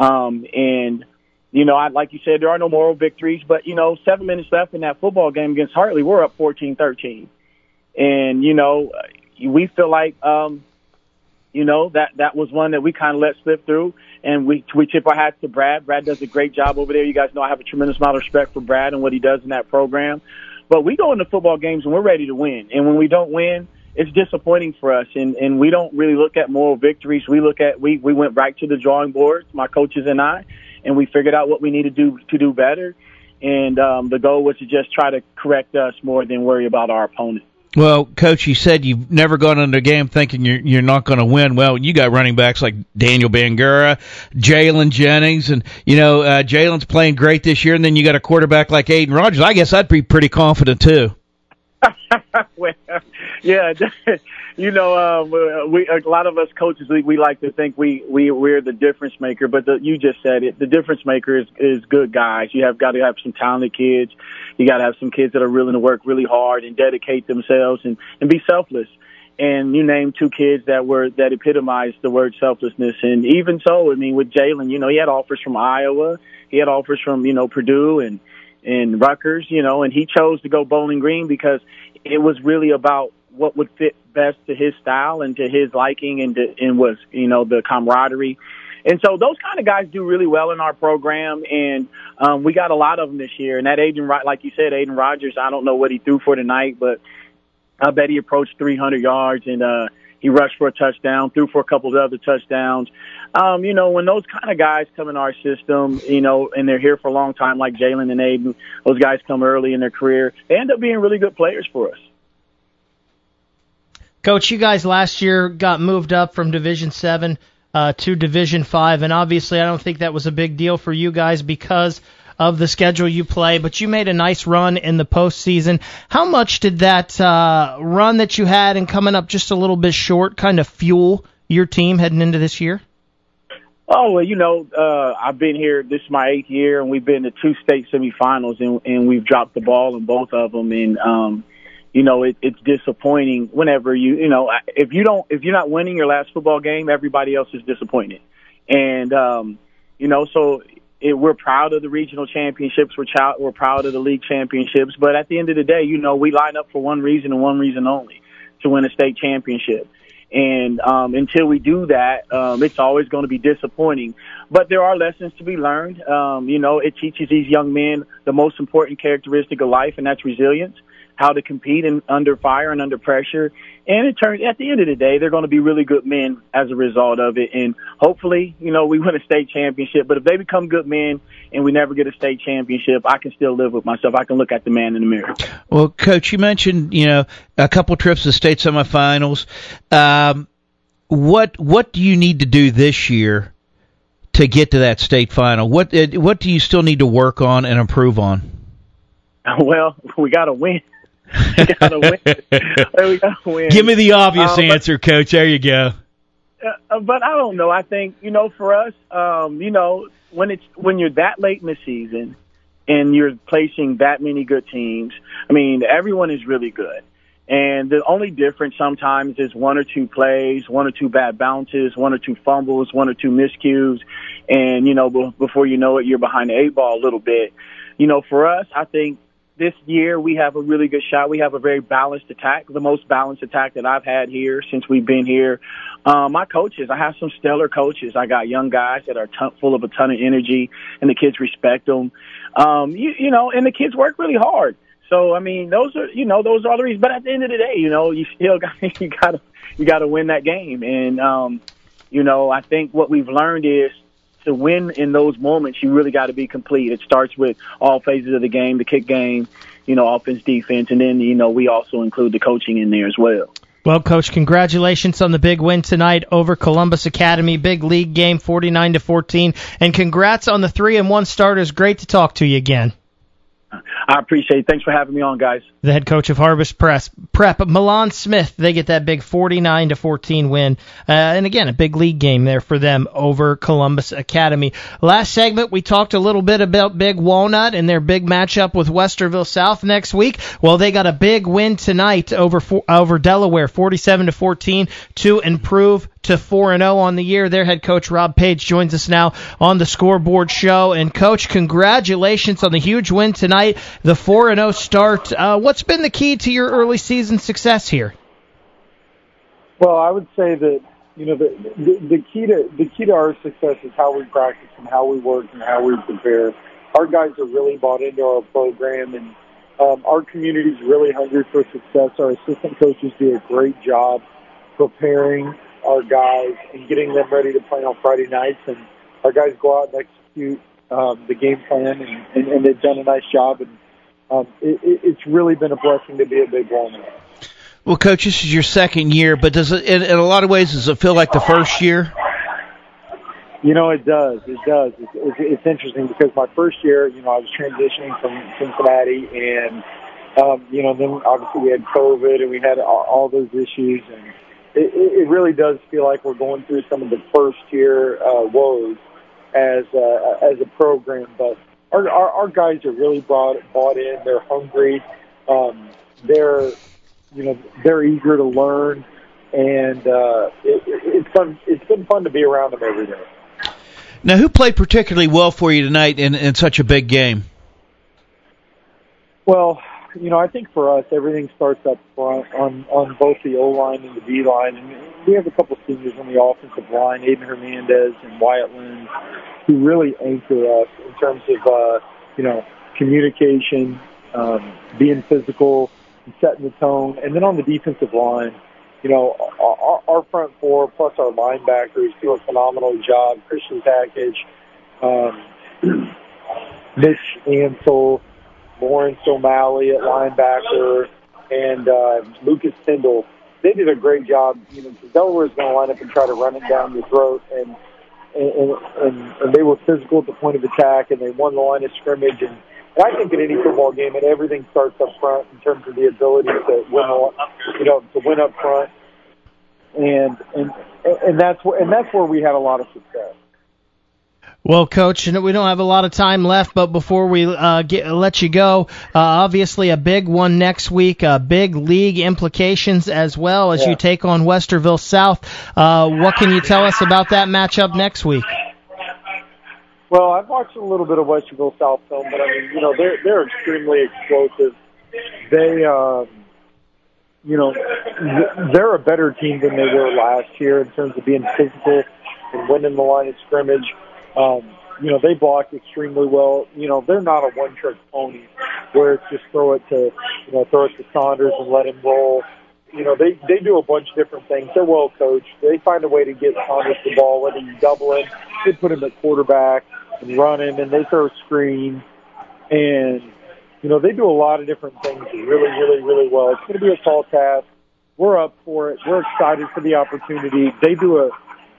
Like you said, there are no moral victories, but, 7 minutes left in that football game against Hartley, we're up 14-13. And, we feel like, that was one that we kind of let slip through, and we tip our hats to Brad. Brad does a great job over there. You guys know I have a tremendous amount of respect for Brad and what he does in that program. But we go into football games and we're ready to win. And when we don't win, it's disappointing for us. And we don't really look at moral victories. We went right to the drawing board, my coaches and I, and we figured out what we need to do better. And the goal was to just try to correct us more than worry about our opponent. Well, Coach, you said you've never gone into a game thinking you're not going to win. Well, you got running backs like Daniel Bangura, Jalen Jennings, and, Jalen's playing great this year, and then you got a quarterback like Aiden Rogers. I guess I'd be pretty confident, too. Well, yeah, a lot of us coaches, we like to think we're the difference maker, but you just said it. The difference maker is good guys. You have got to have some talented kids. You got to have some kids that are willing to work really hard and dedicate themselves and be selfless. And you named two kids that epitomized the word selflessness. And even so, with Jalen, he had offers from Iowa, he had offers from Purdue and Rutgers, and he chose to go Bowling Green because it was really about what would fit best to his style and to his liking and was, the camaraderie. And so those kind of guys do really well in our program, and we got a lot of them this year. And that like you said, Aiden Rogers, I don't know what he threw for tonight, but I bet he approached 300 yards, and he rushed for a touchdown, threw for a couple of other touchdowns. When those kind of guys come in our system, and they're here for a long time, like Jalen and Aiden, those guys come early in their career, they end up being really good players for us. Coach, you guys last year got moved up from Division 7 to Division 5, and obviously I don't think that was a big deal for you guys because of the schedule you play, but you made a nice run in the postseason. How much did that run that you had and coming up just a little bit short kind of fuel your team heading into this year? Oh, well, I've been here. This is my 8th year, and we've been to 2 state semifinals, and we've dropped the ball in both of them. And it's disappointing whenever if you're not winning your last football game, everybody else is disappointed. And so we're proud of the regional championships. We're proud of the league championships. But at the end of the day, we line up for one reason and one reason only: to win a state championship. And until we do that, it's always going to be disappointing. But there are lessons to be learned. It teaches these young men the most important characteristic of life, and that's resilience, how to compete under fire and under pressure. And it turns, at the end of the day, they're going to be really good men as a result of it. And hopefully, we win a state championship. But if they become good men and we never get a state championship, I can still live with myself. I can look at the man in the mirror. Well, Coach, you mentioned, a couple trips to state semifinals. What do you need to do this year to get to that state final? What do you still need to work on and improve on? Well, we got to win. We gotta win. Give me the obvious answer, Coach. There you go. But I don't know. I think, for us, when you're that late in the season and you're placing that many good teams, I mean, everyone is really good. And the only difference sometimes is one or two plays, one or two bad bounces, one or two fumbles, one or two miscues. And, you know, before you know it, you're behind the eight ball a little bit. You know, for us, I think this year we have a really good shot. We have a very balanced attack, the most balanced attack that I've had here since we've been here. My coaches, I have some stellar coaches. I got young guys that are full of a ton of energy, and the kids respect them. You know, and the kids work really hard. So, I mean, those are all the reasons. But at the end of the day, you know, you still got to win that game. And, you know, I think what we've learned is to win in those moments, you really got to be complete. It starts with all phases of the game, the kick game, you know, offense, defense, and then, you know, we also include the coaching in there as well. Well, Coach, congratulations on the big win tonight over Columbus Academy. Big league game, 49-14. And congrats on the 3-1 starters. Great to talk to you again. I appreciate it. Thanks for having me on, guys. The head coach of Harvest Prep, Milan Smith, they get that big 49-14 win. And again, a big league game there for them over Columbus Academy. Last segment, we talked a little bit about Big Walnut and their big matchup with Westerville South next week. Well, they got a big win tonight over Delaware, 47-14, to improve to 4-0 on the year. Their head coach, Rob Page, joins us now on the Scoreboard Show. And, Coach, congratulations on the huge win tonight, the 4-0 start. What's been the key to your early season success here? Well, I would say that, you know, the key to our success is how we practice and how we work and how we prepare. Our guys are really bought into our program, and our community is really hungry for success. Our assistant coaches do a great job preparing our guys and getting them ready to play on Friday nights, and our guys go out and execute the game plan, and they've done a nice job, and it's really been a blessing to be a Big Walnut. Well, Coach, this is your second year, but does it, in a lot of ways, does it feel like the first year? You know, it does. It does. It's interesting because my first year, you know, I was transitioning from Cincinnati, and you know, then obviously we had COVID and we had all those issues, and it really does feel like we're going through some of the first year woes as a program. But our guys are really bought in. They're hungry. They're eager to learn, and it's fun. It's been fun to be around them every day. Now, who played particularly well for you tonight in such a big game? Well, you know, I think for us, everything starts up front on both the O-line and the D-line. And we have a couple of seniors on the offensive line, Aiden Hernandez and Wyatt Lynn, who really anchor us in terms of, you know, communication, being physical, and setting the tone. And then on the defensive line, you know, our front four plus our linebackers do a phenomenal job. Christian Package, Mitch Ansel, Lawrence O'Malley at linebacker, and Lucas Tyndall. They did a great job. You know, Delaware's going to line up and try to run it down your throat, and they were physical at the point of attack, and they won the line of scrimmage. And I think in any football game, and everything starts up front in terms of the ability to win up front, and that's where we had a lot of success. Well, Coach, we don't have a lot of time left, but before we let you go, obviously a big one next week, big league implications as well as you take on Westerville South. What can you tell us about that matchup next week? Well, I've watched a little bit of Westerville South film, but I mean, you know, they're extremely explosive. They, you know, they're a better team than they were last year in terms of being physical and winning the line of scrimmage. You know, they block extremely well. You know, they're not a one-trick pony where it's just throw it to Saunders and let him roll. You know, they do a bunch of different things. They're well coached. They find a way to get Saunders the ball, whether you double him, they put him at quarterback and run him, and they throw screens. And, you know, they do a lot of different things really, really, really well. It's going to be a tall task. We're up for it. We're excited for the opportunity. They do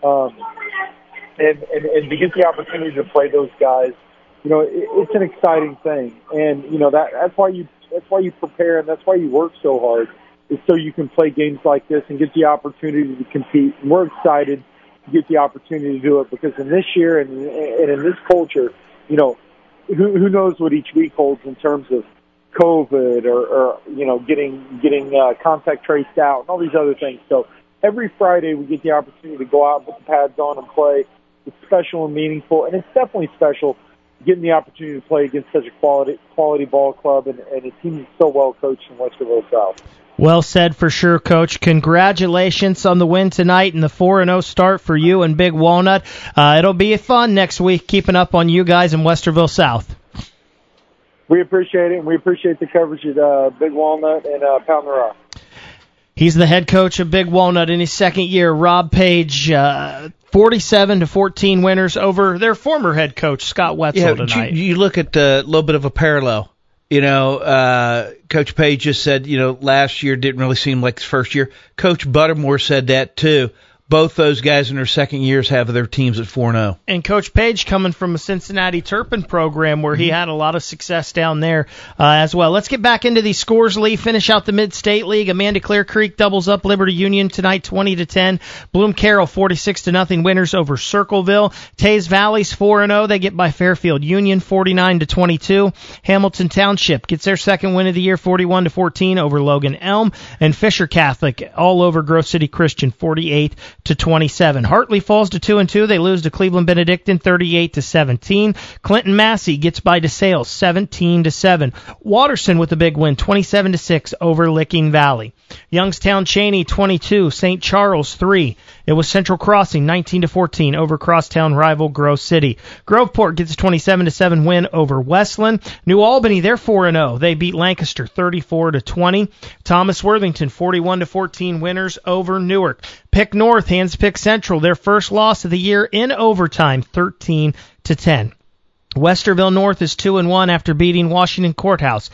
and to get the opportunity to play those guys, you know, it's an exciting thing. And, you know, that's why you prepare, and that's why you work so hard, is so you can play games like this and get the opportunity to compete. And we're excited. get the opportunity to do it, because in this year and in this culture, you know, who knows what each week holds in terms of COVID or you know, getting contact traced out and all these other things. So every Friday we get the opportunity to go out and put the pads on and play. It's special and meaningful, and it's definitely special getting the opportunity to play against such a quality ball club and a team that's so well coached in Westerville South. Well said for sure, Coach. Congratulations on the win tonight and the 4-0 start for you and Big Walnut. It'll be fun next week keeping up on you guys in Westerville South. We appreciate it, and we appreciate the coverage at Big Walnut and Pound the Rock. He's the head coach of Big Walnut in his second year, Rob Page. 47-14 winners over their former head coach, Scott Wetzel, tonight. You look at a little bit of a parallel. You know, Coach Page just said, you know, last year didn't really seem like his first year. Coach Buttermore said that too. Both those guys in their second years have their teams at 4-0. And Coach Page coming from a Cincinnati Turpin program where he had a lot of success down there as well. Let's get back into the scores, Lee. Finish out the Mid-State League. Amanda Clear Creek doubles up Liberty Union tonight 20-10. Bloom Carroll 46-0 winners over Circleville. Tays Valley's 4-0. They get by Fairfield Union 49-22. Hamilton Township gets their second win of the year 41-14 over Logan Elm. And Fisher Catholic all over Grove City Christian 48-27. Hartley falls to 2-2. They lose to Cleveland Benedictine 38-17. Clinton Massey gets by DeSales 17-7. Watterson with a big win 27-6 over Licking Valley. Youngstown Cheney 22, St. Charles 3. It was Central Crossing 19-14 over crosstown rival Grove City. Groveport gets a 27-7 win over Westland. New Albany, they're 4-0. They beat Lancaster 34-20. Thomas Worthington 41-14 winners over Newark. Pick North hands Pick Central their first loss of the year in overtime 13-10. Westerville North is 2-1 after beating Washington Courthouse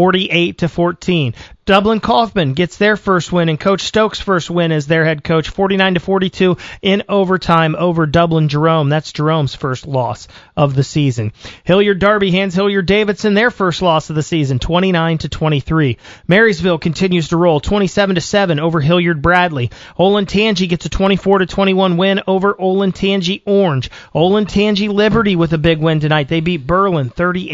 48-14. Dublin Kaufman gets their first win, and Coach Stokes' first win as their head coach, 49-42 in overtime over Dublin Jerome. That's Jerome's first loss of the season. Hilliard Darby hands Hilliard Davidson their first loss of the season, 29-23. Marysville continues to roll, 27-7 over Hilliard Bradley. Olentangy gets a 24-21 win over Olentangy Orange. Olentangy Liberty with a big win tonight. They beat Berlin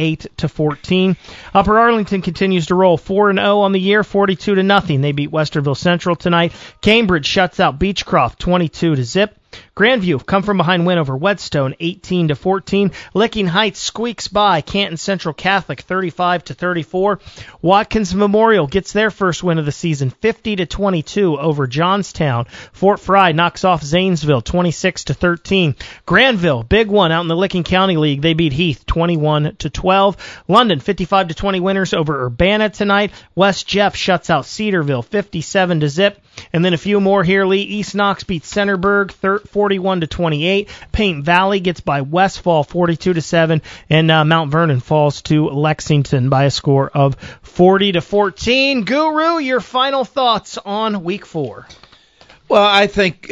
38-14. Upper Arlington continues to roll, 4-0 on the year, 42-0. They beat Westerville Central tonight. Cambridge shuts out Beechcroft 22-0. Grandview come from behind win over Whetstone 18-14. Licking Heights squeaks by Canton Central Catholic 35-34. Watkins Memorial gets their first win of the season 50-22 over Johnstown. Fort Fry knocks off Zanesville 26-13. Granville, big one out in the Licking County League. They beat Heath 21-12. London 55-20 winners over Urbana tonight. West Jeff shuts out Cedarville 57-0. And then a few more here, Lee. East Knox beats Centerburg 41-28. Paint Valley gets by Westfall 42-7, and Mount Vernon falls to Lexington by a score of 40-14. Guru, your final thoughts on Week 4? Well, I think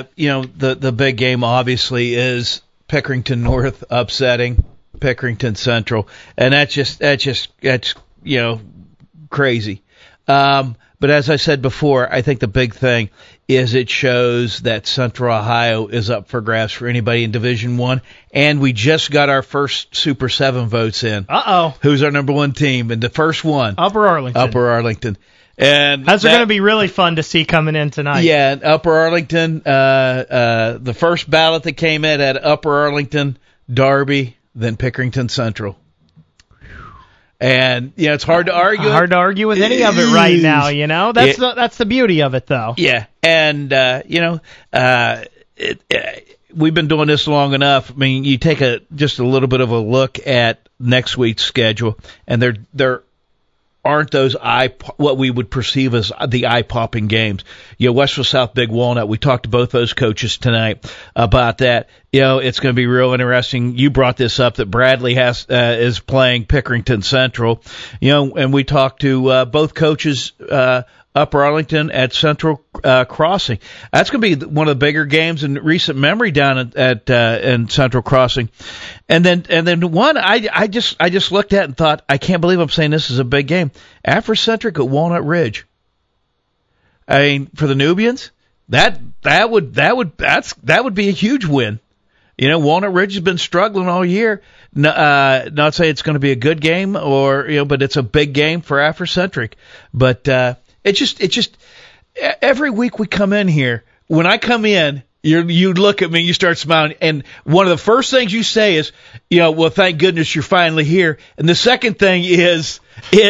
the big game obviously is Pickerington North upsetting Pickerington Central, and that's crazy. But as I said before, I think the big thing is it shows that Central Ohio is up for grabs for anybody in Division I, and we just got our first Super 7 votes in. Uh-oh. Who's our number one team? And the first one. Upper Arlington. And those are going to be really fun to see coming in tonight. Yeah, Upper Arlington, the first ballot that came in at Upper Arlington, Darby, then Pickerington Central. And it's hard to argue. Hard to argue with any of it right now. That's the beauty of it, though. Yeah, and we've been doing this long enough. I mean, you take just a little bit of a look at next week's schedule, and there aren't those what we would perceive as the eye-popping games. Westville South, Big Walnut. We talked to both those coaches tonight about that. It's going to be real interesting. You brought this up that Bradley is playing Pickerington Central. And we talked to both coaches, Upper Arlington at Central Crossing. That's going to be one of the bigger games in recent memory down at in Central Crossing. And then one I just looked at and thought, I can't believe I'm saying this is a big game. Afrocentric at Walnut Ridge. I mean, for the Nubians, that would be a huge win. You know, Walnut Ridge has been struggling all year. Not say it's going to be a good game, but it's a big game for Africentric. But it just every week we come in here. When I come in, you look at me, you start smiling, and one of the first things you say is, well, thank goodness you're finally here. And the second thing is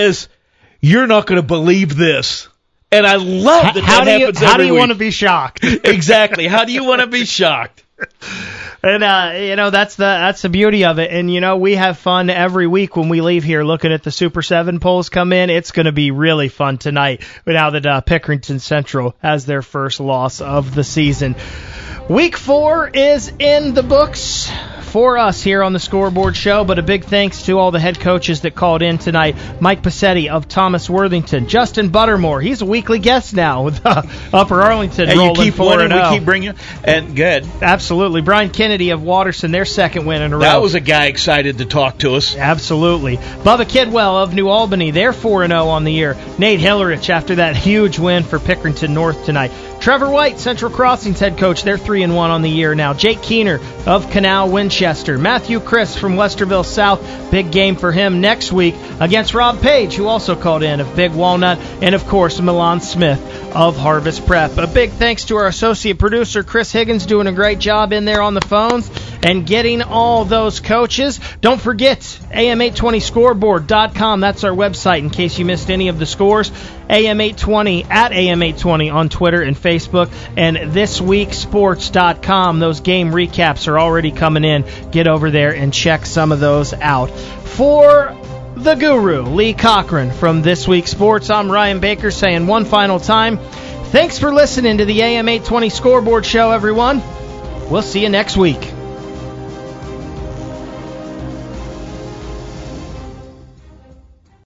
you're not going to believe this. And I love that happens every week. How do you want to be shocked? Exactly. How do you want to be shocked? And that's the beauty of it. And we have fun every week when we leave here looking at the Super 7 polls come in. It's going to be really fun tonight now that Pickerington Central has their first loss of the season. Week 4 is in the books for us here on the Scoreboard Show, but a big thanks to all the head coaches that called in tonight. Mike Passetti of Thomas Worthington, Justin Buttermore, he's a weekly guest now with Upper Arlington rolling 4-0. You keep winning, we keep bringing, and good. Absolutely. Brian Kennedy of Waterson, their second win in a row. That was a guy excited to talk to us. Absolutely. Bubba Kidwell of New Albany, they're 4-0 on the year. Nate Hillerich after that huge win for Pickerington North tonight. Trevor White, Central Crossings head coach, they're 3-1 on the year now. Jake Keener of Canal Winchester. Matthew Chris from Westerville South, big game for him next week against Rob Page, who also called in of Big Walnut, and of course Milan Smith of Harvest Prep. A big thanks to our associate producer Chris Higgins, doing a great job in there on the phones and getting all those coaches. Don't forget AM820scoreboard.com. That's our website in case you missed any of the scores. AM820 at AM820 on Twitter and Facebook, and thisweeksports.com. Those game recaps are already coming in. Get over there and check some of those out. For the guru, Lee Cochran from This Week Sports, I'm Ryan Baker saying one final time, thanks for listening to the AM820 Scoreboard Show, everyone. We'll see you next week.